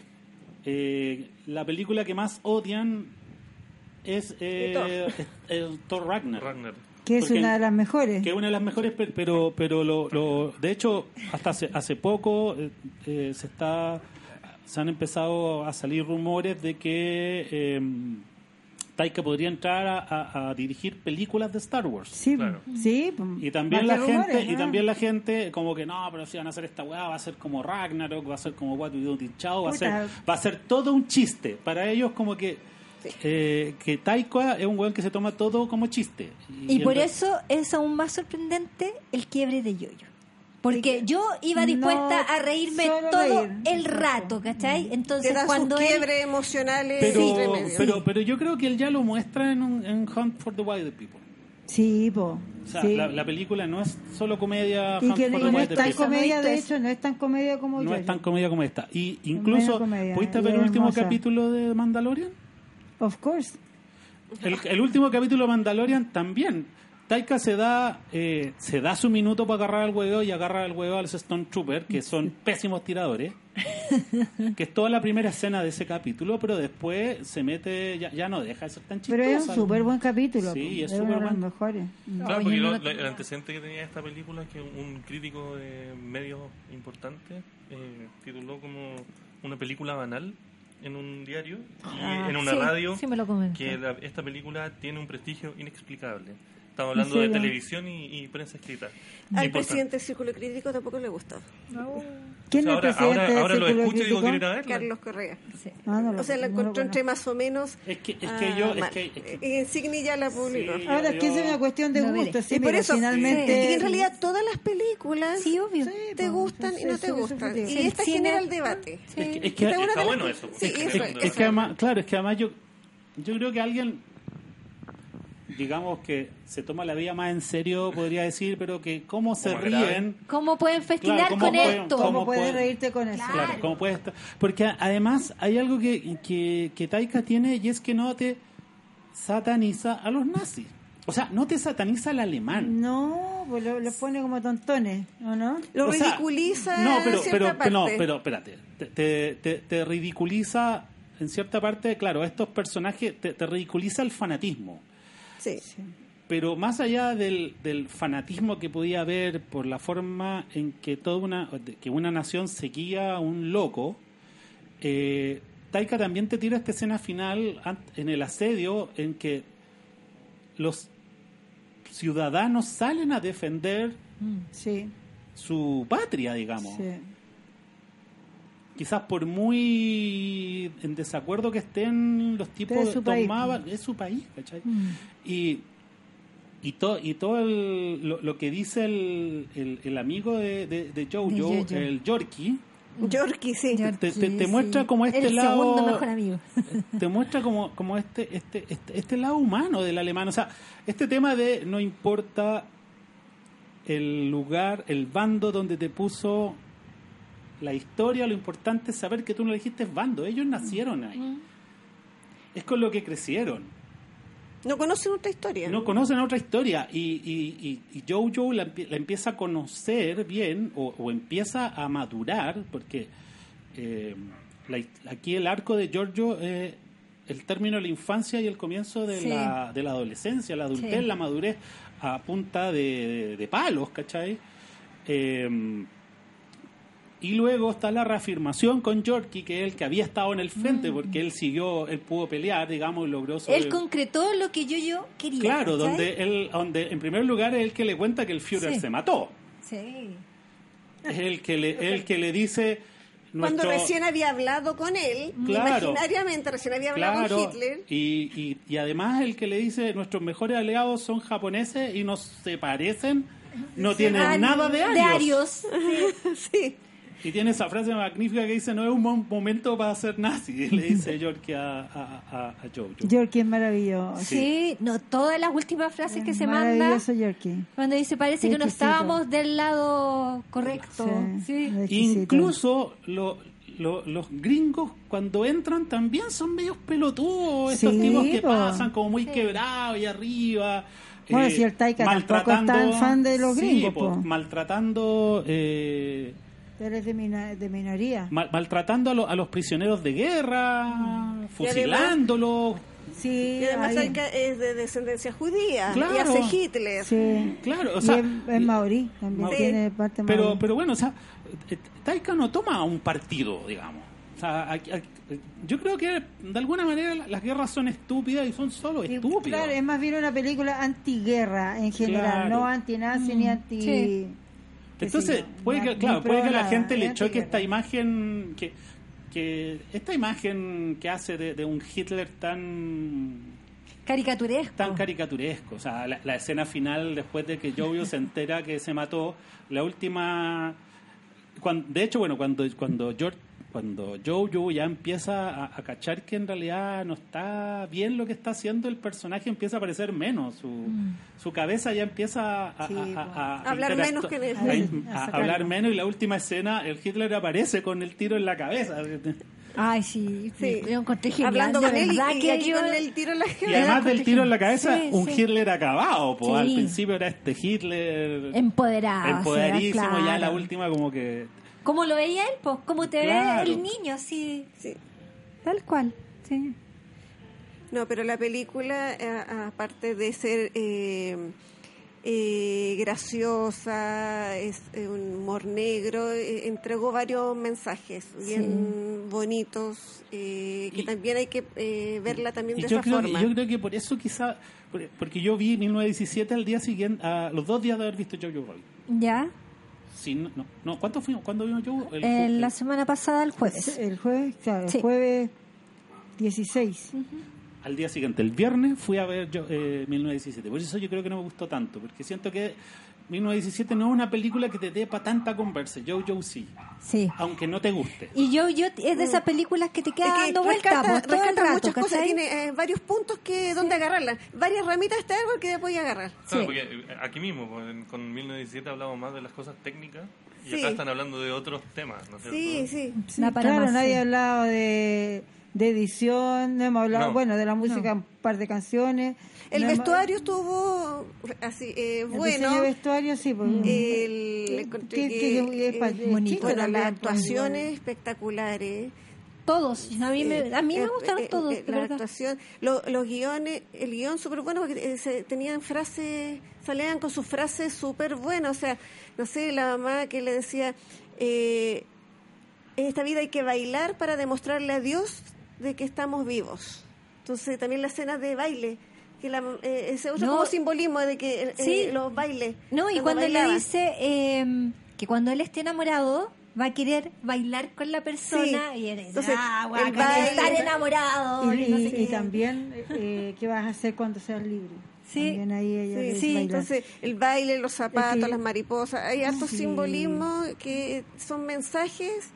S1: eh, la película que más odian es, eh, es- es Thor Ragnarok.
S5: Ragnar.
S3: Que es
S1: porque-
S3: una de las mejores.
S1: Que es una de las mejores, pe- pero pero lo, lo- de hecho hasta hace, hace poco eh, eh, se está se han empezado a salir rumores de que eh, Taika podría entrar a, a- a dirigir películas de Star Wars.
S3: Sí,
S5: Claro.
S3: sí.
S1: Y también
S3: más
S1: la
S3: que
S1: gente
S3: rumores,
S1: y
S3: ¿no?
S1: también la gente como que no, pero si van a hacer esta weá va a ser como Ragnarok, va a ser como What We Do in Chao, va a ser
S3: Puta.
S1: va a ser todo un chiste. Para ellos como que eh, que Taika es un weón que se toma todo como chiste.
S2: Y
S1: en
S2: por
S1: re-
S2: eso es aún más sorprendente el quiebre de Yoyo. Porque yo iba dispuesta
S3: No,
S2: a reírme
S3: solo
S2: todo
S3: reír.
S2: el rato, ¿cachai?
S4: Te
S2: Entonces
S4: da sus
S2: cuando él...
S4: quiebres emocionales
S1: pero,
S4: entre medio.
S1: pero, pero yo creo que él ya lo muestra en, un, en Hunt for the Wilder People.
S3: Sí, po.
S1: O sea,
S3: sí.
S1: la, la película no es solo comedia.
S3: Y
S1: Hunt
S3: que
S1: for
S3: y
S1: the
S3: no es
S1: Wilder
S3: tan
S1: People.
S3: comedia, de
S2: Eso.
S3: hecho, no es tan comedia como
S1: No
S3: yo.
S1: es tan comedia como esta. Y
S3: menos
S1: incluso,
S3: comedia,
S1: ¿pudiste
S3: y
S1: ver el
S3: es
S1: último
S3: hermosa.
S1: capítulo de Mandalorian?
S3: Of course.
S1: El, el último capítulo de Mandalorian también Taika se da eh, se da su minuto para agarrar al huevo y agarra al huevo a los Stormtroopers, que son pésimos tiradores, que es toda la primera escena de ese capítulo, pero después se mete, ya, ya no deja de ser tan chistosa.
S3: Pero es un súper buen capítulo.
S1: Sí, es
S3: uno
S1: súper
S3: de los
S1: buen.
S3: mejores.
S5: Claro,
S2: Oye,
S5: porque
S2: no
S5: lo-
S2: lo-
S5: el antecedente que tenía esta película es que un crítico de medios importantes eh, tituló como una película banal en un diario y
S2: Ah,
S5: en una
S2: sí,
S5: radio
S2: sí me lo comentó.
S5: que la- esta película tiene un prestigio inexplicable. Estamos hablando
S3: ¿En
S5: de
S3: serio?
S5: televisión y, y prensa escrita.
S4: Al
S5: Importante.
S4: presidente del Círculo Crítico tampoco le gustó.
S3: ¿Quién
S5: O
S3: es
S5: sea,
S3: el
S5: ahora,
S3: presidente
S5: ahora,
S3: del
S5: ahora lo
S3: Círculo
S5: escucho y digo
S3: Crítico?
S5: que ir a verla.
S4: Carlos Correa.
S2: Sí.
S3: Ah, no lo-
S4: O sea, la
S3: no lo
S4: encontró entre
S3: conozco.
S4: más o menos.
S1: Es que, es
S4: ah,
S1: que yo, es
S4: mal.
S1: que, es que-
S4: Eh, Insigni ya la publicó.
S1: Sí.
S3: Ahora, es que
S1: yo-
S3: esa es una cuestión de
S2: No, mire.
S3: gusto. Sí,
S4: y por
S3: mira,
S4: eso,
S3: finalmente...
S4: y en realidad todas las películas
S2: Sí, obvio.
S3: Sí,
S4: te
S3: pues,
S4: gustan y
S3: sí,
S4: no
S3: sí,
S4: te
S3: sí,
S4: gustan.
S3: sí, sí.
S4: Y esta
S2: El cine-
S4: genera el debate.
S2: Sí.
S1: es que, es que-
S4: Esta es una
S5: Está
S4: de las-
S5: bueno eso.
S4: Sí,
S5: Es que-
S4: eso
S5: es-
S4: es.
S1: es que además, claro, es que además yo, yo creo que alguien, digamos que se toma la vida más en serio, podría decir, pero que cómo se
S5: Como grave.
S1: ríen.
S2: ¿Cómo pueden festinar
S1: Claro, ¿cómo
S2: con
S1: pueden-
S2: esto?
S1: cómo
S3: ¿Cómo puedes
S1: puede-
S3: reírte con eso?
S2: Claro.
S1: Claro, cómo puede estar. Porque a- además hay algo que, que, que Taika tiene y es que no te sataniza a los nazis. O sea, no te sataniza al alemán.
S3: No, pues lo, lo pone como tontones, ¿o no?
S4: Lo
S1: O sea,
S4: ridiculiza
S1: no, pero,
S4: en cierta
S1: pero,
S4: parte.
S1: no, pero espérate. Te, te, te- te ridiculiza en cierta parte, claro, estos personajes, te, te ridiculiza el fanatismo.
S4: Sí.
S1: Pero más allá del, del fanatismo que podía haber por la forma en que toda una que una nación seguía a un loco, eh, Taika también te tira esta escena final ant- en el asedio en que los ciudadanos salen a defender
S3: Sí,
S1: su patria, digamos.
S3: sí.
S1: Quizás por muy en desacuerdo que estén los tipos
S3: Pero es su país.
S1: tomaban, es su país, ¿cachai?
S2: Mm.
S1: Y y todo y todo el- lo, lo que dice el, el, el amigo de, de, de Jojo,
S2: De Jojo.
S1: el Yorkie,
S4: Yorkie, sí.
S2: Yo-
S1: te, te, te
S2: sí,
S1: muestra
S2: sí.
S1: como este
S2: El
S1: lado
S2: segundo mejor amigo.
S1: te muestra como, como este, este, este, este lado humano del alemán. O sea, este tema de no importa el lugar, el bando donde te puso la historia, lo importante es saber que tú no elegiste bando. Ellos nacieron ahí.
S2: Mm.
S1: Es con lo que crecieron.
S4: No conocen otra historia.
S1: No conocen otra historia. Y, y, y, y Jojo la, empie- la empieza a conocer bien o, o empieza a madurar, porque eh, la his- aquí el arco de Giorgio es el término de la infancia y el comienzo de,
S2: Sí.
S1: la, de la adolescencia, la adultez,
S2: Sí.
S1: la madurez a punta de, de, de palos, ¿cachai? Eh, y luego está la reafirmación con Yorkie, que es el que había estado en el frente, porque él siguió, él pudo pelear, digamos, y logró sobre-
S2: Él concretó lo que yo yo quería.
S1: Claro,
S2: ¿cachai?
S1: donde él, donde en primer lugar es el que le cuenta que el Führer
S2: Sí.
S1: se mató.
S2: Sí.
S1: Es el que le, el que le dice
S4: Cuando
S1: nuestro-
S4: recién había hablado con él,
S1: Claro.
S4: imaginariamente recién había hablado
S1: claro,
S4: con Hitler.
S1: y, y, y además el que le dice nuestros mejores aliados son japoneses y no se parecen, no tienen
S2: Ah,
S1: nada de arios.
S2: De Arios.
S4: Sí.
S1: Y tiene esa frase magnífica que dice no es un mo- momento para ser nazi, y le dice Yorkie a, a, a, a Jojo.
S3: Yorkie es maravilloso.
S2: Sí, no, todas las últimas frases que se manda.
S3: Maravilloso Yorkie.
S2: Cuando dice, parece
S3: Qué
S2: que no
S3: exquisito.
S2: estábamos del lado correcto. Sí.
S3: muy exquisito.
S1: Incluso lo- lo- los gringos cuando entran también son medios pelotudos, estos
S3: Sí,
S1: tipos que
S3: po.
S1: pasan como muy quebrados y arriba.
S3: Bueno,
S1: eh,
S3: si el Taika tampoco es
S1: maltratando-
S3: tan fan de los
S1: sí,
S3: gringos,
S1: po,
S3: po.
S1: maltratando eh,
S3: Él es de, mina- de minoría.
S1: mal- maltratando a, lo- a los prisioneros de guerra, fusilándolos.
S3: Sí,
S4: Y además
S3: ahí-
S4: Taika es de descendencia judía.
S1: Claro.
S4: Y hace Hitler.
S3: sí.
S1: Claro, o
S3: Y
S1: sea,
S3: es, es maorí, también
S1: Maorí.
S3: tiene parte
S1: pero
S3: maorí.
S1: pero bueno, o sea, eh, Taika no toma un partido, digamos. O sea, aquí- aquí- yo creo que de alguna manera la- las guerras son estúpidas y son solo
S3: Y,
S1: estúpidas.
S3: claro, es más bien una película antiguerra en general,
S1: Claro.
S3: no antinazi ni anti...
S2: sí.
S3: qué
S1: Entonces,
S3: sé yo,
S1: puede
S3: ni-
S1: que,
S3: ni
S1: claro, puede
S3: pro
S1: que a la
S3: nada,
S1: gente le
S3: es
S1: choque esta
S3: antiguerra.
S1: imagen que, que esta imagen que hace de, de un Hitler tan
S2: Caricaturesco.
S1: tan caricaturesco, o sea, la, la escena final después de que Jojo se entera que se mató, la última cuan- de hecho, bueno, cuando cuando George cuando Jojo ya empieza a, a cachar que en realidad no está bien lo que está haciendo el personaje, empieza a aparecer menos, su, su cabeza ya empieza a,
S3: Sí,
S1: a- a- a
S4: Hablar
S1: interactu-
S4: menos que en el-
S1: a-
S3: a
S1: a
S3: sacarlo.
S1: hablar menos, y la última escena el Hitler aparece con el tiro en la cabeza.
S2: Ay, sí,
S4: Sí.
S2: yo encontré genial.
S4: Hablando
S2: de
S4: con él y,
S2: verdad
S4: y
S2: que
S4: aquí
S2: yo-
S4: con el tiro en la
S1: Y
S4: cabeza.
S1: además del tiro en la cabeza,
S2: Sí,
S1: un
S2: sí.
S1: Hitler acabado. Pues.
S2: Sí.
S1: Al principio era este Hitler
S2: Empoderado.
S1: empoderadísimo,
S2: o sea,
S1: ya la
S2: claro.
S1: última como que...
S2: ¿Cómo lo veía él? Pues, como te
S1: Claro.
S2: ve el niño, así.
S4: Sí.
S2: Tal cual. Sí.
S4: No, pero la película, a- aparte de ser eh, eh, graciosa, es eh, un humor negro, eh, entregó varios mensajes bien bonitos, eh, que
S1: Y-
S4: también hay que eh, verla también
S1: Y
S4: de
S1: yo,
S4: esa
S1: creo
S4: forma.
S1: que, yo creo que por eso quizá... por- Porque yo vi mil novecientos diecisiete al día siguiente, a los dos días de haber visto Jojo Rabbit.
S2: ¿Ya?
S1: Sí, no, no, no, ¿cuánto fuimos? ¿Cuándo vimos Jojo? El,
S2: Eh,
S1: el-
S2: la semana pasada, el jueves.
S3: El jueves, claro, el
S2: Sí.
S3: jueves dieciséis.
S1: Al día siguiente, el viernes, fui a ver yo, eh, mil novecientos diecisiete. Por eso yo creo que no me gustó tanto, porque siento que mil novecientos diecisiete no es una película que te dé para tanta conversa. Jojo sí,
S2: Sí.
S1: aunque no te guste.
S2: Y yo, yo es de esas películas que te queda
S4: Es que
S2: dando vueltas
S4: rescata,
S2: pues, todo el
S4: rescata
S2: rato,
S4: muchas cosas,
S2: ¿cachai?
S4: tiene eh, varios puntos que donde agarrarla, varias ramitas de árbol que puedes agarrar.
S5: Claro,
S2: Sí.
S5: porque eh, aquí mismo, pues, en- con mil novecientos diecisiete hablamos más de las cosas técnicas y
S4: Sí.
S5: acá están hablando de otros temas, ¿no es cierto?
S4: Sí, sí.
S3: Sí,
S2: Da para
S3: claro,
S2: más,
S3: nadie
S2: sí.
S3: ha hablado de, de edición, no hemos hablado,
S5: No.
S3: bueno, de la música, un par de canciones.
S4: El
S3: No hemos-
S4: vestuario estuvo así eh,
S3: el
S4: bueno.
S3: diseño de vestuario, sí. Pues,
S4: El, encontré
S3: que-
S4: que-
S3: que- es pa- es
S2: bonito.
S3: chico
S4: bueno,
S3: también,
S4: las
S3: pues,
S4: actuaciones espectaculares.
S2: Todos. A mí me, a mí me
S4: Eh,
S2: gustaron
S4: eh,
S2: todos,
S4: eh,
S2: de
S4: la
S2: verdad.
S4: actuación, lo- los guiones, el guión súper bueno porque eh, se, tenían frases, salían con sus frases súper buenas. O sea, no sé, la mamá que le decía, eh, en esta vida hay que bailar para demostrarle a Dios de que estamos vivos. Entonces también la escena de baile, que la, eh, ese otro
S2: No.
S4: como simbolismo de que eh,
S2: Sí.
S4: los bailes.
S2: No, y cuando
S4: bailaban.
S2: le dice eh, que cuando él esté enamorado va a querer bailar con la persona
S4: Sí.
S2: y él dice,
S4: Entonces,
S2: ah,
S4: el
S2: guau,
S4: baile-
S2: estar enamorado.
S3: Y,
S2: y no sé
S3: y-
S2: qué.
S3: y también, eh, ¿qué vas a hacer cuando seas libre?
S2: Sí.
S3: También ahí ella
S4: Sí,
S3: les
S4: sí,
S3: baila.
S4: entonces el baile, los zapatos,
S3: Es que-
S4: las mariposas, hay hartos
S3: Sí.
S4: simbolismos que son mensajes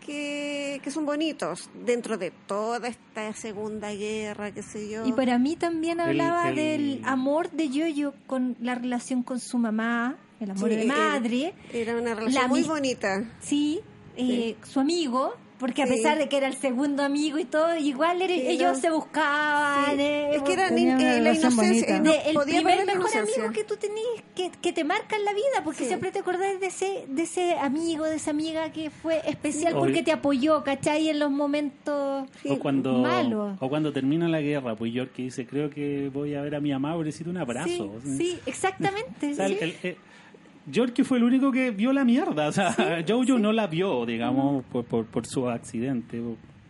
S4: que, que son bonitos dentro de toda esta segunda guerra, qué sé yo.
S2: Y para mí también
S1: El-
S2: hablaba
S1: el-
S2: del amor de Yoyo con la relación con su mamá, el amor
S4: Sí,
S2: de
S4: era-
S2: madre,
S4: Era una relación
S2: la
S4: muy
S2: mis-
S4: bonita.
S2: sí, eh, su amigo, porque a
S4: Sí.
S2: pesar de que era el segundo amigo y todo, igual era-
S4: Sí,
S2: ellos
S4: no.
S2: se buscaban.
S4: Sí.
S2: eh,
S4: Es que era
S3: Tenía
S4: ni-
S3: una
S4: eh, la
S3: relación
S4: inocencia.
S3: bonita.
S4: no
S2: de el
S4: podía
S2: primer
S4: perder la
S2: mejor
S4: inocencia.
S2: amigo que tú tenés, que, que te marca en la vida, porque
S4: Sí.
S2: siempre te acordás de ese, de ese amigo, de esa amiga que fue especial
S1: Sí.
S2: porque
S1: Obvio.
S2: te apoyó, ¿cachai? En los momentos
S1: O cuando,
S2: malos.
S1: o cuando termina la guerra, pues York dice, creo que voy a ver a mi mamá, por decir un abrazo.
S2: Sí, sí, exactamente.
S1: O sea,
S2: sí.
S1: el- el- eh, Yorkie fue el único que vio la mierda. O sea, Jojo no la vio, digamos, por, por, por su accidente.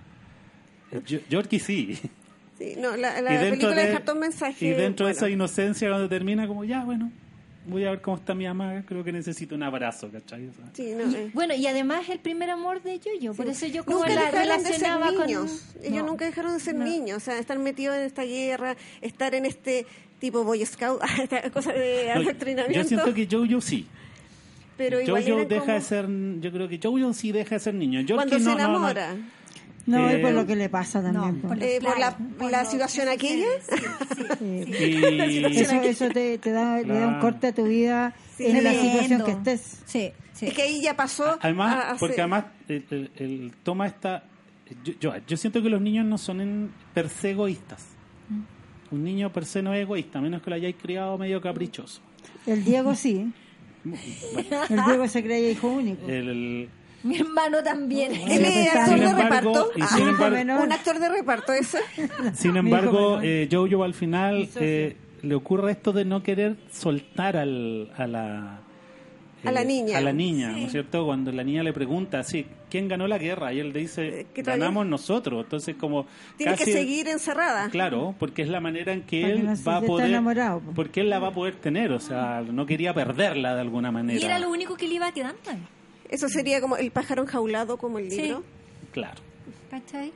S1: Yo- Yorkie sí.
S4: Sí, no, la,
S1: Y
S4: la
S1: dentro
S4: película
S1: de-
S4: deja todo un mensaje.
S1: Y dentro de
S4: bueno.
S1: esa inocencia, cuando termina, como ya, bueno, voy a ver cómo está mi mamá, creo que necesito un abrazo, ¿cachai? O sea,
S4: Sí, no, eh.
S2: Bueno, y además el primer amor de Yoyo, por eso yo como
S4: Nunca
S2: la
S4: dejaron de ser
S2: relacionaba con...
S4: niños. Ellos
S2: No.
S4: nunca dejaron de ser
S2: No.
S4: niños. O sea, estar metidos en esta guerra, estar en este tipo Boy Scout, esta cosa de
S1: no,
S4: adoctrinamiento.
S1: yo siento que Jojo sí.
S4: pero igual
S1: Jojo
S4: eran
S1: deja
S4: como
S1: de ser, yo creo que Jojo sí deja de ser niño. Yorkie
S4: cuando se
S1: no, no, no.
S4: enamora.
S3: No,
S1: Eh,
S3: es por lo que le pasa también.
S2: No,
S3: pues.
S2: por
S4: Eh, por la,
S2: Claro, por
S4: la
S2: lo
S4: situación
S2: que
S4: aquella.
S3: Eh,
S1: Y,
S3: Eso, eso te, te da, le da un
S1: Claro.
S3: corte a tu vida
S4: Sí,
S3: en la
S2: tremendo.
S3: situación que estés.
S2: Sí, sí.
S4: Es que ahí ya pasó.
S1: además,
S4: a- a
S1: porque
S4: ser-
S1: además el, el- el toma esta... Yo, yo, yo siento que los niños no son en per se egoístas. Un niño per se no es egoísta, a menos que lo hayáis criado medio caprichoso.
S3: El Diego sí. El Diego se creía hijo único.
S1: El, el-
S2: Mi hermano también.
S4: Él es
S3: Sin
S4: actor de
S1: embargo,
S4: reparto.
S1: y
S4: Ah,
S1: sin embargo-
S3: menor.
S4: un actor de reparto ese.
S1: sin
S3: Mi
S1: embargo,
S3: hijo menor.
S1: eh, Jojo al final
S3: Mi socio.
S1: eh, le ocurre esto de no querer soltar al, a la...
S4: A la
S1: eh,
S4: niña.
S1: A la niña, ¿no es cierto? Cuando la niña le pregunta, sí, ¿quién ganó la guerra? Y él le dice,
S4: Eh, que todavía-
S1: ganamos nosotros. Entonces, como
S4: Tiene
S1: casi...
S4: que seguir encerrada.
S1: Claro, porque es la manera en que
S3: Para que
S1: él
S3: no se-
S1: va a
S3: está
S1: poder...
S3: enamorado, po.
S1: Porque él la va a poder tener, o sea, no quería perderla de alguna manera.
S2: Y era lo único que le iba quedando.
S4: Eso sería como el pájaro enjaulado, como el
S2: Sí.
S4: libro.
S1: Claro.
S2: ¿Cachai?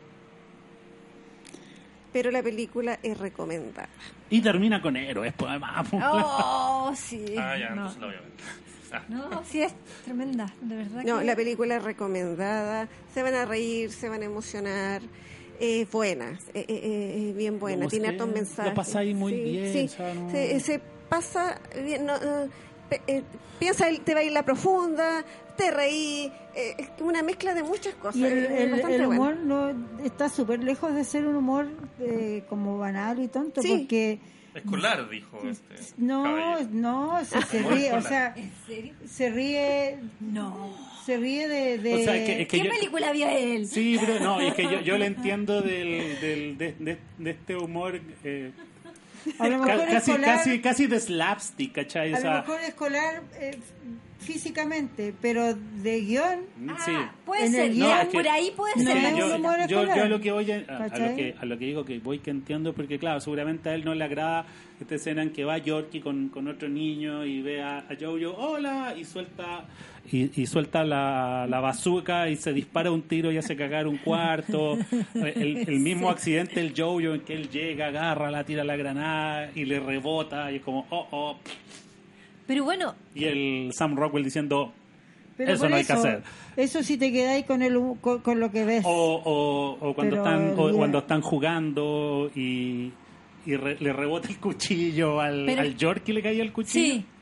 S4: Pero la película es recomendada.
S1: Y termina con héroes, pues además.
S2: Oh, sí.
S5: Ah, ya,
S2: no.
S5: entonces la voy a ver. Ah,
S2: No, sí es tremenda, de verdad.
S4: No,
S2: que...
S4: la película es recomendada. Se van a reír, se van a emocionar. Es buena, eh, eh, eh, es bien buena.
S1: No,
S4: Tiene
S1: sí,
S4: hartos mensajes.
S1: lo pasáis muy
S4: Sí,
S1: bien,
S4: sí.
S1: o sea, no-
S4: se, se pasa bien. No, no, eh, piensa, te va a ir la profunda, te reí, eh, es una mezcla de muchas cosas.
S3: Y el,
S4: es
S3: el-
S4: bastante
S3: el humor
S4: bueno.
S3: no está súper lejos de ser un humor eh, como banal y tonto,
S4: Sí.
S3: porque
S5: Escolar, dijo este
S3: no,
S5: caballero.
S3: no, se, se
S5: Humor
S3: ríe, o
S5: escolar.
S3: sea,
S2: ¿En serio?
S3: se ríe,
S2: No.
S3: se ríe de, de
S1: O sea, es que, es que
S2: ¿Qué
S1: yo-
S2: película vio él?
S1: Sí, pero no, es que yo, yo le entiendo del, del, de, de- de este humor eh,
S3: a lo
S1: ca-
S3: mejor
S1: casi,
S3: escolar,
S1: casi, casi de slapstick, ¿cachai? O
S3: a lo
S1: sea,
S3: mejor escolar eh, físicamente, pero de guión,
S2: Ah,
S1: sí.
S2: puede
S3: En
S2: ser.
S3: el
S2: No,
S3: guión-
S1: es que-
S2: por ahí puede
S1: Sí,
S3: No,
S2: ser.
S3: es
S1: yo,
S3: un humor
S1: yo,
S3: escolar.
S1: yo a lo que voy a, a- a lo
S3: ¿Cachai?
S1: que a lo que digo que voy que entiendo porque claro, seguramente a él no le agrada esta escena en que va Yorkie con, con otro niño y ve a, a Jojo, hola, y suelta y, y suelta la, la bazooka y se dispara un tiro y hace cagar un cuarto. El, el mismo accidente el Jojo en que él llega, agarra, la tira la granada y le rebota y es como oh oh,
S2: Pero bueno,
S1: y el Sam Rockwell diciendo
S3: pero
S1: eso
S3: por
S1: no hay que
S3: eso,
S1: hacer.
S3: eso si te quedáis con, el, hu- con, con lo que ves.
S1: O, o, o cuando
S3: Pero
S1: están o
S3: el-
S1: cuando están jugando y, y re- le rebota el cuchillo al,
S2: Pero-
S1: al Yorkie, le caía el cuchillo.
S2: sí.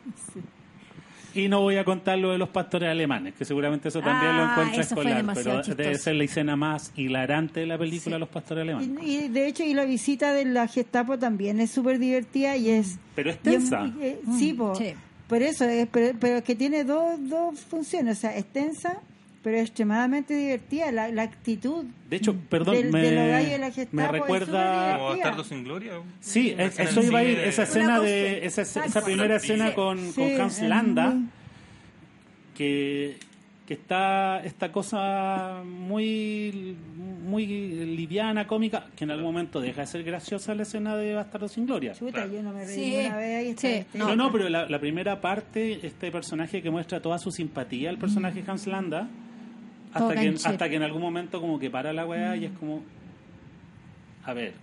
S1: Y no voy a contar lo de los pastores alemanes, que seguramente eso también lo
S2: Ah,
S1: encuentra
S2: eso fue
S1: escolar,
S2: demasiado
S1: pero debe
S2: chistoso.
S1: ser la escena más hilarante de la película, Los pastores alemanes.
S3: Y, y de hecho, y la visita de la Gestapo también es súper divertida y es...
S1: Pero es
S3: y es
S1: tensa.
S3: muy- eh, sí, po.
S2: sí.
S3: Por eso, es, pero, pero es que tiene dos, dos funciones, o sea, es tensa, pero extremadamente divertida. La, la actitud
S1: De hecho, perdón,
S3: del-
S1: me,
S3: de los gallos de la Gestapo
S1: me
S3: es
S1: recuerda...
S5: Como
S3: divertida.
S5: Bastardo sin Gloria.
S1: Sí,
S5: Una
S1: es-
S5: escena
S1: eso
S5: en
S1: iba a ir,
S5: cine
S1: esa
S5: de-
S1: escena
S4: Una
S1: de
S4: cosa-
S1: esa, esa
S2: Exacto.
S1: primera
S5: Sí.
S1: escena con,
S3: Sí,
S1: con Hans
S3: es
S1: Landa,
S3: muy-
S1: que, que está esta cosa muy muy liviana, cómica, que en algún momento deja de ser graciosa la escena de Bastardo sin Gloria.
S3: Chuta,
S5: Claro.
S3: yo no me reí
S2: Sí,
S3: una vez ahí.
S2: sí,
S3: está-
S1: No, no, pero la, la primera parte, este personaje que muestra toda su simpatía al personaje Hans Landa,
S2: Todo
S1: hasta que,
S2: canchero.
S1: hasta que en algún momento como que para la weá y es como, a ver,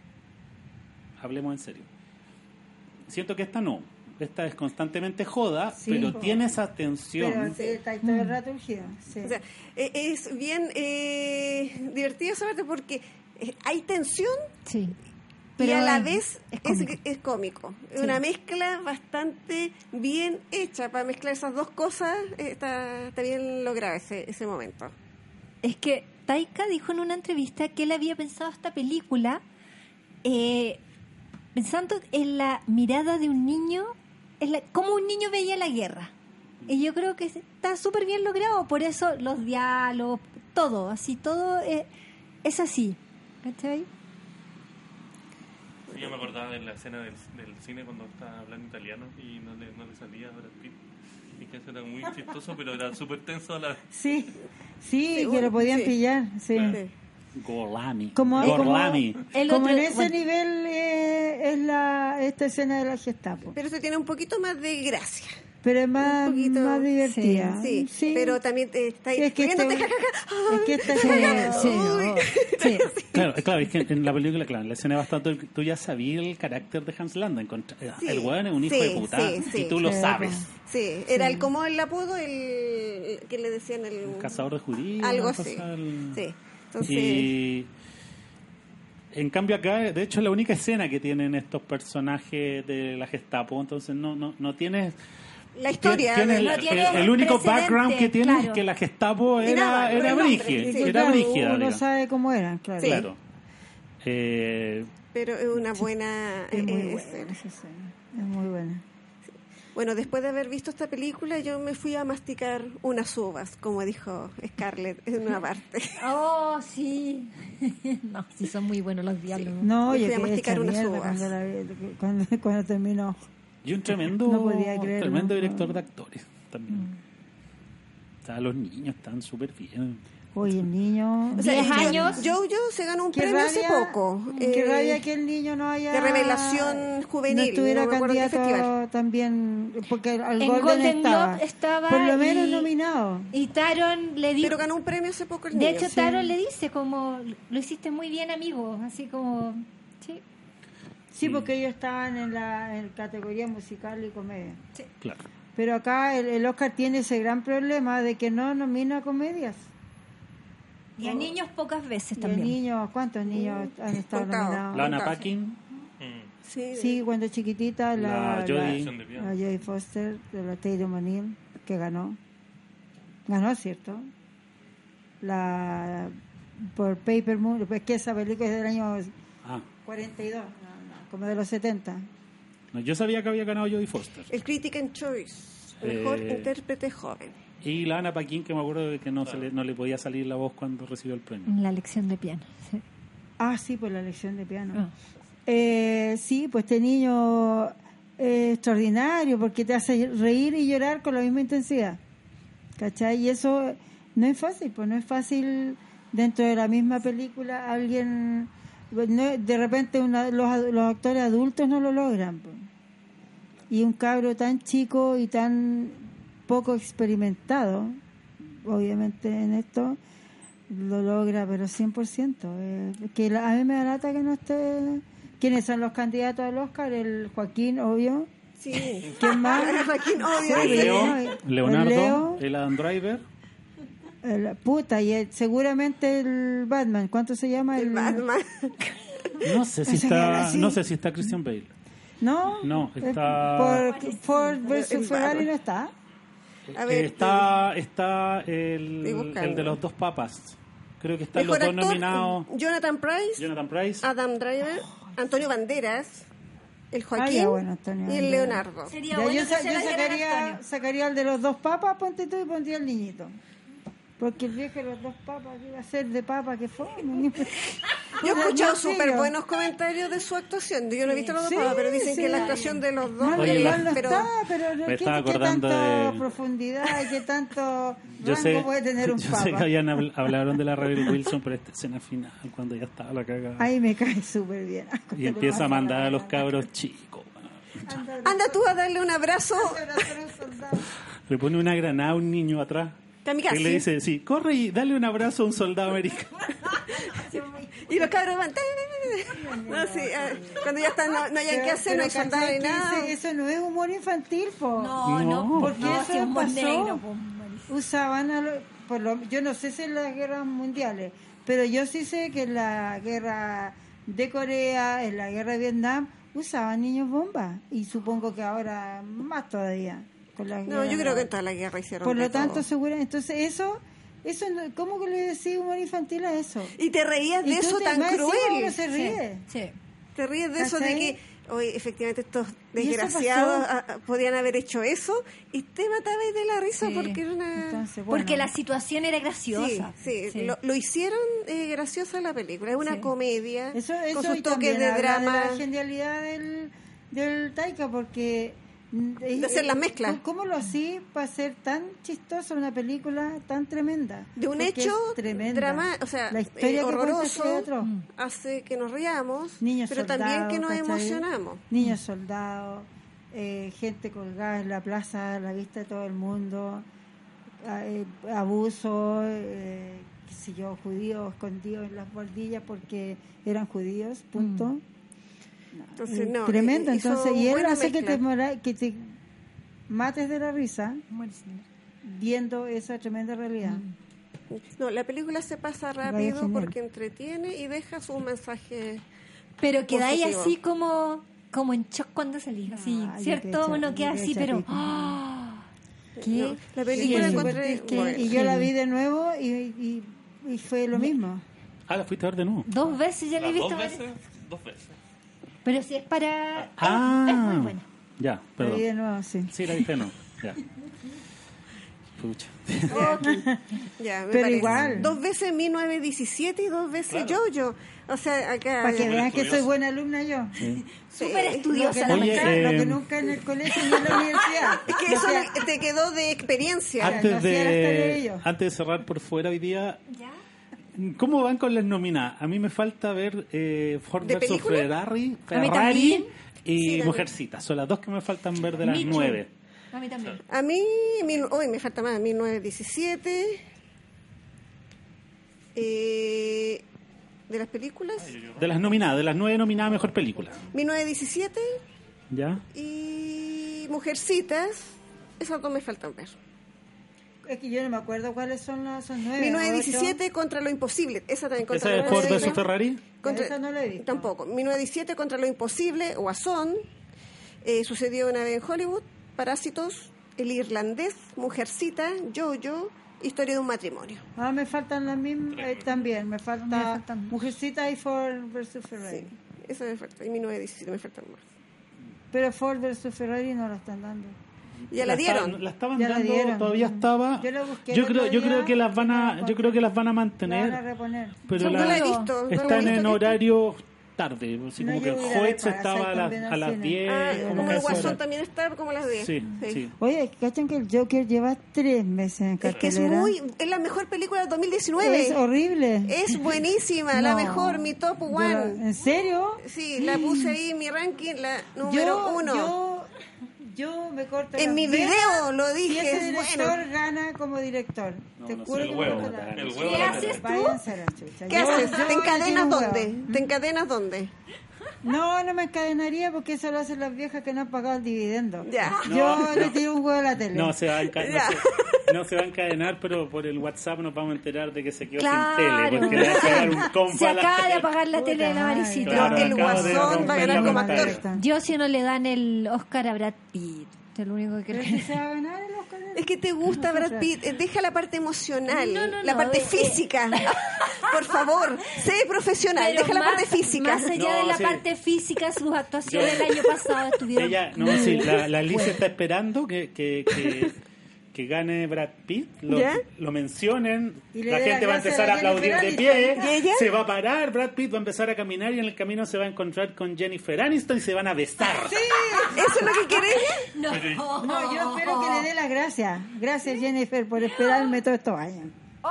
S1: hablemos en serio. Siento que esta no, esta es constantemente joda,
S3: Sí,
S1: pero
S3: po.
S1: tiene esa tensión.
S3: Pero sí, está ahí todo el rato urgido. Sí.
S4: O sea, eh, es bien eh, divertido esa parte porque eh, hay tensión
S2: Sí.
S4: y a la
S2: es-
S4: vez
S2: es
S4: es
S2: cómico.
S4: es cómico. Es
S2: Sí.
S4: una mezcla bastante bien hecha para mezclar esas dos cosas. eh, está, está bien logrado ese, ese momento.
S2: Es que Taika dijo en una entrevista que él había pensado esta película eh, pensando en la mirada de un niño, en la, cómo un niño veía la guerra. Y yo creo que está súper bien logrado, por eso los diálogos, todo, así, todo eh, es así. ¿Cachai?
S5: Sí, yo me acordaba de la escena del, del cine cuando estaba hablando italiano y no le, no le salía a Brad Pitt. Y que eso era muy chistoso, pero era súper tenso a la vez.
S3: Sí, sí,
S4: Sí,
S3: que lo podían
S4: sí.
S3: pillar. Sí.
S4: Sí.
S1: Gorlami.
S3: Como, como,
S1: Gorlami.
S2: El
S3: como
S2: otro-
S3: en ese
S2: bueno.
S3: nivel eh, es la esta escena de la Gestapo.
S4: Pero eso tiene un poquito más de gracia.
S3: Pero es más,
S4: Un poquito,
S3: más divertida.
S4: Sí,
S3: Sí.
S4: pero también te está
S3: Sí, es que este-
S4: riéndote, jajaja.
S3: es que esta
S2: Sí,
S3: escena-
S2: sí, oh, sí.
S1: Claro, eh, claro, es que en la película, claro, en la escena bastante, tú ya sabías el carácter de Hans Landa. encontra-
S4: Sí,
S1: el weón es un hijo
S4: sí,
S1: de puta
S4: sí, sí.
S1: y tú lo
S3: Sí,
S1: sabes.
S4: Sí, era el como el apodo, el que le decían el
S1: Un cazador de judíos.
S4: algo
S1: una
S4: así.
S1: cosa, el-
S4: Sí. Entonces,
S1: Y en cambio acá, de hecho, es la única escena que tienen estos personajes de la Gestapo, entonces no no no tienes
S4: la historia
S1: tienes
S4: de-
S1: el,
S2: No tienes
S1: el único
S2: precedente,
S1: background que tienes
S2: claro.
S1: es que la Gestapo
S4: Y
S1: era
S4: nada,
S1: era
S4: el nombre,
S1: brígida,
S4: sí.
S3: que,
S1: era
S3: claro,
S1: brígida,
S3: uno
S1: digamos.
S3: sabe cómo eran, claro.
S4: Sí.
S1: Claro. Eh,
S4: pero es una buena
S3: Es muy
S4: eh,
S3: buena
S4: escena.
S3: esa escena. Es muy buena.
S4: Bueno, después de haber visto esta película, yo me fui a masticar unas uvas, como dijo Scarlett en una parte.
S2: Oh, sí. No, sí, son muy buenos los diálogos.
S3: No,
S4: Me
S3: yo
S4: fui a
S3: quedé
S4: masticar
S3: hecha
S4: unas
S3: mierda
S4: uvas.
S3: cuando, la vi- cuando, cuando terminó.
S1: y un tremendo
S3: No podía creerlo.
S1: tremendo director de actores también. O sea, los niños están súper bien.
S3: Oye, el niño...
S4: O sea,
S2: Diez
S4: yo-
S2: años.
S4: Jojo se ganó un
S3: Qué
S4: premio hace
S3: rabia-
S4: poco.
S3: Qué
S4: eh,
S3: rabia que el niño no haya...
S4: de revelación juvenil,
S3: No estuviera
S4: no me acuerdo qué
S3: candidato
S4: festival.
S3: también, porque al
S2: En
S3: Golden,
S2: Golden
S3: estaba.
S2: Globe estaba
S3: Por lo menos
S2: y-
S3: nominado.
S2: Y Taron le dijo...
S4: Pero ganó un premio hace poco el
S2: De
S4: niño.
S2: hecho,
S3: sí.
S2: Taron le dice como, lo hiciste muy bien, amigo. Así como, sí.
S3: Sí, porque ellos estaban en la en categoría musical y comedia.
S1: Claro.
S3: Pero acá el, el Oscar tiene ese gran problema de que no nomina comedias.
S2: Y a niños pocas veces
S3: Y a
S2: también.
S3: niños, ¿cuántos niños han estado
S4: Contado.
S3: nominados?
S1: Lana
S4: Fantástico.
S1: Paquin,
S5: Mm.
S4: Sí,
S3: Sí, cuando chiquitita la,
S1: La Jodie.
S3: la, la Jodie Foster de la Tatum O'Neill, que ganó. Ganó, ¿cierto? La por Paper Moon, pues que esa película es del año
S1: Ah,
S3: cuarenta y dos, no, no, como de los setenta.
S1: no, yo sabía que había ganado Jodie Foster.
S4: el Critics' Choice, mejor
S1: Eh,
S4: intérprete joven.
S1: Y la Ana Paquin, que me acuerdo de que no, se le, no le podía salir la voz cuando recibió el premio.
S2: En la lección de piano. Sí.
S3: Ah, sí, por la lección de piano.
S2: Ah.
S3: Eh, sí, pues este niño es extraordinario porque te hace reír y llorar con la misma intensidad. ¿Cachai? Y eso no es fácil, pues no es fácil dentro de la misma película alguien... no- de repente una- los, ad- los actores adultos no lo logran. Pues. Y un cabro tan chico y tan poco experimentado, obviamente en esto, lo logra, pero cien por ciento. Eh, que la- a mí me da lata que no esté... ¿Quiénes son los candidatos al Oscar? El Joaquín, obvio.
S4: Sí.
S3: ¿Quién más?
S4: Joaquín, obvio.
S3: Sí,
S1: El Leo,
S3: el
S1: Leonardo,
S3: Leo.
S1: el Adam Driver.
S3: El- puta, y el- seguramente el Batman. ¿Cuánto se llama?
S4: El Batman.
S1: No sé si
S3: Ese que era
S1: está,
S3: así.
S1: no sé si está Christian Bale.
S3: ¿No?
S1: No,
S3: Eh,
S1: está-
S3: Por Ford versus
S4: El
S3: Ferrari
S4: Batman.
S3: no está.
S4: A ver,
S1: Eh, está está
S4: Estoy
S1: el,
S4: buscando.
S1: el de los dos papas. Creo que están los
S4: mejor
S1: dos
S4: actor,
S1: nominados.
S4: Jonathan Price,
S1: Jonathan Price.
S4: Adam Driver, Antonio Banderas, el
S3: Ah,
S4: Joaquín
S3: ya, bueno, Antonio
S4: y el
S3: Banderas.
S4: Leonardo.
S2: Sería
S3: Ya,
S2: bueno
S3: yo
S2: que
S3: sa-
S2: se
S3: yo
S2: la diera a
S3: sacaría,
S2: Antonio.
S3: sacaría el de los dos papas, ponte tú y pondría el niñito. Porque el viejo de los dos papas, ¿qué iba a ser de papa? ¿Qué fue?
S4: Yo he escuchado
S3: Sí,
S4: súper
S3: yo-
S4: buenos comentarios de su actuación. Yo no he visto los dos
S3: Sí,
S4: papas, pero dicen
S3: sí.
S4: que la actuación de los dos
S3: No,
S1: Oye,
S3: igual
S1: la-
S3: no
S4: pero
S3: está, pero no-
S1: me
S3: ¿qué,
S1: estaba
S3: qué
S1: acordando
S3: tanta
S1: de-
S3: profundidad y qué tanto
S1: Yo
S3: rango
S1: sé,
S3: puede tener un
S1: yo
S3: papa?
S1: sé que habían habl- hablaron de la Rebel Wilson, pero esta escena final, cuando ya estaba la cagada.
S3: Ahí me cae súper bien.
S1: Y empieza a mandar a los cabros chicos.
S4: anda tú a darle un abrazo.
S1: Le pone una granada a un niño atrás.
S4: Kamikaze.
S1: Y le dice, sí, corre y dale un abrazo a un soldado americano.
S4: Y los cabros van. No, sí, ah, cuando ya están, no, no hayan qué hacer, no hay soldado ni nada.
S3: Eso no es humor infantil, po.
S2: No,
S1: No.
S2: no,
S3: Porque
S2: no,
S3: eso
S2: si es humor
S3: pasó.
S2: negro, pues, Mauricio.
S3: Usaban a lo- por lo- yo no sé si en las guerras mundiales, pero yo sí sé que en la guerra de Corea, en la guerra de Vietnam, usaban niños bombas. Y supongo que ahora más todavía. Con la
S4: No, yo
S3: guerra.
S4: creo que en toda la guerra hicieron
S3: Por
S4: de
S3: lo tanto,
S4: todo.
S3: seguramente. Entonces, eso, eso no- ¿cómo que le decís humor infantil a eso?
S4: Y te reías de
S3: Y tú
S4: eso
S3: te-
S4: tan
S3: más encima
S4: cruel.
S3: uno se ríe.
S2: Sí.
S4: Te ríes de eso de
S3: ¿Cachai?
S4: que, oye, efectivamente estos
S3: ¿Y eso
S4: desgraciados
S3: pasó?
S4: ah, ah, podían haber hecho eso y te matabas de la risa
S2: Sí.
S4: porque era una...
S3: Entonces, bueno,
S2: Porque la situación era
S4: Sí,
S2: graciosa.
S4: sí,
S2: Sí.
S4: Lo, lo hicieron eh, graciosa la película. Es una
S2: Sí.
S4: comedia
S3: Eso,
S4: con
S3: eso
S4: sus
S3: y
S4: toques
S3: también
S4: de
S3: habla
S4: drama.
S3: de la genialidad del, del Taika, porque...
S4: De hacer las mezclas.
S3: ¿Cómo lo hacía para ser tan chistosa una película tan tremenda?
S4: De un
S3: Porque
S4: hecho
S3: es tremenda.
S4: drama, o sea,
S3: la historia
S4: eh,
S3: que cuenta
S4: horroroso,
S3: ese otro.
S4: hace que nos riamos,
S3: Niños
S4: pero
S3: soldados,
S4: también que nos
S3: ¿cachai?
S4: emocionamos.
S3: Niños soldados, eh, gente colgada en la plaza a la vista de todo el mundo, a- eh, abuso, eh, qué sé yo, judíos escondidos en las bordillas porque eran judíos, punto.
S2: Mm.
S4: Entonces,
S3: Eh,
S4: no,
S3: Tremendo,
S4: eh, hizo
S3: entonces, y él
S4: buena
S3: hace que
S4: mezcla.
S3: te, mora- que te mates de la risa
S2: Buenísimo.
S3: viendo esa tremenda realidad.
S4: No, la película se pasa
S3: Vaya
S4: rápido
S3: genial.
S4: porque entretiene y deja su mensaje.
S2: Pero quedáis
S4: Positivo.
S2: así como, como en shock cuando salís. Así,
S3: Ay,
S2: ¿cierto?
S3: qué
S2: Uno
S3: cha-
S2: queda
S3: qué
S2: así, pero.
S3: chapico.
S2: ¡ah! ¿Qué?
S4: No, la
S3: Sí,
S4: película
S3: es
S4: encontré
S3: súper- que-
S4: buena.
S3: y yo la vi de nuevo y, y, y fue lo mismo.
S1: Ah, la fuiste a ver de nuevo.
S2: Dos veces ya la he
S5: Las
S2: visto.
S5: dos
S2: varias-
S5: veces, dos veces.
S2: Pero si es para.
S1: Ah,
S2: es, es muy buena.
S1: Ya,
S3: La
S1: perdón.
S3: vi de nuevo, sí.
S1: Sí, la viste, no. Ya. Pucha.
S4: Ya, me
S3: Pero
S4: parece.
S3: igual.
S4: Dos veces mil novecientos diecisiete y dos veces Yo-Yo. O sea, acá.
S3: Para que
S5: Súper
S3: vean que soy
S5: estudiosa.
S3: buena alumna yo.
S4: Sí.
S2: Súper
S3: Lo
S2: estudiosa
S3: que,
S2: la
S1: Oye,
S3: nunca,
S1: eh,
S3: lo que nunca en el colegio ni en la universidad.
S4: Es que
S3: No
S4: eso
S3: sea,
S4: le- te quedó de experiencia.
S3: Ah, no
S1: Antes
S3: hacía las tareas
S1: de,
S3: yo.
S1: antes de cerrar por fuera hoy día,
S2: ¿Ya?
S1: ¿cómo van con las nominadas? A mí me falta ver eh, Ford
S4: ¿De
S1: versus
S4: película?
S1: Ferrari,
S2: A mí
S1: Ferrari
S2: también.
S1: y
S4: Sí, también.
S1: Mujercita. Son las dos que me faltan ver de las
S2: Me too.
S1: nueve.
S2: A mí también.
S4: A mí, mil- hoy me falta más, mil novecientos diecisiete. Eh, de las películas,
S1: De las nominadas, de las nueve nominadas a mejor película.
S4: mil novecientos diecisiete
S1: ¿Ya?
S4: y Mujercitas. Esas dos me faltan ver.
S3: es que yo no me acuerdo cuáles son las son nueve.
S4: mil novecientos
S3: ocho.
S4: diecisiete contra lo imposible. Esa también contra
S1: ¿Esa
S4: lo
S1: es Ford
S4: imposible.
S1: versus Ferrari?
S4: Contra-
S3: Esa no la he visto.
S4: Tampoco. mil novecientos diecisiete contra lo imposible, Guasón. Eh, sucedió una vez en Hollywood. Parásitos, El Irlandés, Mujercita, Yo-Yo, Historia de un matrimonio.
S3: Ah, me faltan las mismas eh, también. Me falta
S2: Me faltan más.
S3: Mujercita y Ford versus Ferrari.
S4: Sí, esa me falta. Y mil novecientos diecisiete me faltan más.
S3: Pero Ford versus Ferrari no la están dando.
S4: Ya la
S1: esta-
S4: dieron.
S1: La estaban
S3: Ya la
S1: dando,
S3: dieron.
S1: todavía estaba.
S3: Yo la busqué
S1: Yo
S3: el
S1: creo,
S3: otro
S1: yo
S3: día,
S1: creo que las van
S3: no la
S1: a, yo
S3: encontré.
S1: creo que las van a
S3: La van a
S1: mantener,
S3: reponer.
S1: pero
S4: No
S1: la-
S4: la he visto. no la he
S1: están
S4: visto.
S1: en horario tarde, así
S3: No,
S1: como que
S3: yo
S1: el
S3: voy a ir a
S1: jueves
S3: ver
S1: estaba a
S3: Parasite
S1: las,
S3: también
S1: a
S3: al
S1: las
S3: cine.
S1: diez,
S4: Ah,
S1: como
S4: como
S1: que
S4: el
S1: a esa
S4: Guasón
S1: hora.
S4: también está como las diez.
S1: Sí, sí.
S3: Oye, ¿cachan que el Joker lleva tres meses en
S4: Es que es
S3: cartelera?
S4: muy, es la mejor película del dos mil diecinueve.
S3: Es horrible.
S4: Es buenísima, la
S3: No.
S4: mejor, mi top
S3: Yo
S4: one.
S3: la- ¿En serio?
S4: Sí, la puse ahí en mi ranking, la número
S3: yo,
S4: uno.
S3: Yo, yo me corto
S4: En
S3: las
S4: mi
S3: venas
S4: video lo
S3: si
S4: dije,
S3: ese
S4: es
S3: director
S4: bueno.
S3: gana como director.
S1: No,
S3: Te
S1: no
S3: juro
S1: sé,
S3: que
S1: el
S3: me
S1: huevo,
S3: corto las
S5: el
S3: venas.
S5: huevo
S2: ¿Qué
S5: la
S2: haces tú?
S3: Váyanse a la chucha.
S4: ¿Qué
S3: Yo-
S4: haces?
S3: yo
S4: ¿Te
S3: le tiro
S4: encadenas
S3: un huevo.
S4: dónde? ¿Te encadenas dónde?
S3: No, no me encadenaría porque eso lo hacen las viejas que no han pagado el dividendo.
S4: Ya.
S3: Yo
S1: No.
S3: le tiro un huevo a la tele.
S1: No se, va a enca- no,
S4: Ya.
S1: se, no se va a encadenar, pero por el WhatsApp nos vamos a enterar de que se quedó
S2: Claro.
S1: sin tele, porque le va a pegar un combo
S2: Se
S1: a la
S2: acaba de
S1: tele.
S2: apagar la
S3: Puta
S2: tele de la
S3: madre.
S2: Marisita.
S1: Claro,
S4: el
S1: acabo de
S4: Guasón va a
S1: romper
S4: ganar
S1: la
S4: como
S1: pantalla.
S4: actor.
S2: Yo si no le dan el Oscar a Brad Pitt. Es lo único que
S3: Pero
S2: creo.
S3: que se va a ganar el Oscar.
S4: Es que te gusta Brad Pitt, eh, deja la parte emocional,
S2: No, no,
S4: la
S2: no,
S4: parte
S2: eh,
S4: física. Por favor, sé profesional,
S2: Pero
S4: deja la
S2: más-
S4: parte física.
S2: Más allá
S1: No,
S2: de la
S1: sí.
S2: parte física, sus actuaciones
S1: Yo-
S2: el año pasado estuvieron.
S1: Ella, no, sí, la, la Alicia está esperando que, que, que, que gane Brad Pitt, lo,
S4: ¿Ya?
S1: lo mencionen,
S3: Y le
S1: la
S3: dé
S1: gente
S3: la
S1: va a
S3: gracia
S1: empezar
S3: a
S1: a
S3: la
S1: aplaudir de
S3: Jennifer
S1: pie,
S3: Aniston.
S4: ¿Y ella?
S1: se va a parar, Brad Pitt va a empezar a caminar y en el camino se va a encontrar con Jennifer Aniston y se van a besar.
S4: ¿Eso es lo que querés?
S2: No.
S3: No, yo espero que le dé las gracias. Gracias, Jennifer, por esperarme todos estos años.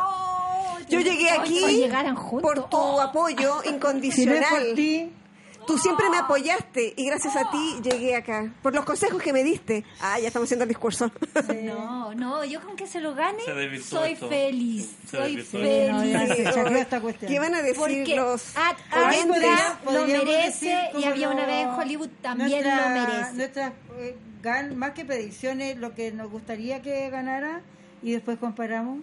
S2: Oh,
S4: Yo llegué aquí
S2: o llegaran juntos.
S4: por tu
S2: Oh.
S4: apoyo
S3: Si no es por
S4: incondicional.
S3: ti,
S4: Tú siempre me apoyaste y gracias a ti llegué acá. Por los consejos que me diste. Ah, ya estamos haciendo el discurso.
S2: No, no, yo con que se lo gane,
S5: Se desvirtuó
S2: soy
S5: esto.
S2: feliz.
S5: Se
S2: Soy
S5: desvirtuó.
S3: no, ya
S2: feliz.
S3: se chacreó esta cuestión.
S4: ¿Qué van a decir
S2: Porque
S4: los
S2: Ad
S3: Ahí
S2: Astra
S3: podría-
S2: lo
S3: podríamos
S2: merece
S3: decir
S2: y
S3: como
S2: había una
S3: lo-
S2: vez en Hollywood también
S3: nuestra-
S2: lo merece.
S3: Nuestras, eh, gan- más que predicciones, lo que nos gustaría que ganara y después comparamos.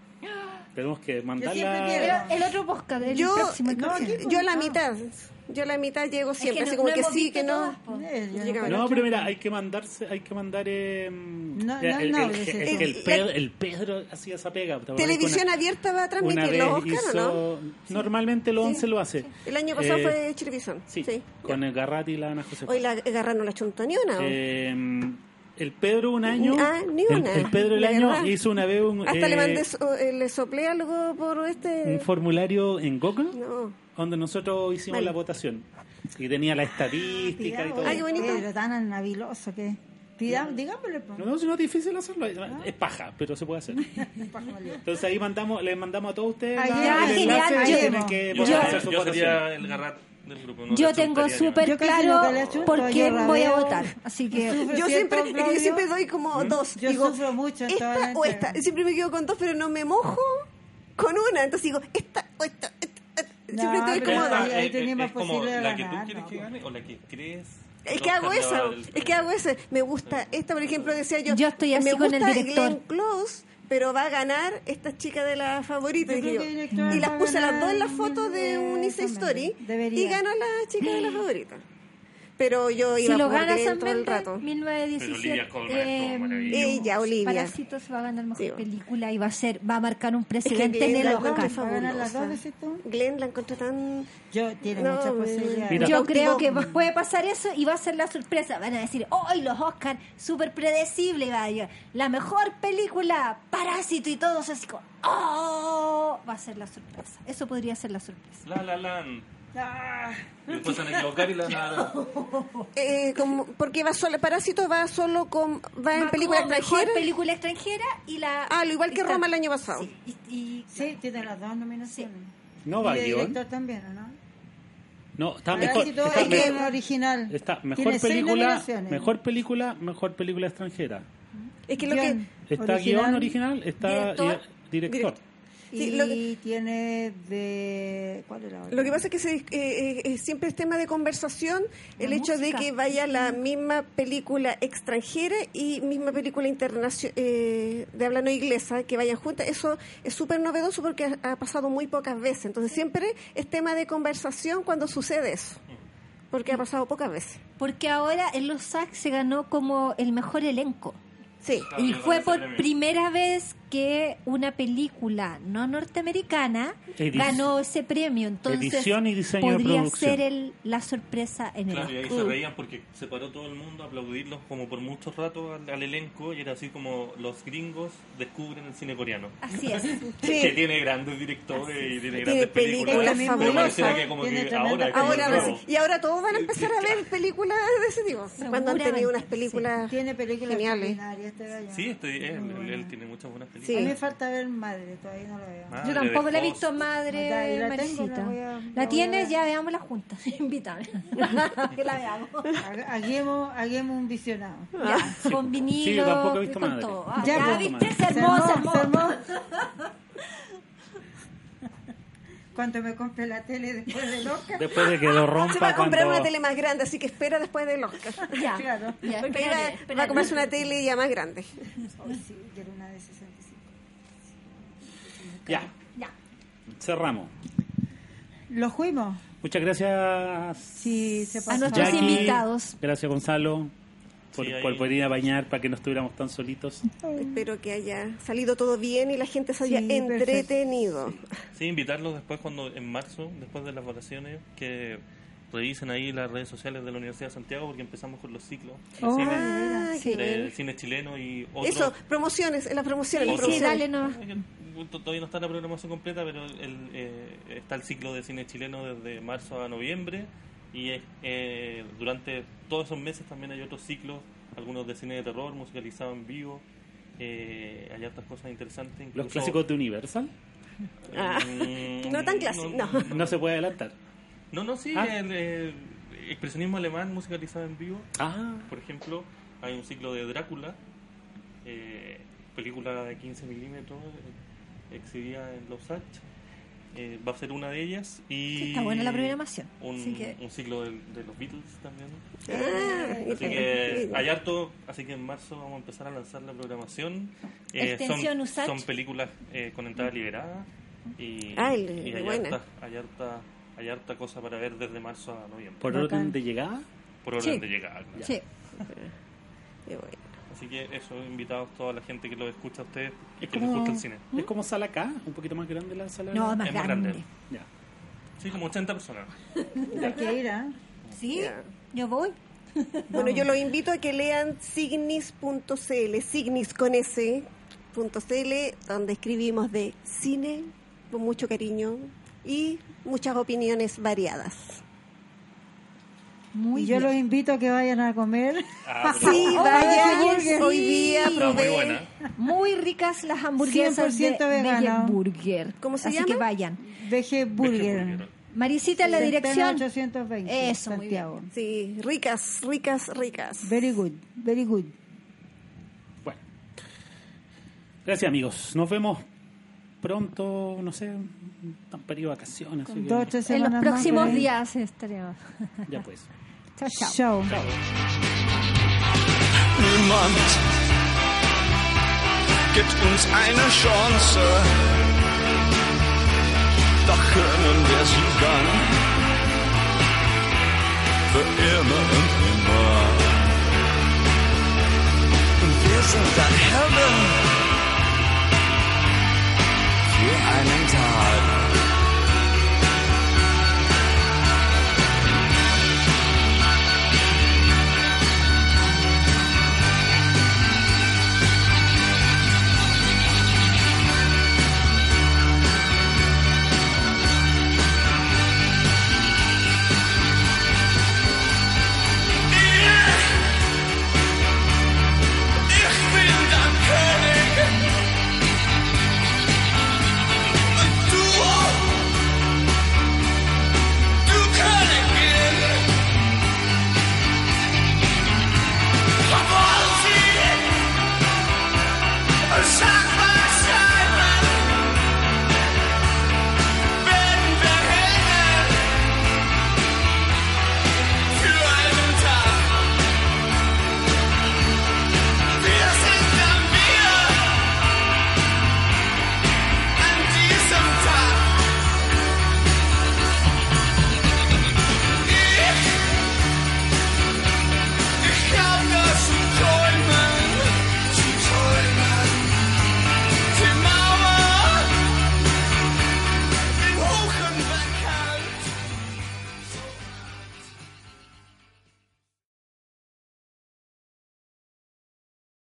S1: Tenemos que
S3: siempre
S1: mandarla.
S3: pierdo.
S2: Pero el otro podcast, el
S4: Yo,
S2: próximo. el
S3: no,
S2: próximo.
S3: aquí-
S4: yo a la mitad. Yo a la mitad llego siempre.
S2: que
S4: así
S2: no-
S4: como
S2: no
S4: que
S2: hemos
S4: sí,
S2: visto
S4: que no.
S2: todas, po.
S3: Eh, yo
S4: Llega-
S3: no
S1: No,
S3: puedo-
S1: pero mira, hay que mandarse, hay que mandar eh,
S3: No, no,
S1: el,
S3: no,
S1: el-
S3: ese
S1: el-
S3: es
S1: que el
S4: el-
S1: Pedro, el Pedro hacía esa pega. ¿te acuerdas?
S4: Televisión
S1: Una-
S4: abierta va a
S1: una
S4: transmitir
S1: vez
S4: los Oscar, ¿o no?
S1: hizo, normalmente los once lo hace.
S4: El año pasado
S1: Eh,
S4: fue Chilevisión.
S1: Sí,
S4: Sí.
S1: con el Garrati y la Ana José.
S4: Hoy la Garra no la chuntó ni una. ¿o?
S1: Eh, el Pedro un año,
S4: Ah, ni
S1: el,
S4: una.
S1: el Pedro el
S4: De
S1: año
S4: verdad.
S1: hizo una vez un,
S4: Hasta le
S1: eh,
S4: mandé, so- eh, le soplé algo por este.
S1: un formulario en Google
S4: No.
S1: donde nosotros hicimos
S4: Mal.
S1: la votación y tenía la estadística y
S3: Pidamos,
S1: todo.
S4: Ay, qué bonito.
S3: Pedro, tan anabiloso que. Pidamos, digámosle. po.
S1: No, no, si no es difícil hacerlo, es paja, pero se puede hacer. Entonces ahí mandamos, les mandamos a todos ustedes
S3: Ahí
S1: la-
S3: ya,
S1: el
S2: genial.
S1: enlace y
S2: Yo-
S1: tienen que
S5: Yo,
S1: votar,
S2: yo-
S1: hacer su
S5: yo
S1: votación.
S5: sería el garrat del grupo. no
S2: Yo
S5: le
S2: tengo
S5: chuntaría ni
S2: súper
S3: Yo casi
S2: claro
S3: nunca le achunto,
S2: por
S3: yo
S2: quién voy a
S3: rabeo.
S2: votar. Así que
S3: Sufro
S4: Yo
S3: ¿cierto,
S4: siempre, es que yo
S3: Claudio?
S4: siempre doy como dos.
S3: Yo
S4: digo,
S3: sufro mucho en toda
S4: esta
S3: la
S4: o
S3: entrega.
S4: esta. Siempre me quedo con dos, pero no me mojo con una. Entonces digo, esta o esta. esta, esta. Siempre
S3: No,
S4: doy
S3: pero
S4: como
S3: esta-
S4: dos.
S3: ahí- ahí
S5: Es-
S3: tenía
S5: es
S3: más
S5: como
S3: posibilidad de
S5: la que
S3: ganar,
S5: tú quieres
S3: no.
S5: que gane o la que crees.
S4: Es que hago
S5: Oscar
S4: eso,
S5: lleva el
S4: es que
S5: premio.
S4: hago eso. Me gusta esta, por ejemplo, decía yo.
S2: Yo estoy así
S4: me
S2: con
S4: gusta
S2: el director.
S4: Glenn Close, pero va a ganar esta chica de la favorita.
S3: Yo
S4: dije
S3: creo
S4: yo.
S3: que el director
S4: Y las
S3: va a
S4: puse las dos en la
S3: ganar,
S4: foto de un Insta
S3: también.
S4: Story
S3: Debería.
S4: y ganó la chica de la favorita. Pero yo
S2: si
S4: iba
S2: lo
S4: por
S2: gana
S4: Glenn
S2: San
S4: todo el
S2: Mendes,
S4: rato.
S2: mil novecientos diecisiete.
S5: Pero Olivia Colman
S2: eh,
S5: estuvo maravillosa.
S4: Ella, Olivia.
S2: Parásitos va a ganar mejor
S4: Sí.
S2: película y va a ser, va a marcar un
S4: que
S2: precedente
S4: Glenn
S2: en el
S4: la encuentro
S2: Oscar.
S4: fabulosa.
S3: ¿Va a ganar las dos, decís tú?
S4: Glenn la encontré tan...
S3: Yo, tiene
S4: No,
S3: muchas
S4: eh,
S3: posibilidades.
S1: Mira.
S2: Yo
S4: Cautivo.
S2: creo que va- puede pasar eso y va a ser la sorpresa. Van a decir, ¡oh, los Oscar! Súper predecible. Va a llegar la mejor película, Parásito y todos así como, ¡oh! Va a ser la sorpresa. Eso podría ser la sorpresa.
S5: La La Land.
S3: Ah,
S5: Y después se van a equivocar y la van a...
S4: Eh, como, porque va solo, Parásito va solo con... Va en
S2: Va
S4: película
S2: como mejor
S4: extranjera.
S2: película extranjera y la...
S4: Ah, lo igual que
S2: está-
S4: Roma el año pasado.
S2: Sí, y, y-
S3: sí, tiene las dos nominaciones.
S1: No va
S3: y de
S1: guión.
S3: director también, ¿o no?
S1: No, está mejor.
S3: Parásito
S1: Está,
S3: es
S1: me-
S3: guión original.
S1: está mejor
S3: Tiene seis
S1: película,
S3: nominaciones.
S1: mejor película, mejor película extranjera.
S4: Es que lo que...
S3: Guión
S1: Está guión original, está
S2: Director.
S1: eh, director.
S4: Director. Sí,
S3: y
S4: lo que-
S3: tiene de... ¿Cuál era?
S4: Lo que pasa es que se- eh, eh, siempre es tema de conversación el
S2: La
S4: hecho
S2: música.
S4: de que vaya la misma película extranjera y misma película internacional eh, de habla no inglesa, que vayan juntas. Eso es súper novedoso porque ha, ha pasado muy pocas veces. Entonces siempre es tema de conversación cuando sucede eso, porque ha pasado pocas veces.
S2: Porque ahora en los S A C se ganó como el mejor elenco.
S4: Sí.
S5: Claro,
S2: Y
S5: yo
S2: fue
S5: ese
S2: por
S5: premio.
S2: primera vez que una película no norteamericana
S1: Edic-
S2: ganó ese premio. Entonces
S1: Edición y diseño de
S2: podría
S1: producción.
S2: ser el, la sorpresa en el
S5: Claro, y ahí
S2: Oscar.
S5: se reían porque se paró todo el mundo a aplaudirlos como por mucho rato al, al elenco y era así como los gringos descubren el cine coreano.
S2: Así es.
S5: Que tiene grandes directores y tiene
S4: Tiene
S5: grandes
S4: películas
S5: películas. Pero
S4: fabulosas.
S5: pareciera que como
S3: Tiene
S5: que
S3: tremenda
S5: ahora... es
S3: película.
S5: como
S4: Ahora,
S5: nuevo.
S4: sí. Y ahora todos van a empezar a ver películas de ese tipo, cuando han tenido unas películas
S3: Tiene películas
S4: geniales.
S3: extraordinarias este gallo.
S5: Sí, estoy, él,
S3: Muy
S5: él-
S3: buena.
S5: él tiene muchas buenas
S3: A
S5: películas.
S3: mí me falta ver Madre, todavía no lo veo.
S5: Madre
S2: Yo
S5: de
S2: tampoco la he
S5: Host.
S2: visto, madre
S3: Ya, y la tengo,
S2: Marisita.
S3: la voy a- la
S2: ¿La
S3: voy a
S2: tienes?
S3: ver.
S2: Ya veámosla juntas. Invítame. Que la veamos.
S3: Haga- Hagamos, hagamos un visionado.
S2: Ya, con vinilo.
S1: Sí, yo tampoco he visto
S2: con
S1: Madre.
S2: todo. Ah,
S3: Ya,
S2: ya,
S3: pues,
S2: viste,
S1: Madre.
S2: es hermoso,
S3: Se
S2: hermoso.
S3: armó, se armó. Cuando me compre la tele después del Oscar.
S1: Después de que lo rompa
S4: Se va a comprar
S1: cuando...
S4: una tele más grande, así que espera después del Oscar.
S2: Ya,
S3: Claro.
S2: ya,
S4: Porque
S2: espérate,
S4: va,
S2: espérate.
S4: va a comprarse una tele ya más grande.
S3: Oh, sí, quiero una de sesenta y cinco.
S1: Ya,
S2: Ya.
S1: cerramos.
S3: ¿Lo fuimos?
S1: Muchas gracias.
S3: Sí, se
S2: A
S3: pasó.
S2: nuestros
S1: Jackie.
S2: invitados.
S1: Gracias, Gonzalo, por,
S5: Sí, ahí-
S1: por venir a bañar para que no estuviéramos tan solitos.
S4: Espero que haya salido todo bien y la gente se haya
S3: Sí, perfecto.
S4: entretenido.
S5: Sí, invitarlos después cuando en marzo, después de las vacaciones, que revisen ahí las redes sociales de la Universidad de Santiago porque empezamos con los ciclos de
S3: Oh,
S5: cine,
S4: Ah, qué
S5: de
S4: bien.
S5: cine chileno y otros.
S4: Eso, promociones, en las promociones.
S2: Sí,
S4: las
S2: sí,
S4: promociones.
S2: dale no.
S5: Es que Todavía no está la programación completa, pero el, eh, está el ciclo de cine chileno desde marzo a noviembre y es, eh, durante todos esos meses también hay otros ciclos, algunos de cine de terror, musicalizado en vivo, eh, hay hartas cosas interesantes.
S1: Los
S5: incluso-
S1: clásicos de Universal
S4: Ah,
S5: Mm,
S4: no tan clásico, no.
S1: no se puede adelantar.
S5: No, no, sí,
S1: Ah.
S5: el, eh, expresionismo alemán musicalizado en vivo.
S1: Ah,
S5: Por ejemplo, hay un ciclo de Drácula, eh, película de quince milímetros, eh, exhibida en Los H. Eh, va a ser una de ellas. Y
S2: Sí, está buena la programación.
S5: Un,
S2: Así que-
S5: un ciclo del- de, los Beatles también.
S4: Ah,
S5: Así que hay harto, así que en marzo vamos a empezar a lanzar la programación. Eh,
S2: Extensión
S5: son,
S2: U S A C.
S5: son películas eh, con entrada liberada y,
S4: Ah, el-
S5: y hay,
S4: buena.
S5: harta, hay, harta, hay harta cosa para ver desde marzo a noviembre.
S1: por
S3: Bacán.
S1: orden de llegada.
S5: Por orden
S2: Sí.
S5: de llegada. claro.
S2: Sí.
S4: qué bueno.
S5: Así que eso, invitados toda la gente que lo escucha a ustedes y
S1: Es
S5: que les
S1: como,
S5: gusta el cine.
S1: es como sala acá, un poquito más grande la sala.
S2: No, más
S5: Es más
S2: grande.
S5: grande.
S1: Ya.
S5: Sí, como ochenta personas.
S3: Hay que ir, ¿ah?
S2: Sí,
S4: Ya.
S2: yo voy.
S4: Bueno, yo los invito a que lean signis punto c l, signis con s punto c l, donde escribimos de cine con mucho cariño y muchas opiniones variadas.
S2: Muy
S3: Y yo
S2: bien.
S3: los invito a que vayan a comer.
S5: Ah, pero
S4: Sí,
S2: Oh,
S4: vayan,
S2: sí.
S4: hoy día
S5: está muy
S4: probé.
S5: buena.
S2: Muy ricas las hamburguesas
S3: cien por ciento
S2: de
S3: vegano.
S2: Burger.
S4: ¿Cómo se
S2: Así
S4: llama?
S2: que vayan.
S3: Veje Burger.
S5: Burger.
S2: Marisita, la
S3: Centeno
S2: dirección.
S3: ochocientos veinte,
S2: Eso, muy
S3: Santiago.
S4: Sí, ricas, ricas, ricas.
S3: Very good, very good.
S1: Bueno. Gracias, amigos. Nos vemos pronto, no sé, tan periodo de vacaciones. así que-
S3: Dos, tres
S2: En los
S3: semanas más,
S2: próximos
S3: por ahí.
S2: días estaremos.
S1: Ya pues.
S2: Chao, chao.
S3: Chao.
S1: Chao.
S6: Niemand gibt uns eine Chance, doch können wir sie dann für immer und immer. Und wir sind dann Helden.